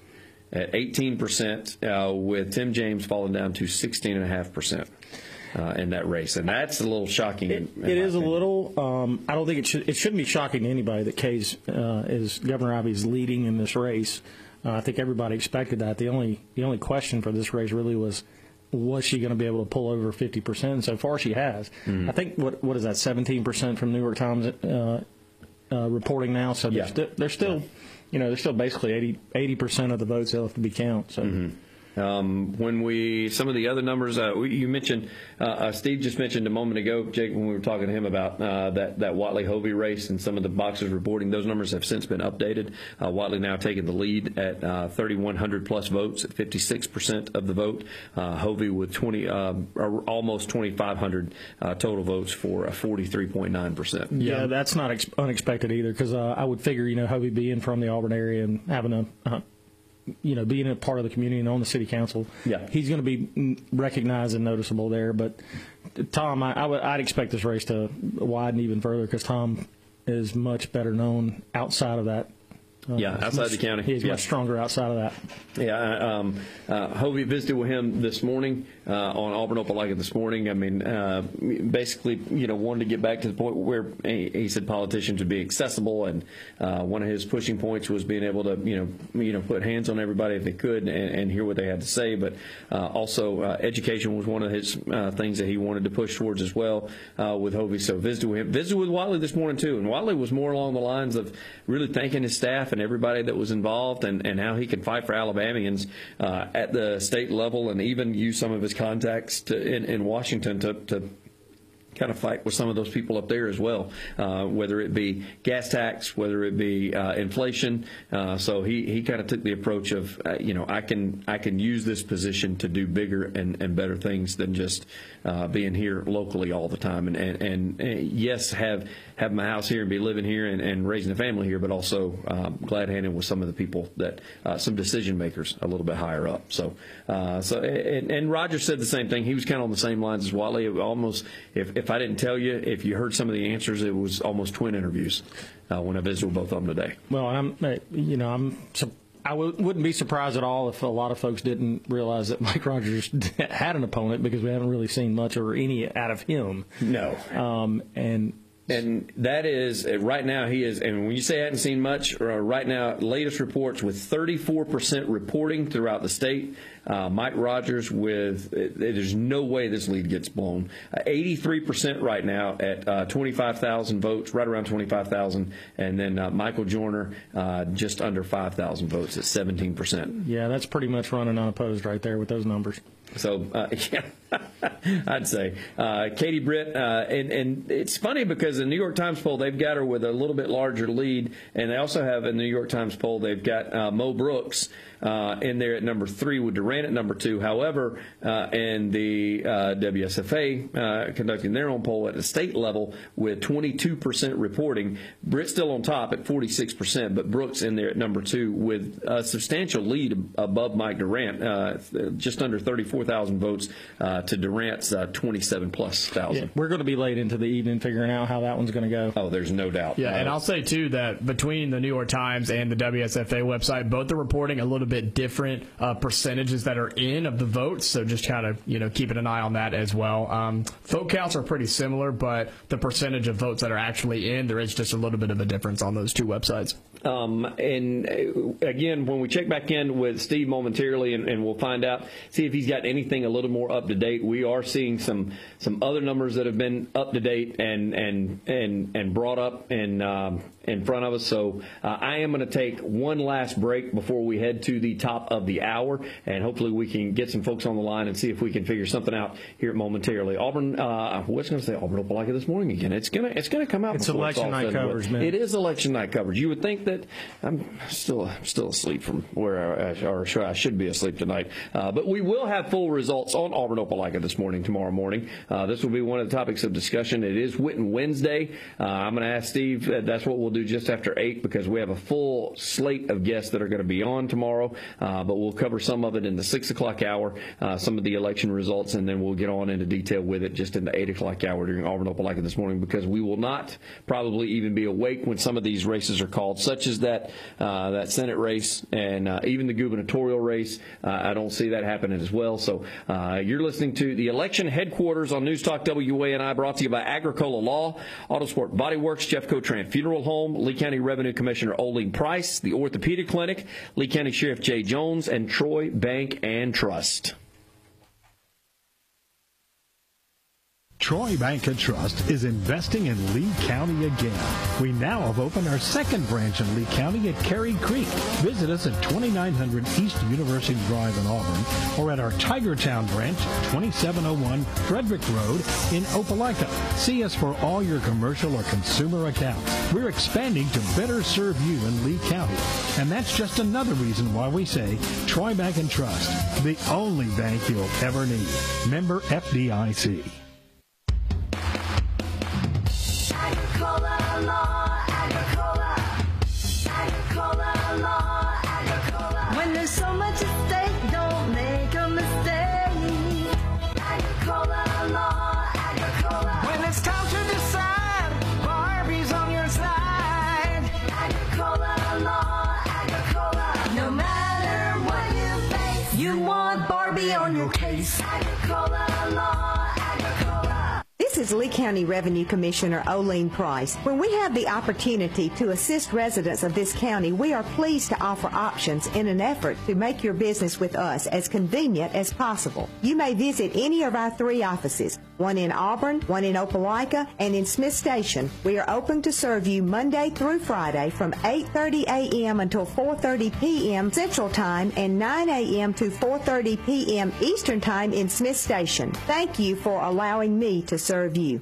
at eighteen percent, uh, with Tim James falling down to sixteen and a half percent. Uh, in that race, and that's a little shocking. It, in, in it is opinion. a little. Um, I don't think it should. It shouldn't be shocking to anybody that Kay's uh, is Governor Ivey's leading in this race. Uh, I think everybody expected that. The only the only question for this race really was, was she going to be able to pull over fifty percent? And so far, she has. Mm-hmm. I think what what is that? seventeen percent from New York Times uh, uh, reporting now. So yeah. they're, st- they're still, yeah. you know, they're still basically eighty percent of the votes that have to be counted. So. Mm-hmm. Um, when we, some of the other numbers, uh, you mentioned, uh, uh, Steve just mentioned a moment ago, Jake, when we were talking to him about uh, that, that Whatley-Hovey race and some of the boxes reporting, those numbers have since been updated. Uh, Whatley now taking the lead at uh, thirty-one hundred plus votes at fifty-six percent of the vote. Uh, Hovey with twenty, uh, almost twenty-five hundred uh, total votes for forty-three point nine percent. Yeah, yeah, that's not ex- unexpected either, because uh, I would figure, you know, Hovey being from the Auburn area and having a uh, you know, being a part of the community and on the city council, yeah. he's going to be recognized and noticeable there. But Tom, I, I would, I'd expect this race to widen even further because Tom is much better known outside of that. Uh, yeah, outside much, the county. He's yeah. much stronger outside of that. Yeah, um, uh, Hovey visited with him this morning uh, on Auburn Opelika this morning. I mean, uh, basically, you know, wanted to get back to the point where he, he said politicians would be accessible, and uh, one of his pushing points was being able to, you know, you know, put hands on everybody if they could and, and hear what they had to say. But uh, also, uh, education was one of his uh, things that he wanted to push towards as well uh, with Hovey. So visited with him, visited with Whatley this morning too, and Whatley was more along the lines of really thanking his staff and everybody that was involved, and, and how he could fight for Alabamians uh, at the state level, and even use some of his contacts to, in, in Washington to, to kind of fight with some of those people up there as well, uh, whether it be gas tax, whether it be uh, inflation. Uh, so he, he kind of took the approach of, uh, you know, I can I can use this position to do bigger and, and better things than just uh, being here locally all the time. And, and, and, and yes, have have my house here and be living here and, and raising a family here, but also um, glad handing with some of the people that uh, some decision makers a little bit higher up. So uh, so and, and Roger said the same thing. He was kind of on the same lines as Whatley. It almost if if I didn't tell you, if you heard some of the answers, it was almost twin interviews uh, when I visited with both of them today. Well, I'm you know I'm. I w- wouldn't be surprised at all if a lot of folks didn't realize that Mike Rogers had an opponent, because we haven't really seen much or any out of him. No. Um, and and that is right now he is. And when you say I hadn't seen much, uh, right now latest reports with thirty-four percent reporting throughout the state. Uh, Mike Rogers with uh, there's no way this lead gets blown. Uh, eighty-three percent right now at uh, twenty-five thousand votes, right around twenty-five thousand, and then uh, Michael Joyner uh, just under five thousand votes at seventeen percent. Yeah, that's pretty much running unopposed right there with those numbers. So uh, yeah. I'd say. Uh, Katie Britt, uh, and, and it's funny because the New York Times poll, they've got her with a little bit larger lead, and they also have in the New York Times poll, they've got uh, Mo Brooks uh, in there at number three with Durant at number two. However, uh, and the uh, W S F A uh, conducting their own poll at the state level with twenty-two percent reporting, Britt still on top at forty-six percent, but Brooks in there at number two with a substantial lead above Mike Durant, uh, just under thirty-four thousand votes uh, to Durant's uh, twenty-seven plus thousand. Yeah, we're going to be late into the evening figuring out how that one's going to go. Oh, there's no doubt. Yeah, uh, and I'll say, too, that between the New York Times and the W S F A website, both are reporting a little bit different uh, percentages that are in of the votes, so just kind of, you know, keeping an eye on that as well. Um, vote counts are pretty similar, but the percentage of votes that are actually in, there is just a little bit of a difference on those two websites. Um, and uh, again, when we check back in with Steve momentarily, and, and we'll find out, see if he's got anything a little more up to date. We are seeing some some other numbers that have been up to date and and and and brought up in um, in front of us. So uh, I am going to take one last break before we head to the top of the hour, and hopefully we can get some folks on the line and see if we can figure something out here momentarily. Auburn, uh, I was going to say Auburn Opelika this morning again. It's gonna it's gonna come out. It's before election it's all night said and coverage, done. man. It is election night coverage. You would think that I'm still I'm still asleep from where I, or I should be asleep tonight, uh, but we will have full results on Auburn Opelika this morning, tomorrow morning. Uh, this will be one of the topics of discussion. It is Witten Wednesday. Uh, I'm going to ask Steve. Uh, that's what we'll do just after eight because we have a full slate of guests that are going to be on tomorrow. Uh, but we'll cover some of it in the six o'clock hour, uh, some of the election results, and then we'll get on into detail with it just in the eight o'clock hour during Auburn Opelika this morning because we will not probably even be awake when some of these races are called, such as that uh, that Senate race and uh, even the gubernatorial race. Uh, I don't see that happening as well. So uh, you're listening to the election headquarters on News Talk W A N I, brought to you by Agricola Law, Autosport Body Works, Jeffco Trant Funeral Home, Lee County Revenue Commissioner Oline Price, the Orthopedic Clinic, Lee County Sheriff Jay Jones, and Troy Bank and Trust. Troy Bank and Trust is investing in Lee County again. We now have opened our second branch in Lee County at Cary Creek. Visit us at twenty-nine hundred East University Drive in Auburn or at our Tigertown branch, twenty-seven oh one Frederick Road in Opelika. See us for all your commercial or consumer accounts. We're expanding to better serve you in Lee County. And that's just another reason why we say Troy Bank and Trust, the only bank you'll ever need. Member F D I C. Agricola law, Agricola. Agricola law, Agricola. When there's so much at stake, don't make a mistake. Agricola law, Agricola. When it's time to decide, Barbie's on your side. Agricola law, Agricola. No matter what you face, you want Barbie on your case. Agricola law, Agricola. This is Lee County Revenue Commissioner Oline Price. When we have the opportunity to assist residents of this county, we are pleased to offer options in an effort to make your business with us as convenient as possible. You may visit any of our three offices, one in Auburn, one in Opelika, and in Smith Station. We are open to serve you Monday through Friday from eight thirty a.m. until four thirty p.m. Central Time and nine a.m. to four thirty p.m. Eastern Time in Smith Station. Thank you for allowing me to serve you.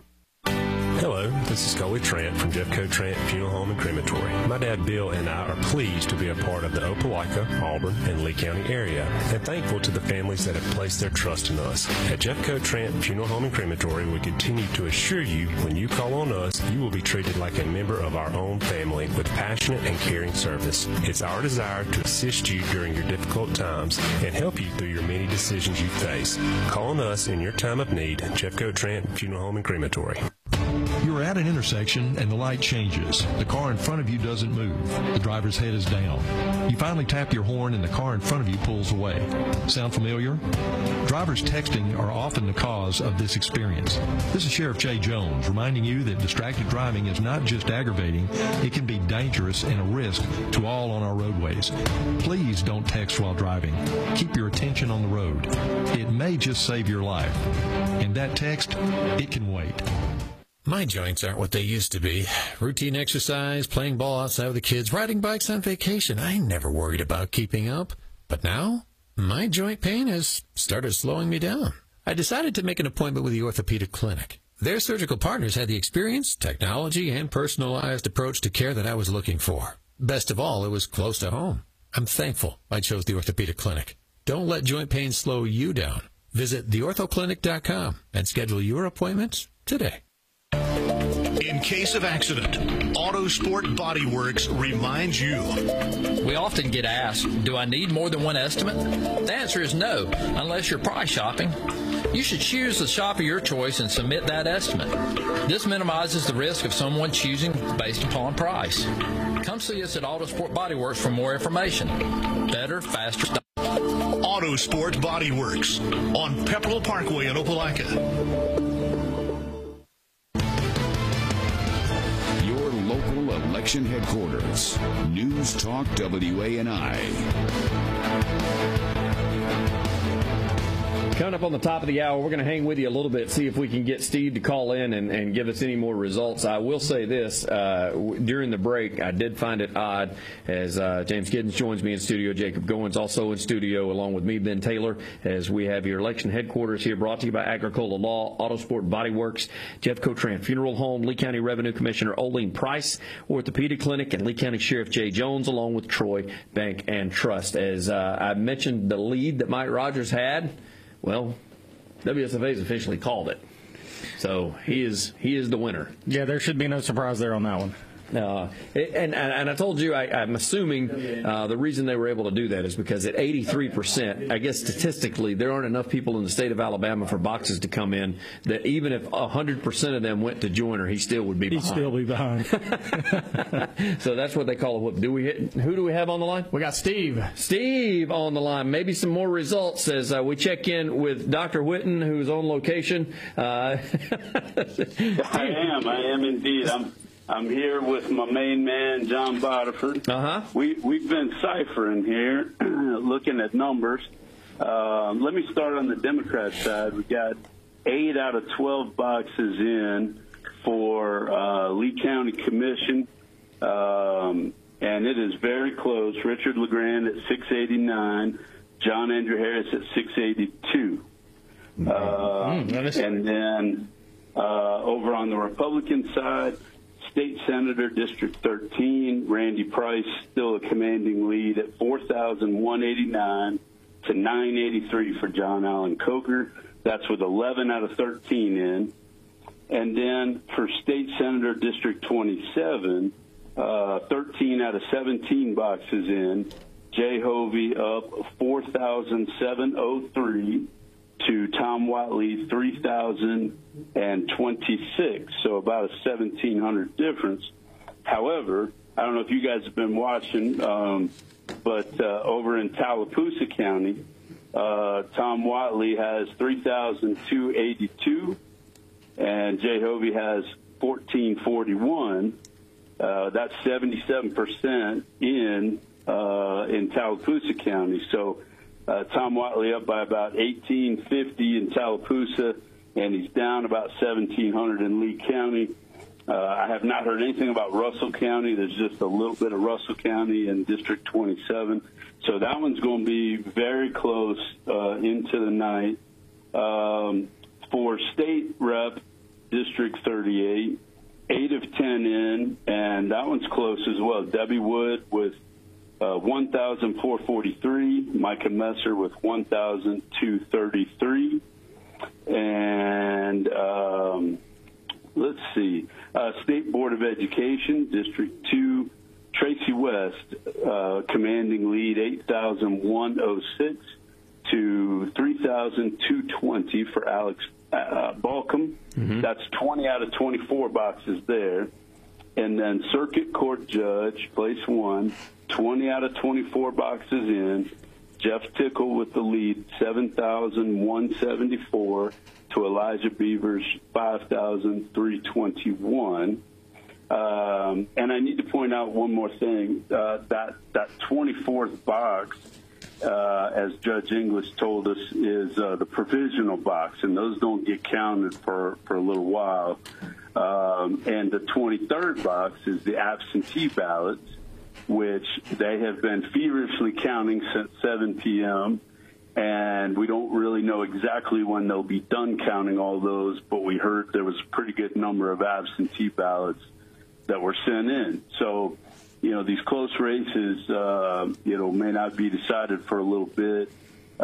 Hello, this is Coley Trant from Jeffco Trant Funeral Home and Crematory. My dad Bill and I are pleased to be a part of the Opelika, Auburn, and Lee County area, and thankful to the families that have placed their trust in us. At Jeffco Trant Funeral Home and Crematory, we continue to assure you when you call on us, you will be treated like a member of our own family with passionate and caring service. It's our desire to assist you during your difficult times and help you through your many decisions you face. Call on us in your time of need. Jeffco Trant Funeral Home and Crematory. You're at an intersection and the light changes. The car in front of you doesn't move. The driver's head is down. You finally tap your horn and the car in front of you pulls away. Sound familiar? Drivers texting are often the cause of this experience. This is Sheriff Jay Jones reminding you that distracted driving is not just aggravating, it can be dangerous and a risk to all on our roadways. Please don't text while driving. Keep your attention on the road. It may just save your life. And that text, it can wait. My joints aren't what they used to be. Routine exercise, playing ball outside with the kids, riding bikes on vacation. I never worried about keeping up. But now, my joint pain has started slowing me down. I decided to make an appointment with the Orthopedic Clinic. Their surgical partners had the experience, technology, and personalized approach to care that I was looking for. Best of all, it was close to home. I'm thankful I chose the Orthopedic Clinic. Don't let joint pain slow you down. Visit the ortho clinic dot com and schedule your appointments today. In case of accident, Autosport Body Works reminds you. We often get asked, do I need more than one estimate? The answer is no, unless you're price shopping. You should choose the shop of your choice and submit that estimate. This minimizes the risk of someone choosing based upon price. Come see us at Autosport Body Works for more information. Better, faster, stop. Autosport Body Works on Pepperell Parkway in Opelika. Your local election headquarters. News Talk W A N I. Coming up on the top of the hour, we're going to hang with you a little bit, see if we can get Steve to call in and, and give us any more results. I will say this, uh, w- during the break, I did find it odd as uh, James Giddens joins me in studio, Jacob Goins also in studio, along with me, Ben Taylor, as we have your election headquarters here, brought to you by Agricola Law, Autosport Body Works, Jeffco Tran Funeral Home, Lee County Revenue Commissioner Oline Price, Orthopedic Clinic, and Lee County Sheriff Jay Jones, along with Troy Bank and Trust. As uh, I mentioned, the lead that Mike Rogers had, well, W S F A has officially called it. So he is he is the winner. Yeah, there should be no surprise there on that one. Uh, and, and and I told you, I, I'm assuming uh, the reason they were able to do that is because at eighty-three percent, I guess statistically, there aren't enough people in the state of Alabama for boxes to come in that even if one hundred percent of them went to Joyner, he still would be He'd behind. still be behind. So that's what they call a whoop. Do we hit, who do we have on the line? We got Steve. Steve on the line. Maybe some more results as uh, we check in with Doctor Whitten, who's on location. Uh, I am. I am indeed. I'm. I'm here with my main man, John Bodiford. Uh-huh. We, we've been ciphering here, looking at numbers. Uh, let me start on the Democrat side. We got eight out of twelve boxes in for uh, Lee County Commission, um, and it is very close. Richard LeGrand at six eighty-nine, John Andrew Harris at six eighty-two. Uh, mm, and then uh, over on the Republican side, State Senator District thirteen, Randy Price, still a commanding lead at four thousand one hundred eighty-nine to nine eighty-three for John Allen Coker. That's with eleven out of thirteen in. And then for State Senator District twenty-seven, uh, thirteen out of seventeen boxes in. Jay Hovey up four thousand seven hundred three to Tom Watley three thousand twenty-six, so about a seventeen hundred difference. However, I don't know if you guys have been watching, um, but uh, over in Tallapoosa County, uh, Tom Watley has three thousand two hundred eighty-two, and Jay Hovey has fourteen forty-one. Uh, that's seventy-seven percent in uh, in Tallapoosa County. So Uh, Tom Watley up by about eighteen fifty in Tallapoosa, and he's down about seventeen hundred in Lee County. Uh, I have not heard anything about Russell County. There's just a little bit of Russell County in District twenty-seven. So that one's going to be very close uh, into the night. Um, for State Rep District thirty-eight, eight of ten in, and that one's close as well. Debbie Wood with Uh, one thousand four hundred forty-three, Micah Messer with one thousand two hundred thirty-three, and um, let's see, uh, State Board of Education, District two, Tracy West, uh, commanding lead eight thousand one hundred six to three thousand two hundred twenty for Alex uh, Balcom. Mm-hmm. That's twenty out of twenty-four boxes there. And then Circuit Court Judge, place one, twenty out of twenty-four boxes in. Jeff Tickle with the lead, seven thousand one hundred seventy-four to Elijah Beavers, five thousand three hundred twenty-one. Um, and I need to point out one more thing. Uh, that, that twenty-fourth box, uh, as Judge English told us, is uh, the provisional box, and those don't get counted for, for a little while. Um, and the twenty-third box is the absentee ballots, which they have been feverishly counting since seven p.m., and we don't really we know exactly when they'll be done counting all those, but we heard there was a pretty good number of absentee ballots that were sent in. So, you know, these close races, uh, you know, may not be decided for a little bit.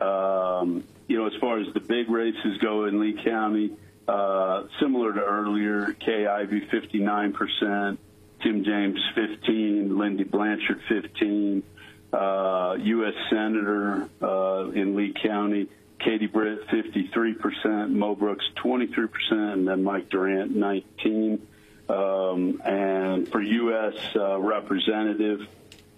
Um, you know, as far as the big races go in Lee County, uh, similar to earlier, Kay Ivey fifty-nine percent, Tim James fifteen, Lindy Blanchard fifteen, uh, U S Senator uh, in Lee County, Katie Britt fifty-three percent, Mo Brooks twenty-three percent, and then Mike Durant nineteen. Um, and for U S uh, Representative,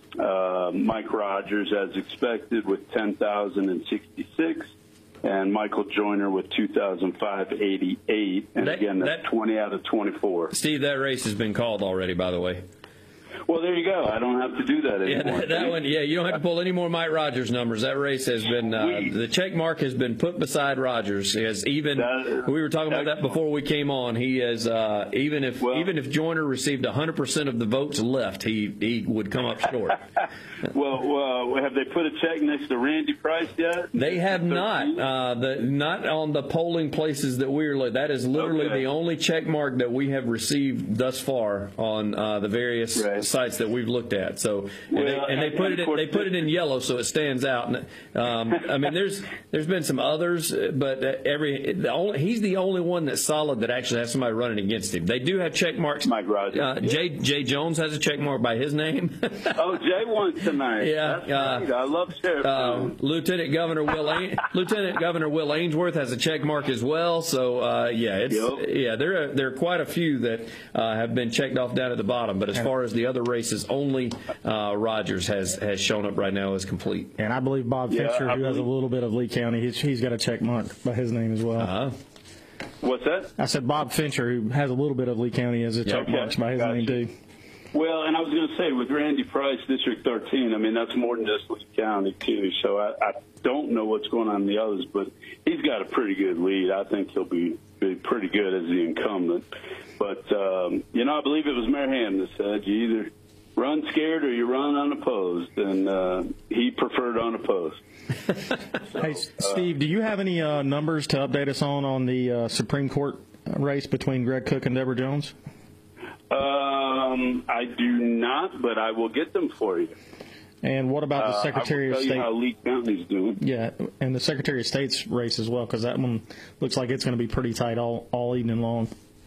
uh, Mike Rogers, as expected, with ten thousand sixty-six, and Michael Joyner with two thousand five hundred eighty-eight. And that, again, that's that, twenty out of twenty-four. Steve, that race has been called already, by the way. Well, there you go. I don't have to do that anymore. Yeah, that, that one. Yeah, you don't have to pull any more Mike Rogers numbers. That race has been uh, the check mark has been put beside Rogers. As even that, we were talking about that before we came on. He has uh, even if well, even if Joyner received one hundred percent of the votes left, he he would come up short. well, well, have they put a check next to Randy Price yet? They have not. Uh, the not on the polling places that we're looking. That is literally okay. the only check mark that we have received thus far on uh, the various right. sites that we've looked at. So and, well, they, and they put it in, they put it in yellow so it stands out. And, um, I mean, there's there's been some others, but every the only he's the only one that's solid that actually has somebody running against him. They do have check marks. Mike Rogers. Uh, Jay Jay Jones has a check mark by his name. Oh, Jay won tonight. Yeah, That's uh, great. I love Sheriff. Uh, Lieutenant Governor Will Ain- Lieutenant Governor Will Ainsworth has a check mark as well. So uh, yeah, it's yep. yeah there are there are quite a few that uh, have been checked off down at the bottom. But as far as the other races, only uh, Rogers has, has shown up right now as complete. And I believe Bob yeah, Fincher, I who believe... has a little bit of Lee County, he's, he's got a check mark by his name as well. Uh-huh. What's that? I said Bob Fincher, who has a little bit of Lee County, has a check okay. mark by his gotcha. name too. Well, and I was going to say, with Randy Price, District thirteen, I mean, that's more than just Lee County, too. So I, I don't know what's going on in the others, but he's got a pretty good lead. I think he'll be, be pretty good as the incumbent. But, um, you know, I believe it was Mayor Ham that said you either run scared or you run unopposed, and uh, he preferred unopposed. So, hey, Steve, uh, do you have any uh, numbers to update us on on the uh, Supreme Court race between Greg Cook and Deborah Jones? Um, I do not, but I will get them for you. And what about the uh, Secretary I will of tell State? You how Lee County's doing. Yeah, and the Secretary of State's race as well, because that one looks like it's going to be pretty tight all, all evening long.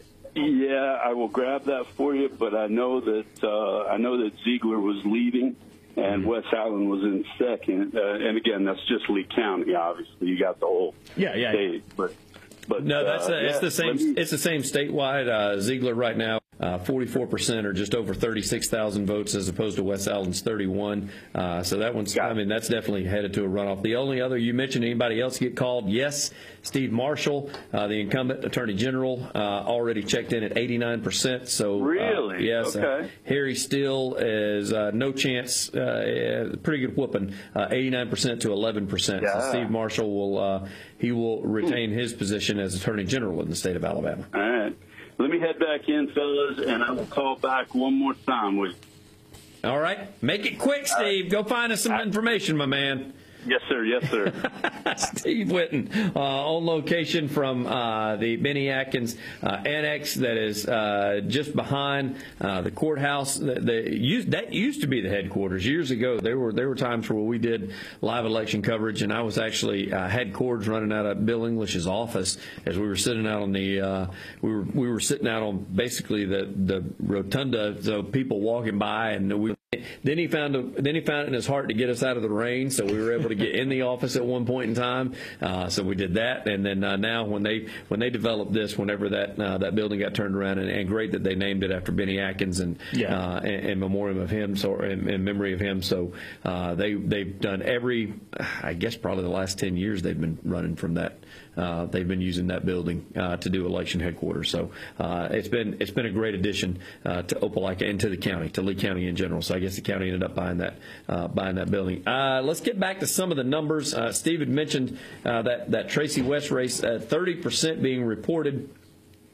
Yeah, I will grab that for you, but I know that uh, I know that Ziegler was leading and mm-hmm. Wes Allen was in second. Uh, and again, that's just Lee County. Obviously, you got the whole yeah, yeah. state, but. But, no, that's uh, a, it's yeah, the same. Me... It's the same statewide. Uh, Ziegler right now, uh, forty-four percent or just over thirty-six thousand votes, as opposed to Wes Allen's thirty-one. Uh, so that one's. Got I mean, that's definitely headed to a runoff. The only other you mentioned, anybody else get called? Yes, Steve Marshall, uh, the incumbent Attorney General, uh, already checked in at eighty-nine percent. So really, uh, yes, okay. Uh, Harry Steele is uh, no chance. Uh, pretty good whooping, uh, eighty-nine percent to eleven percent. Yeah. So Steve Marshall will. Uh, He will retain his position as Attorney General in the state of Alabama. All right. Let me head back in, fellas, and I will call back one more time with you. All right. Make it quick, Steve. Go find us some information, my man. Yes, sir. Yes, sir. Steve Whitten uh, on location from uh, the Benny Atkins uh, Annex that is uh, just behind uh, the courthouse. The, the, used, that used to be the headquarters years ago. There were there were times where we did live election coverage, and I was actually uh, had cords running out of Bill English's office as we were sitting out on the uh, we were we were sitting out on basically the the rotunda, so people walking by, and we. Then he found a, then he found it in his heart to get us out of the rain, so we were able to get in the office at one point in time. Uh, so we did that, and then uh, now when they when they developed this, whenever that uh, that building got turned around, and, and great that they named it after Benny Atkins and yeah. uh, in, in memoriam of him, so in, in memory of him. So uh, they they've done every, I guess probably the last ten years they've been running from that. Uh, they've been using that building uh, to do election headquarters. So uh, it's been it's been a great addition uh, to Opelika and to the county, to Lee County in general. So I guess the county ended up buying that uh, buying that building. Uh, let's get back to some of the numbers. Uh, Steve had mentioned uh, that that Tracy West race, uh, thirty percent being reported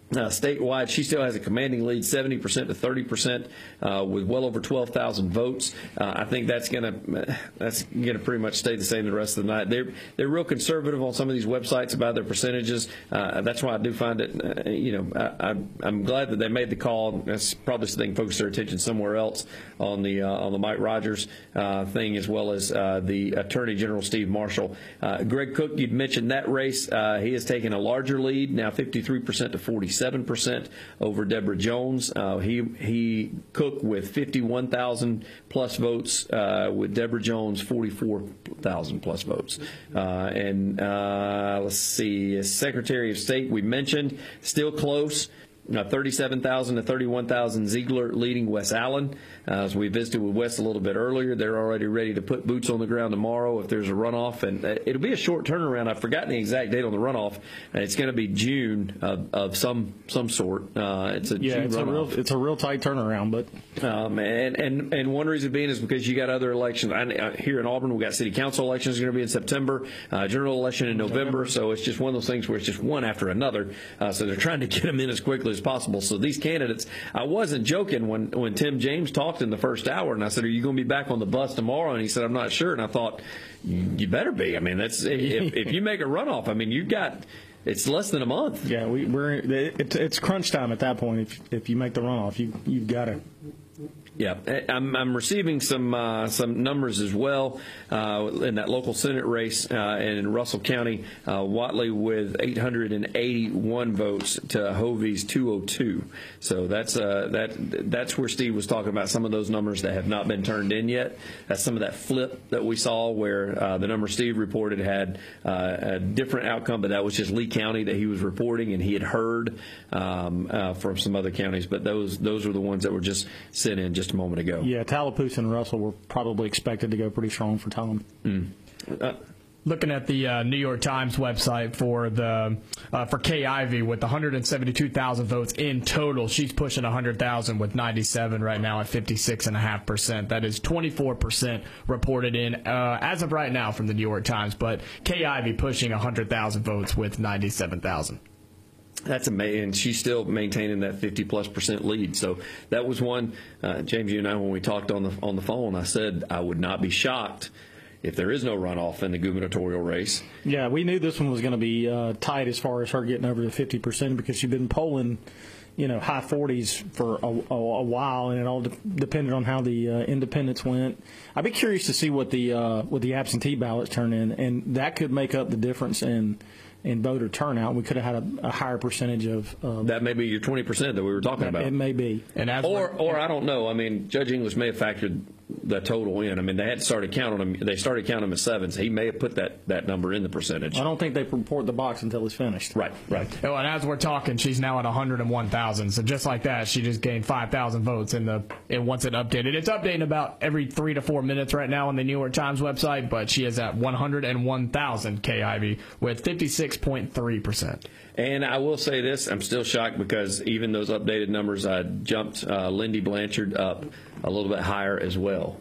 Uh, statewide, she still has a commanding lead, seventy percent to thirty percent, uh, with well over twelve thousand votes. Uh, I think that's going to that's going to pretty much stay the same the rest of the night. They're they're real conservative on some of these websites about their percentages. Uh, that's why I do find it, uh, you know, I, I, I'm glad that they made the call. That's probably so they can focus their attention somewhere else on the uh, on the Mike Rogers uh, thing, as well as uh, the Attorney General Steve Marshall. Uh, Greg Cook, you'd mentioned that race. Uh, he has taken a larger lead, now fifty-three percent to forty-seven percent over Deborah Jones. Uh, he he Cook with fifty-one thousand plus votes, uh, with Deborah Jones forty-four thousand plus votes. Uh, and uh, let's see, Secretary of State we mentioned, still close. Uh, thirty-seven thousand to thirty-one thousand, Ziegler leading Wes Allen. Uh, as we visited with Wes a little bit earlier, they're already ready to put boots on the ground tomorrow if there's a runoff. And uh, it'll be a short turnaround. I've forgotten the exact date on the runoff. Uh, it's going to be June of, of some some sort. Uh, it's a yeah, June it's runoff. a real it's a real tight turnaround. But um, and, and and one reason being is because you got other elections. I, here in Auburn, we got city council elections going to be in September, uh, general election in November. So it's just one of those things where it's just one after another. Uh, so they're trying to get them in as quickly as possible. So these candidates, I wasn't joking when, when Tim James talked in the first hour, and I said, "Are you going to be back on the bus tomorrow?" And he said, "I'm not sure." And I thought, "You better be. I mean, that's if, if you make a runoff. I mean, you've got it's less than a month." Yeah, we, we're it's, it's crunch time at that point. If if you make the runoff, you you've got to. Yeah, I'm, I'm receiving some uh, some numbers as well uh, in that local Senate race uh, in Russell County. Uh, Whatley with eight hundred eighty-one votes to Hovey's two oh two. So that's uh, that that's where Steve was talking about some of those numbers that have not been turned in yet. That's some of that flip that we saw where uh, the number Steve reported had uh, a different outcome, but that was just Lee County that he was reporting, and he had heard um, uh, from some other counties. But those those were the ones that were just sent in just a moment ago. Yeah, Tallapoosa and Russell were probably expected to go pretty strong for Tom. Mm. Uh, Looking at the uh, New York Times website for the uh, for Kay Ivey with one hundred seventy-two thousand votes in total, she's pushing one hundred thousand with ninety-seven right now at fifty-six point five percent. That is twenty-four percent reported in uh, as of right now from the New York Times. But Kay Ivey pushing one hundred thousand votes with ninety-seven thousand. That's amazing. And she's still maintaining that fifty plus percent lead. So that was one, uh, James, you and I, when we talked on the on the phone, I said I would not be shocked if there is no runoff in the gubernatorial race. Yeah, we knew this one was going to be uh, tight as far as her getting over the fifty percent because she'd been polling, you know, high forties for a, a, a while, and it all de- depended on how the uh, independents went. I'd be curious to see what the uh, what the absentee ballots turn in, and that could make up the difference in. in voter turnout. We could have had a, a higher percentage of... Uh, that may be your twenty percent that we were talking about. It may be. And as or, or I don't know. I mean, Judge English may have factored the total in. I mean, they had started counting them. They started counting them as sevens. He may have put that, that number in the percentage. I don't think they report the box until it's finished. Right, right. Oh, and as we're talking, she's now at one hundred one thousand. So just like that, she just gained five thousand votes in the and once it updated. It's updating about every three to four minutes right now on the New York Times website, but she is at one hundred one thousand, Kay Ivey, with fifty-six point three percent. And I will say this, I'm still shocked because even those updated numbers, I jumped uh, Lindy Blanchard up a little bit higher as well.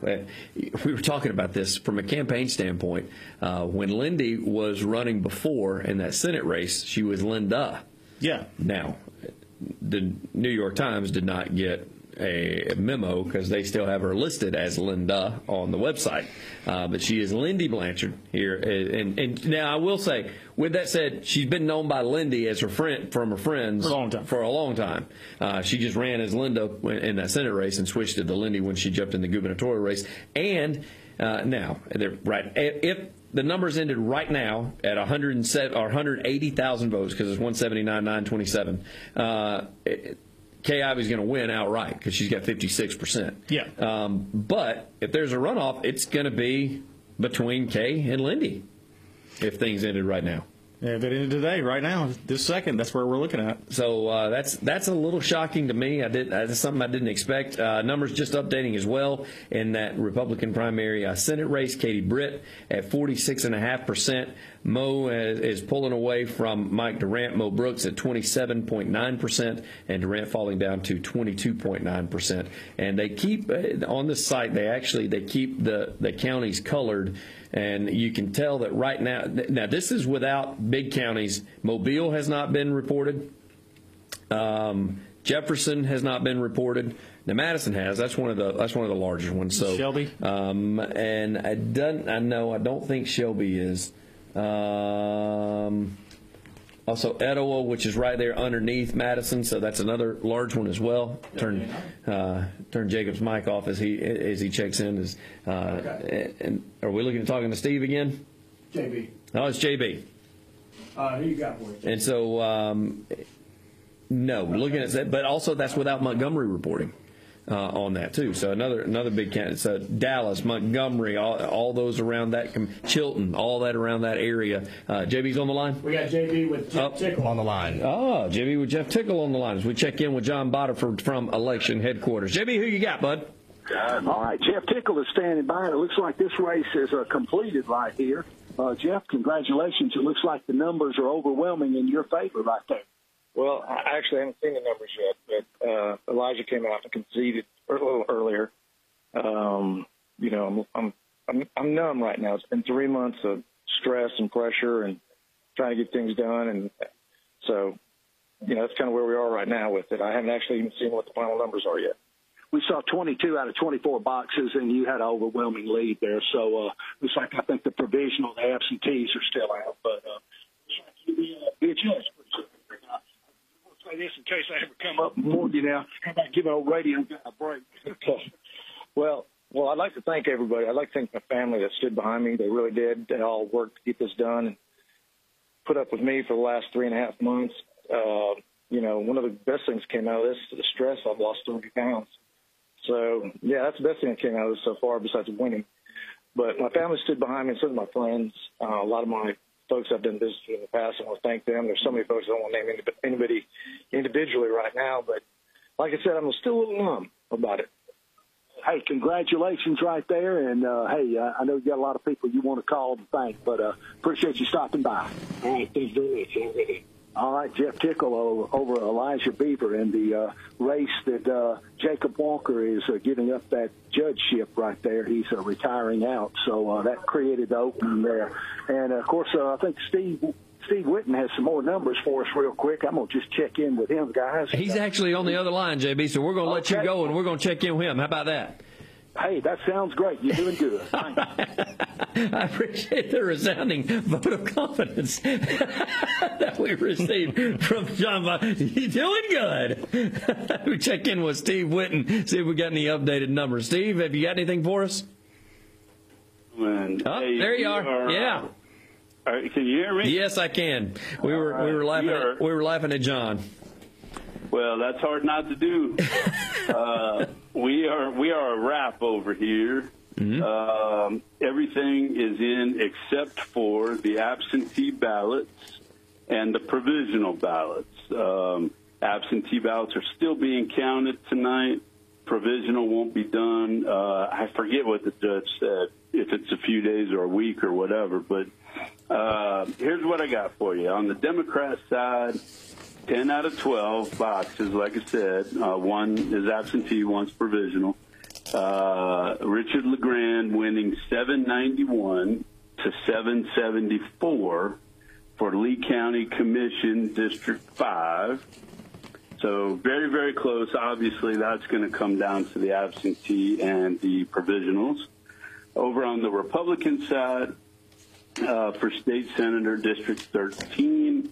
We were talking about this from a campaign standpoint. Uh, when Lindy was running before in that Senate race, she was Linda. Yeah. Now, the New York Times did not get a memo because they still have her listed as Linda on the website. Uh, but she is Lindy Blanchard here. And, and now I will say, with that said, she's been known by Lindy as her friend from her friends for a long time. For a long time. Uh, she just ran as Linda in that Senate race and switched to the Lindy when she jumped in the gubernatorial race. And uh, now, they're right. If the numbers ended right now at one hundred seven, or one hundred eighty thousand votes, because it's one seventy-nine nine twenty-seven. Uh, it, Kay Ivey's going to win outright because she's got fifty-six percent. Yeah. Um, but if there's a runoff, it's going to be between Kay and Lindy if things ended right now. Yeah, if it ended today, right now, this second, that's where we're looking at. So uh, that's that's a little shocking to me. I did that's something I didn't expect. Uh, numbers just updating as well in that Republican primary uh, Senate race. Katie Britt at forty-six point five percent. Mo is, is pulling away from Mike Durant. Mo Brooks at twenty-seven point nine percent, and Durant falling down to twenty-two point nine percent. And they keep uh, on this site. They actually they keep the the counties colored. And you can tell that right now, now this is without big counties. Mobile has not been reported. Um, Jefferson has not been reported. Now Madison has. That's one of the that's one of the larger ones. So Shelby. Um, and I don't. I know. I don't think Shelby is. Um, also Etowah, which is right there underneath Madison. So that's another large one as well. Turn uh, turn Jacob's mic off as he as he checks in. Is uh, okay. And are we looking at talking to Steve again? J B. Oh, it's J B. Uh, who you got for us? And so, um, no, looking at that, but also that's without Montgomery reporting uh, on that too. So another another big candidate. So Dallas, Montgomery, all, all those around that, Chilton, all that around that area. Uh, J B's on the line. We got J B with Jeff oh. Tickle on the line. Oh, J B with Jeff Tickle on the line as we check in with John Bodiford from election headquarters. J B, who you got, bud? Uh, all right, Jeff Tickle is standing by. It looks like this race is uh, completed right here. Uh, Jeff, congratulations. It looks like the numbers are overwhelming in your favor right there. Well, I actually haven't seen the numbers yet, but uh, Elijah came out and conceded a little earlier. Um, you know, I'm, I'm I'm I'm numb right now. It's been three months of stress and pressure and trying to get things done, and so you know that's kind of where we are right now with it. I haven't actually even seen what the final numbers are yet. We saw twenty-two out of twenty-four boxes, and you had an overwhelming lead there. So uh, looks like I think the provisional, the absentees are still out, but uh, you'll be, uh, be a judge. I'll say this in case I ever come up more you now. How about giving old radio guy a break? Okay. Well, well, I'd like to thank everybody. I'd like to thank my family that stood behind me. They really did. They all worked to get this done and put up with me for the last three and a half months. Uh, you know, one of the best things came out of this, the stress. I've lost thirty pounds. So, yeah, that's the best thing that came out of this so far besides winning. But my family stood behind me, and so did my friends. Uh, a lot of my folks I've done business with in the past, I want to thank them. There's so many folks I don't want to name anybody individually right now. But like I said, I'm still a little numb about it. Hey, congratulations right there. And, uh, hey, uh, I know you got a lot of people you want to call and thank, but uh, appreciate you stopping by. All right, thanks very much. All right, Jeff Tickle over, over Elijah Beaver in the uh, race that uh, Jacob Walker is uh, giving up that judgeship right there. He's uh, retiring out, so uh, that created the opening there. And, of course, uh, I think Steve Steve Whitten has some more numbers for us real quick. I'm going to just check in with him, guys. He's actually on the other line, J B, so we're going to let okay. you go, and we're going to check in with him. How about that? Hey, that sounds great. You're doing good. I appreciate the resounding vote of confidence that we received from John. You're doing good. We check in with Steve Whitten, see if we got any updated numbers. Steve, have you got anything for us? Man, oh, hey, there you are. are yeah. Uh, can you hear me? Yes, I can. We were right. we were laughing. We, are, at, we were laughing at John. Well, that's hard not to do. uh, we are we are a wrap over here. Mm-hmm. Um, everything is in except for the absentee ballots and the provisional ballots. Um, absentee ballots are still being counted tonight. Provisional won't be done. Uh, I forget what the judge said, if it's a few days or a week or whatever. But uh, here's what I got for you. On the Democrat side, ten out of twelve boxes, like I said. Uh, one is absentee, one's provisional. Uh, Richard LeGrand winning seven ninety-one to seven seventy-four for Lee County Commission District five. So very, very close. Obviously, that's going to come down to the absentee and the provisionals. Over on the Republican side, uh, for State Senator District thirteen,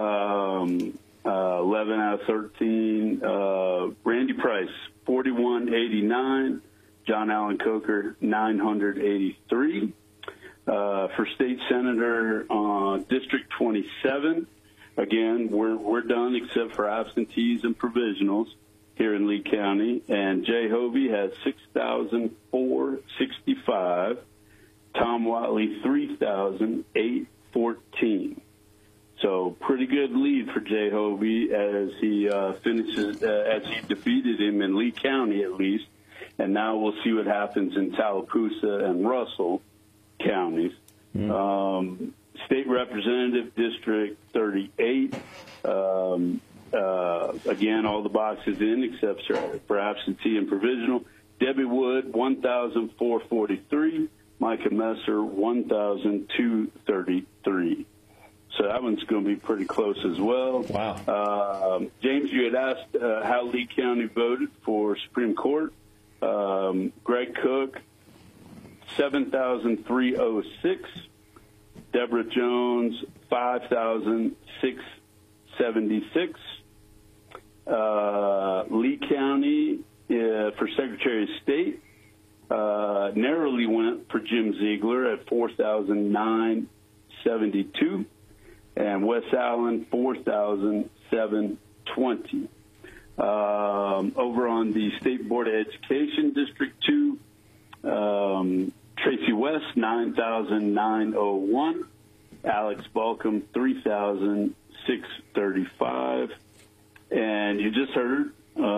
um, uh, eleven out of thirteen, uh, Randy Price, forty-one eighty-nine, John Allen Coker, nine eighty-three. Uh, for State Senator uh, District twenty-seven, again, we're we're done except for absentees and provisionals here in Lee County. And Jay Hovey has six thousand four hundred sixty-five. Tom Watley, three thousand eight hundred fourteen. So pretty good lead for Jay Hovey as he uh, finishes, uh, as he defeated him in Lee County at least. And now we'll see what happens in Tallapoosa and Russell counties. Mm. Um, State Representative District thirty-eight. Um, uh, again, all the boxes in except for absentee and provisional. Debbie Wood, one thousand four hundred forty-three. Micah Messer, one thousand two hundred thirty-three. So that one's going to be pretty close as well. Wow. Uh, James, you had asked uh, how Lee County voted for Supreme Court. Um, Greg Cook, seven thousand three hundred six. Deborah Jones, five thousand six hundred seventy-six. Uh, Lee County uh, for Secretary of State uh, narrowly went for Jim Ziegler at four thousand nine hundred seventy-two, and Wes Allen four thousand seven hundred twenty. Um, over on the State Board of Education, District two, um, Tracy West, nine thousand nine hundred one. Alex Balcom, three thousand six hundred thirty-five. And you just heard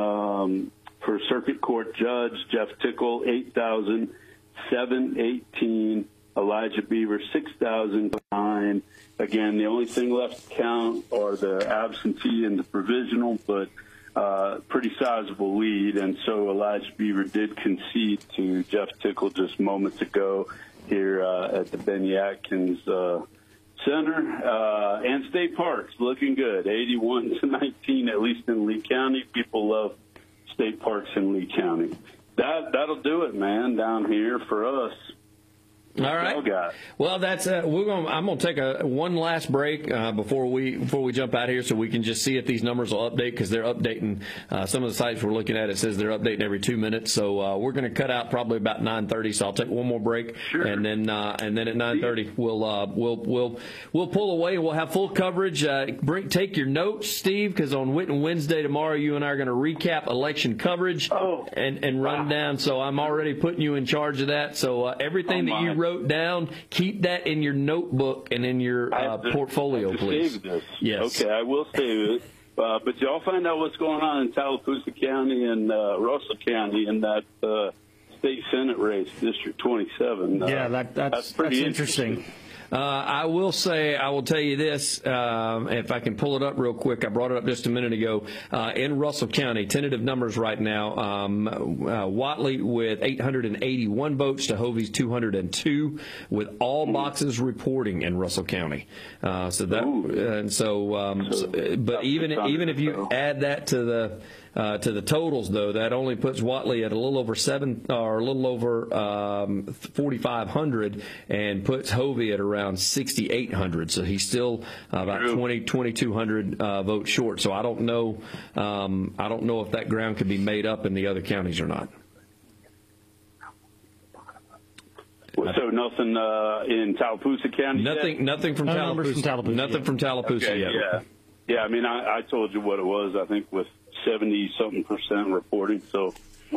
um, for Circuit Court Judge Jeff Tickle, eight thousand seven hundred eighteen. Elijah Beaver, six thousand nine. Again, the only thing left to count are the absentee and the provisional, but uh, pretty sizable lead. And so Elijah Beaver did concede to Jeff Tickle just moments ago here uh, at the Benny Atkins uh, Center. Uh, and State Parks looking good, eighty-one to nineteen, at least in Lee County. People love State Parks in Lee County. That, that'll do it, man, down here for us. All right. Well, that's uh, we're going. I'm going to take a one last break uh, before we before we jump out here, so we can just see if these numbers will update, because they're updating. Uh, some of the sites we're looking at, it says they're updating every two minutes. So uh, we're going to cut out probably about nine thirty. So I'll take one more break, sure. and then uh, and then at nine thirty we'll uh, we'll we'll we'll pull away and we'll have full coverage. Uh, bring take your notes, Steve, because on Witten Wednesday tomorrow, you and I are going to recap election coverage oh. and and run wow. down. So I'm already putting you in charge of that. So uh, everything oh, that you wrote down, keep that in your notebook and in your uh, to, portfolio, I have to please. Save this. Yes. Okay, I will save it. Uh, but y'all find out what's going on in Tallapoosa County and uh, Russell County in that uh, state Senate race, District twenty-seven. Uh, yeah, that, that's, that's pretty that's interesting. interesting. Uh, I will say, I will tell you this, um, if I can pull it up real quick. I brought it up just a minute ago. Uh, in Russell County, tentative numbers right now, um, uh, Whatley with eight hundred eighty-one votes to Hovey's two hundred two, with all boxes reporting in Russell County. Uh, so that, and so, um, so but even even if you add that to the Uh, to the totals, though, that only puts Whatley at a little over seven or a little over um, forty-five hundred, and puts Hovey at around sixty-eight hundred. So he's still uh, about twenty, twenty-two hundred uh, votes short. So I don't know, um, I don't know if that ground could be made up in the other counties or not. So nothing uh, in Tallapoosa County. Nothing, yet? nothing from no Tallapoosa. From Tallapoosa nothing yet. from Tallapoosa okay, yet. Yeah, yeah. I mean, I, I told you what it was. I think with seventy something percent reporting. So,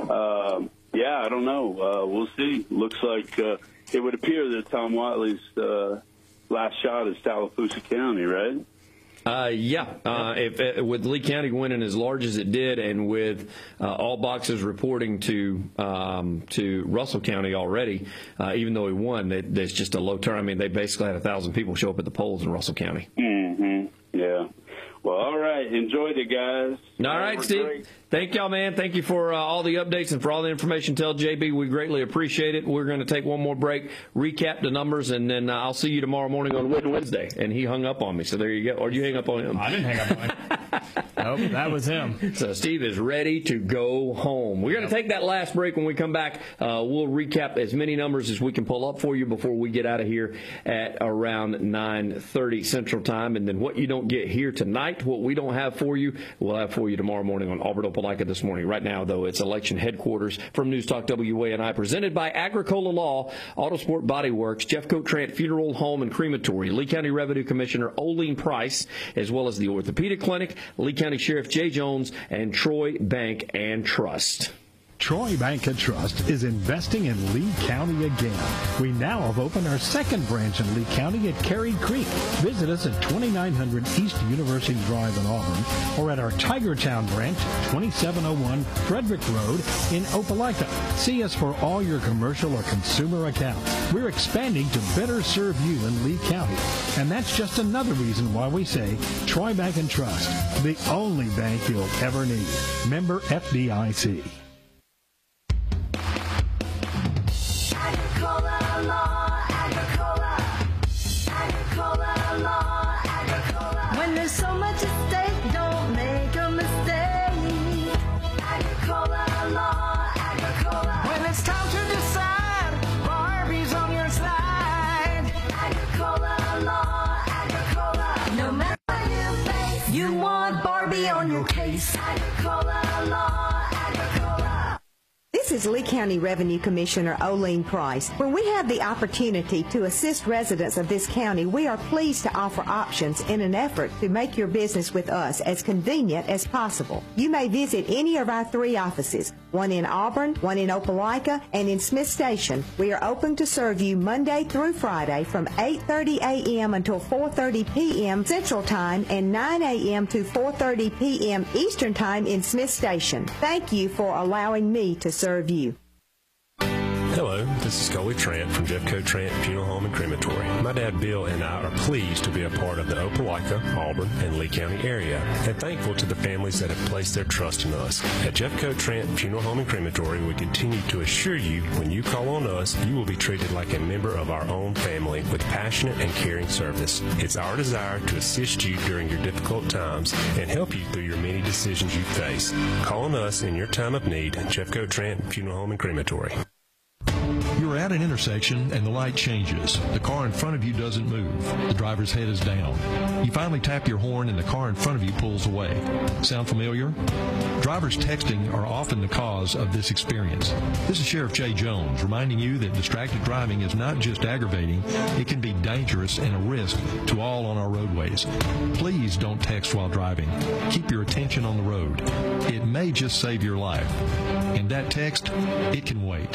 um, yeah, I don't know. Uh, we'll see. Looks like uh, it would appear that Tom Whatley's uh, last shot is Tallapoosa County, right? Uh, yeah, uh, if, uh, with Lee County winning as large as it did, and with uh, all boxes reporting to um, to Russell County already, uh, even though he won, it, there's just a low turn. I mean, they basically had a thousand people show up at the polls in Russell County. Mm-hmm. Yeah. Well, all right. Enjoyed it, guys. All right, Steve. Great. Thank y'all, man. Thank you for uh, all the updates and for all the information. Tell J B we greatly appreciate it. We're going to take one more break, recap the numbers, and then uh, I'll see you tomorrow morning on Wednesday. And he hung up on me, so there you go. Or did you hang up on him? I didn't hang up on him. Nope, that was him. So Steve is ready to go home. We're going to take that last break. When we come back, uh, we'll recap as many numbers as we can pull up for you before we get out of here at around nine thirty Central Time. And then what you don't get here tonight, what we don't have for you, we'll have for you tomorrow morning on Auburn Opelika This Morning. Right now, though, it's election headquarters from News Talk W A N I, presented by Agricola Law, Autosport Body Works, Jeffcoat Trant Funeral Home and Crematory, Lee County Revenue Commissioner Oline Price, as well as the Orthopedic Clinic, Lee County Sheriff Jay Jones, and Troy Bank and Trust. Troy Bank and Trust is investing in Lee County again. We now have opened our second branch in Lee County at Cary Creek. Visit us at twenty-nine hundred East University Drive in Auburn, or at our Tigertown branch, twenty-seven oh one Frederick Road in Opelika. See us for all your commercial or consumer accounts. We're expanding to better serve you in Lee County, and that's just another reason why we say Troy Bank and Trust, the only bank you'll ever need. Member F D I C. Agricola Law, Agricola, Agricola Law, Agricola. much at stake, don't make a mistake. Agricola law, Agricola. When it's time to decide, Barbie's on your side. Agricola law, Agricola. No matter what you face, you want Barbie on your case. Agricola law, Agricola. This is Lee County Revenue Commissioner Oline Price. When we have the opportunity to assist residents of this county, we are pleased to offer options in an effort to make your business with us as convenient as possible. You may visit any of our three offices, one in Auburn, one in Opelika, and in Smith Station. We are open to serve you Monday through Friday from eight thirty a m until four thirty p m Central Time and nine a m to four thirty p m Eastern Time in Smith Station. Thank you for allowing me to serve you. Hello, this is Coley Trent from Jeffco Trent Funeral Home and Crematory. My dad Bill and I are pleased to be a part of the Opelika, Auburn, and Lee County area, and thankful to the families that have placed their trust in us. At Jeffco Trent Funeral Home and Crematory, we continue to assure you when you call on us, you will be treated like a member of our own family with passionate and caring service. It's our desire to assist you during your difficult times and help you through your many decisions you face. Call on us in your time of need at Jeffco Trent Funeral Home and Crematory. You're at an intersection and the light changes. The car in front of you doesn't move. The driver's head is down. You finally tap your horn and the car in front of you pulls away. Sound familiar? Drivers texting are often the cause of this experience. This is Sheriff Jay Jones reminding you that distracted driving is not just aggravating, it can be dangerous and a risk to all on our roadways. Please don't text while driving. Keep your attention on the road. It may just save your life. And that text, it can wait.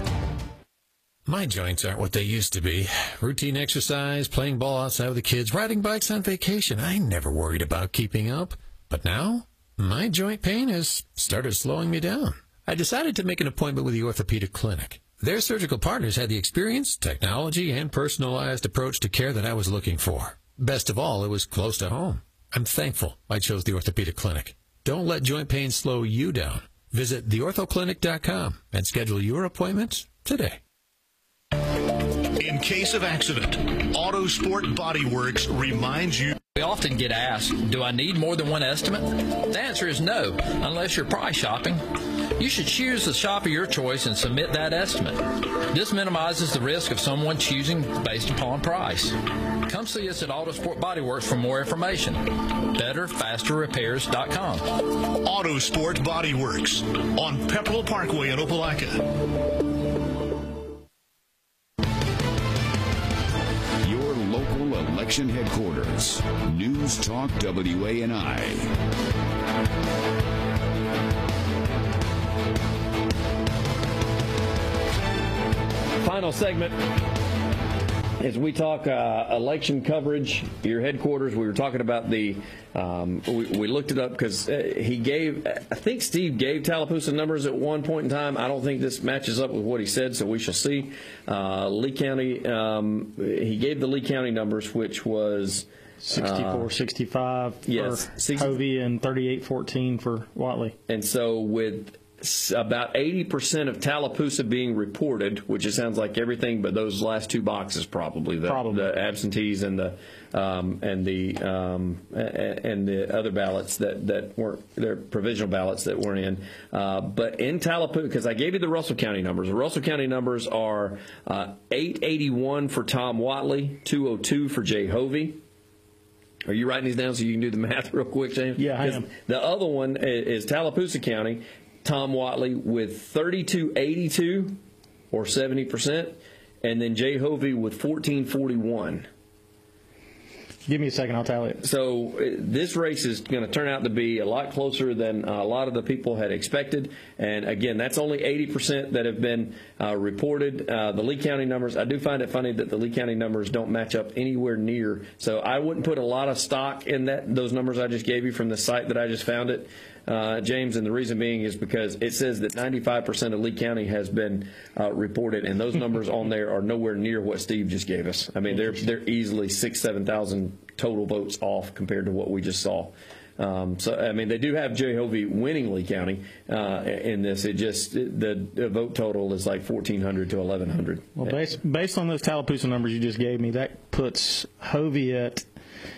My joints aren't what they used to be. Routine exercise, playing ball outside with the kids, riding bikes on vacation. I never worried about keeping up. But now, my joint pain has started slowing me down. I decided to make an appointment with the orthopedic clinic. Their surgical partners had the experience, technology, and personalized approach to care that I was looking for. Best of all, it was close to home. I'm thankful I chose the orthopedic clinic. Don't let joint pain slow you down. Visit the ortho clinic dot com and schedule your appointment today. In case of accident, Autosport Body Works reminds you. We often get asked, do I need more than one estimate? The answer is no, unless you're price shopping. You should choose the shop of your choice and submit that estimate. This minimizes the risk of someone choosing based upon price. Come see us at Autosport Body Works for more information. better faster repairs dot com. Autosport Body Works on Pepperell Parkway in Opelika. Election headquarters, News Talk W A N I. Final segment as we talk uh, election coverage, your headquarters. We were talking about the, um, we, we looked it up because uh, he gave, I think Steve gave Tallapoosa numbers at one point in time. I don't think this matches up with what he said, so we shall see. Uh, Lee County, um, he gave the Lee County numbers, which was sixty-four sixty-five yes, for Hovey and thirty-eight fourteen for Whatley. And so with about eighty percent of Tallapoosa being reported, which it sounds like everything but those last two boxes probably, the, probably. the absentees and the um, and the um, and the other ballots that, that weren't, their provisional ballots that weren't in. Uh, but in Tallapoosa, because I gave you the Russell County numbers. The Russell County numbers are uh, eight eighty-one for Tom Whatley, two oh two for Jay Hovey. Are you writing these down so you can do the math real quick, James? Yeah, I am. The other one is, is Tallapoosa County. Tom Whatley with thirty-two eighty-two or seventy percent, and then Jay Hovey with fourteen forty-one. Give me a second, I'll tally it. So uh, this race is going to turn out to be a lot closer than uh, a lot of the people had expected. And again, that's only eighty percent that have been uh, reported. Uh, the Lee County numbers, I do find it funny that the Lee County numbers don't match up anywhere near. So I wouldn't put a lot of stock in that those numbers I just gave you from the site that I just found it. Uh, James, and the reason being is because it says that ninety-five percent of Lee County has been uh, reported, and those numbers on there are nowhere near what Steve just gave us. I mean, they're they're easily six, seven thousand total votes off compared to what we just saw. Um, so, I mean, they do have Jay Hovey winning Lee County uh, in this. It just the, the vote total is like fourteen hundred to eleven hundred. Well, based based on those Tallapoosa numbers you just gave me, that puts Hovey at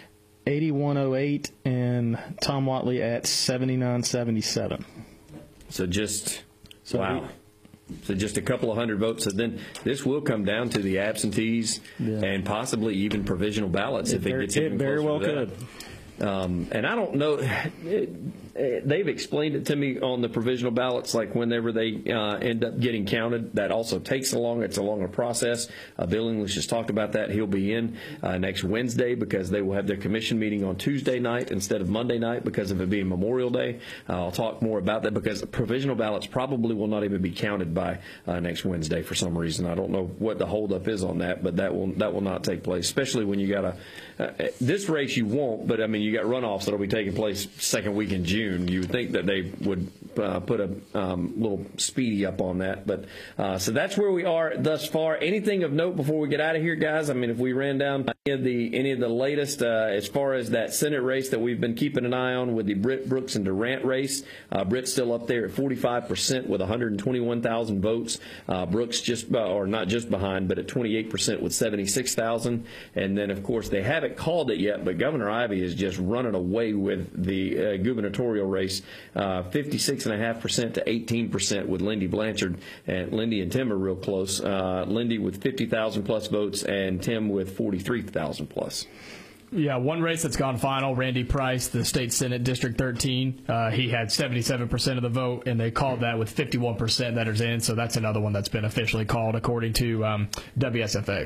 eighty-one oh eight, and Tom Watley at seventy-nine seventy-seven. So just, So wow. we- So just a couple of hundred votes. So then this will come down to the absentees and possibly even provisional ballots It if it very- gets even it very closer well to that. could. Um, and I don't know. It, it, they've explained it to me on the provisional ballots, like whenever they uh, end up getting counted, that also takes a long. It's a longer process. Uh, Bill English has talked about that. He'll be in uh, next Wednesday because they will have their commission meeting on Tuesday night instead of Monday night because of it being Memorial Day. Uh, I'll talk more about that because provisional ballots probably will not even be counted by uh, next Wednesday for some reason. I don't know what the holdup is on that, but that will that will not take place, especially when you got a uh, this race you won't. But I mean, you got runoffs that'll be taking place second week in June. You would think that they would uh, put a um, little speedy up on that. But uh, so that's where we are thus far. Anything of note before we get out of here, guys? I mean, if we ran down any of the, any of the latest uh, as far as that Senate race that we've been keeping an eye on with the Britt Brooks and Durant race, uh, Britt's still up there at forty-five percent with one hundred twenty-one thousand votes. Uh, Brooks just, uh, or not just behind, but at twenty-eight percent with seventy-six thousand. And then, of course, they haven't called it yet, but Governor Ivey is just running away with the uh, gubernatorial race, uh, fifty-six point five percent to eighteen percent with Lindy Blanchard. And Lindy and Tim are real close. Uh, Lindy with fifty thousand plus votes and Tim with forty-three thousand plus. Yeah, one race that's gone final, Randy Price, the state Senate District thirteen. Uh, he had seventy-seven percent of the vote, and they called that with fifty-one percent that is in, so that's another one that's been officially called according to um, W S F A.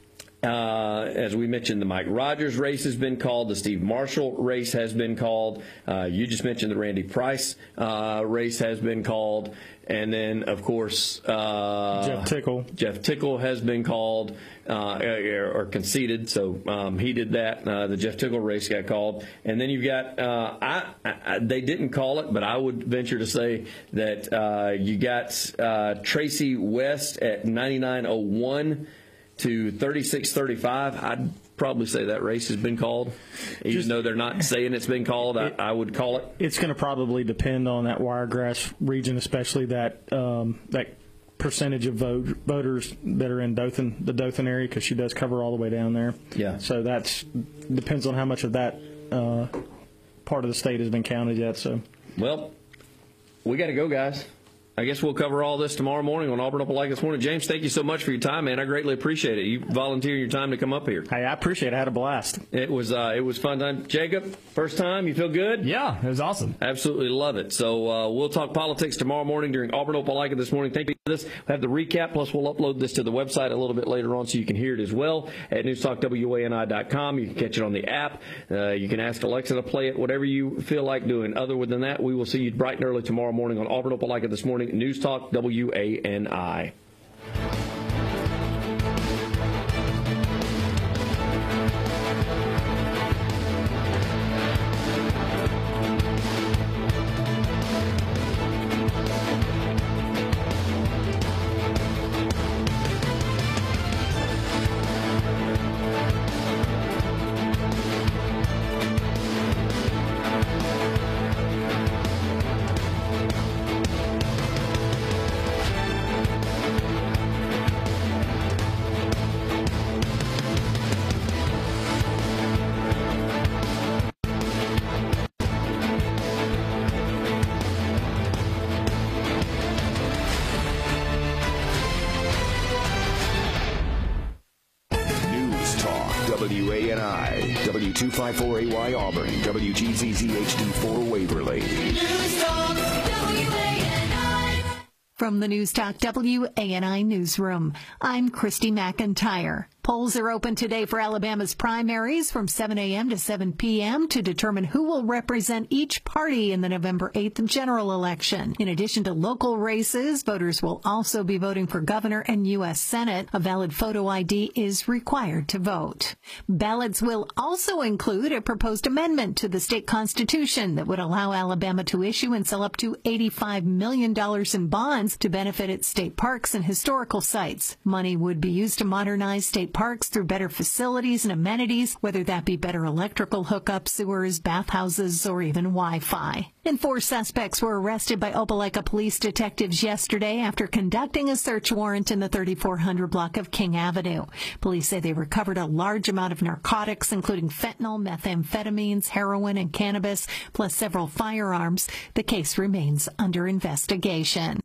Uh, as we mentioned, the Mike Rogers race has been called. The Steve Marshall race has been called. Uh, you just mentioned the Randy Price uh, race has been called. And then, of course, uh, Jeff Tickle. Jeff Tickle has been called uh, or, or conceded, so um, he did that. Uh, the Jeff Tickle race got called. And then you've got, uh, I, I, they didn't call it, but I would venture to say that uh, you got uh, Tracy West at ninety-nine oh one to thirty-six thirty-five. I'd probably say that race has been called. Even Just, though they're not saying it's been called, I, I would call it. It's going to probably depend on that Wiregrass region, especially that um, that percentage of vote, voters that are in Dothan, the Dothan area, because she does cover all the way down there. Yeah. So that's depends on how much of that uh, part of the state has been counted yet. So. Well, we got to go, guys. I guess we'll cover all this tomorrow morning on Auburn Opelika This Morning. James, thank you so much for your time, man. I greatly appreciate it. You volunteering your time to come up here. Hey, I appreciate it. I had a blast. It was uh, it was fun time. Jacob, first time. You feel good? Yeah, it was awesome. Absolutely love it. So uh, we'll talk politics tomorrow morning during Auburn Opelika This Morning. Thank you for this. We'll have the recap, plus we'll upload this to the website a little bit later on so you can hear it as well at newstalk W A N I dot com. You can catch it on the app. Uh, you can ask Alexa to play it, whatever you feel like doing. Other than that, we will see you bright and early tomorrow morning on Auburn Opelika This Morning. News Talk W A N I. W A N I, W two fifty-four A Y Auburn, W G Z Z H D four Waverly. From the News Talk W A N I Newsroom, I'm Christy McIntyre. Polls are open today for Alabama's primaries from seven a.m. to seven p.m. to determine who will represent each party in the November eighth general election. In addition to local races, voters will also be voting for governor and U S Senate. A valid photo I D is required to vote. Ballots will also include a proposed amendment to the state constitution that would allow Alabama to issue and sell up to eighty-five million dollars in bonds to benefit its state parks and historical sites. Money would be used to modernize state parks through better facilities and amenities, whether that be better electrical hookups, sewers, bathhouses, or even Wi-Fi. And four suspects were arrested by Opelika police detectives yesterday after conducting a search warrant in the thirty-four hundred block of King Avenue. Police say they recovered a large amount of narcotics, including fentanyl, methamphetamines, heroin, and cannabis, plus several firearms. The case remains under investigation.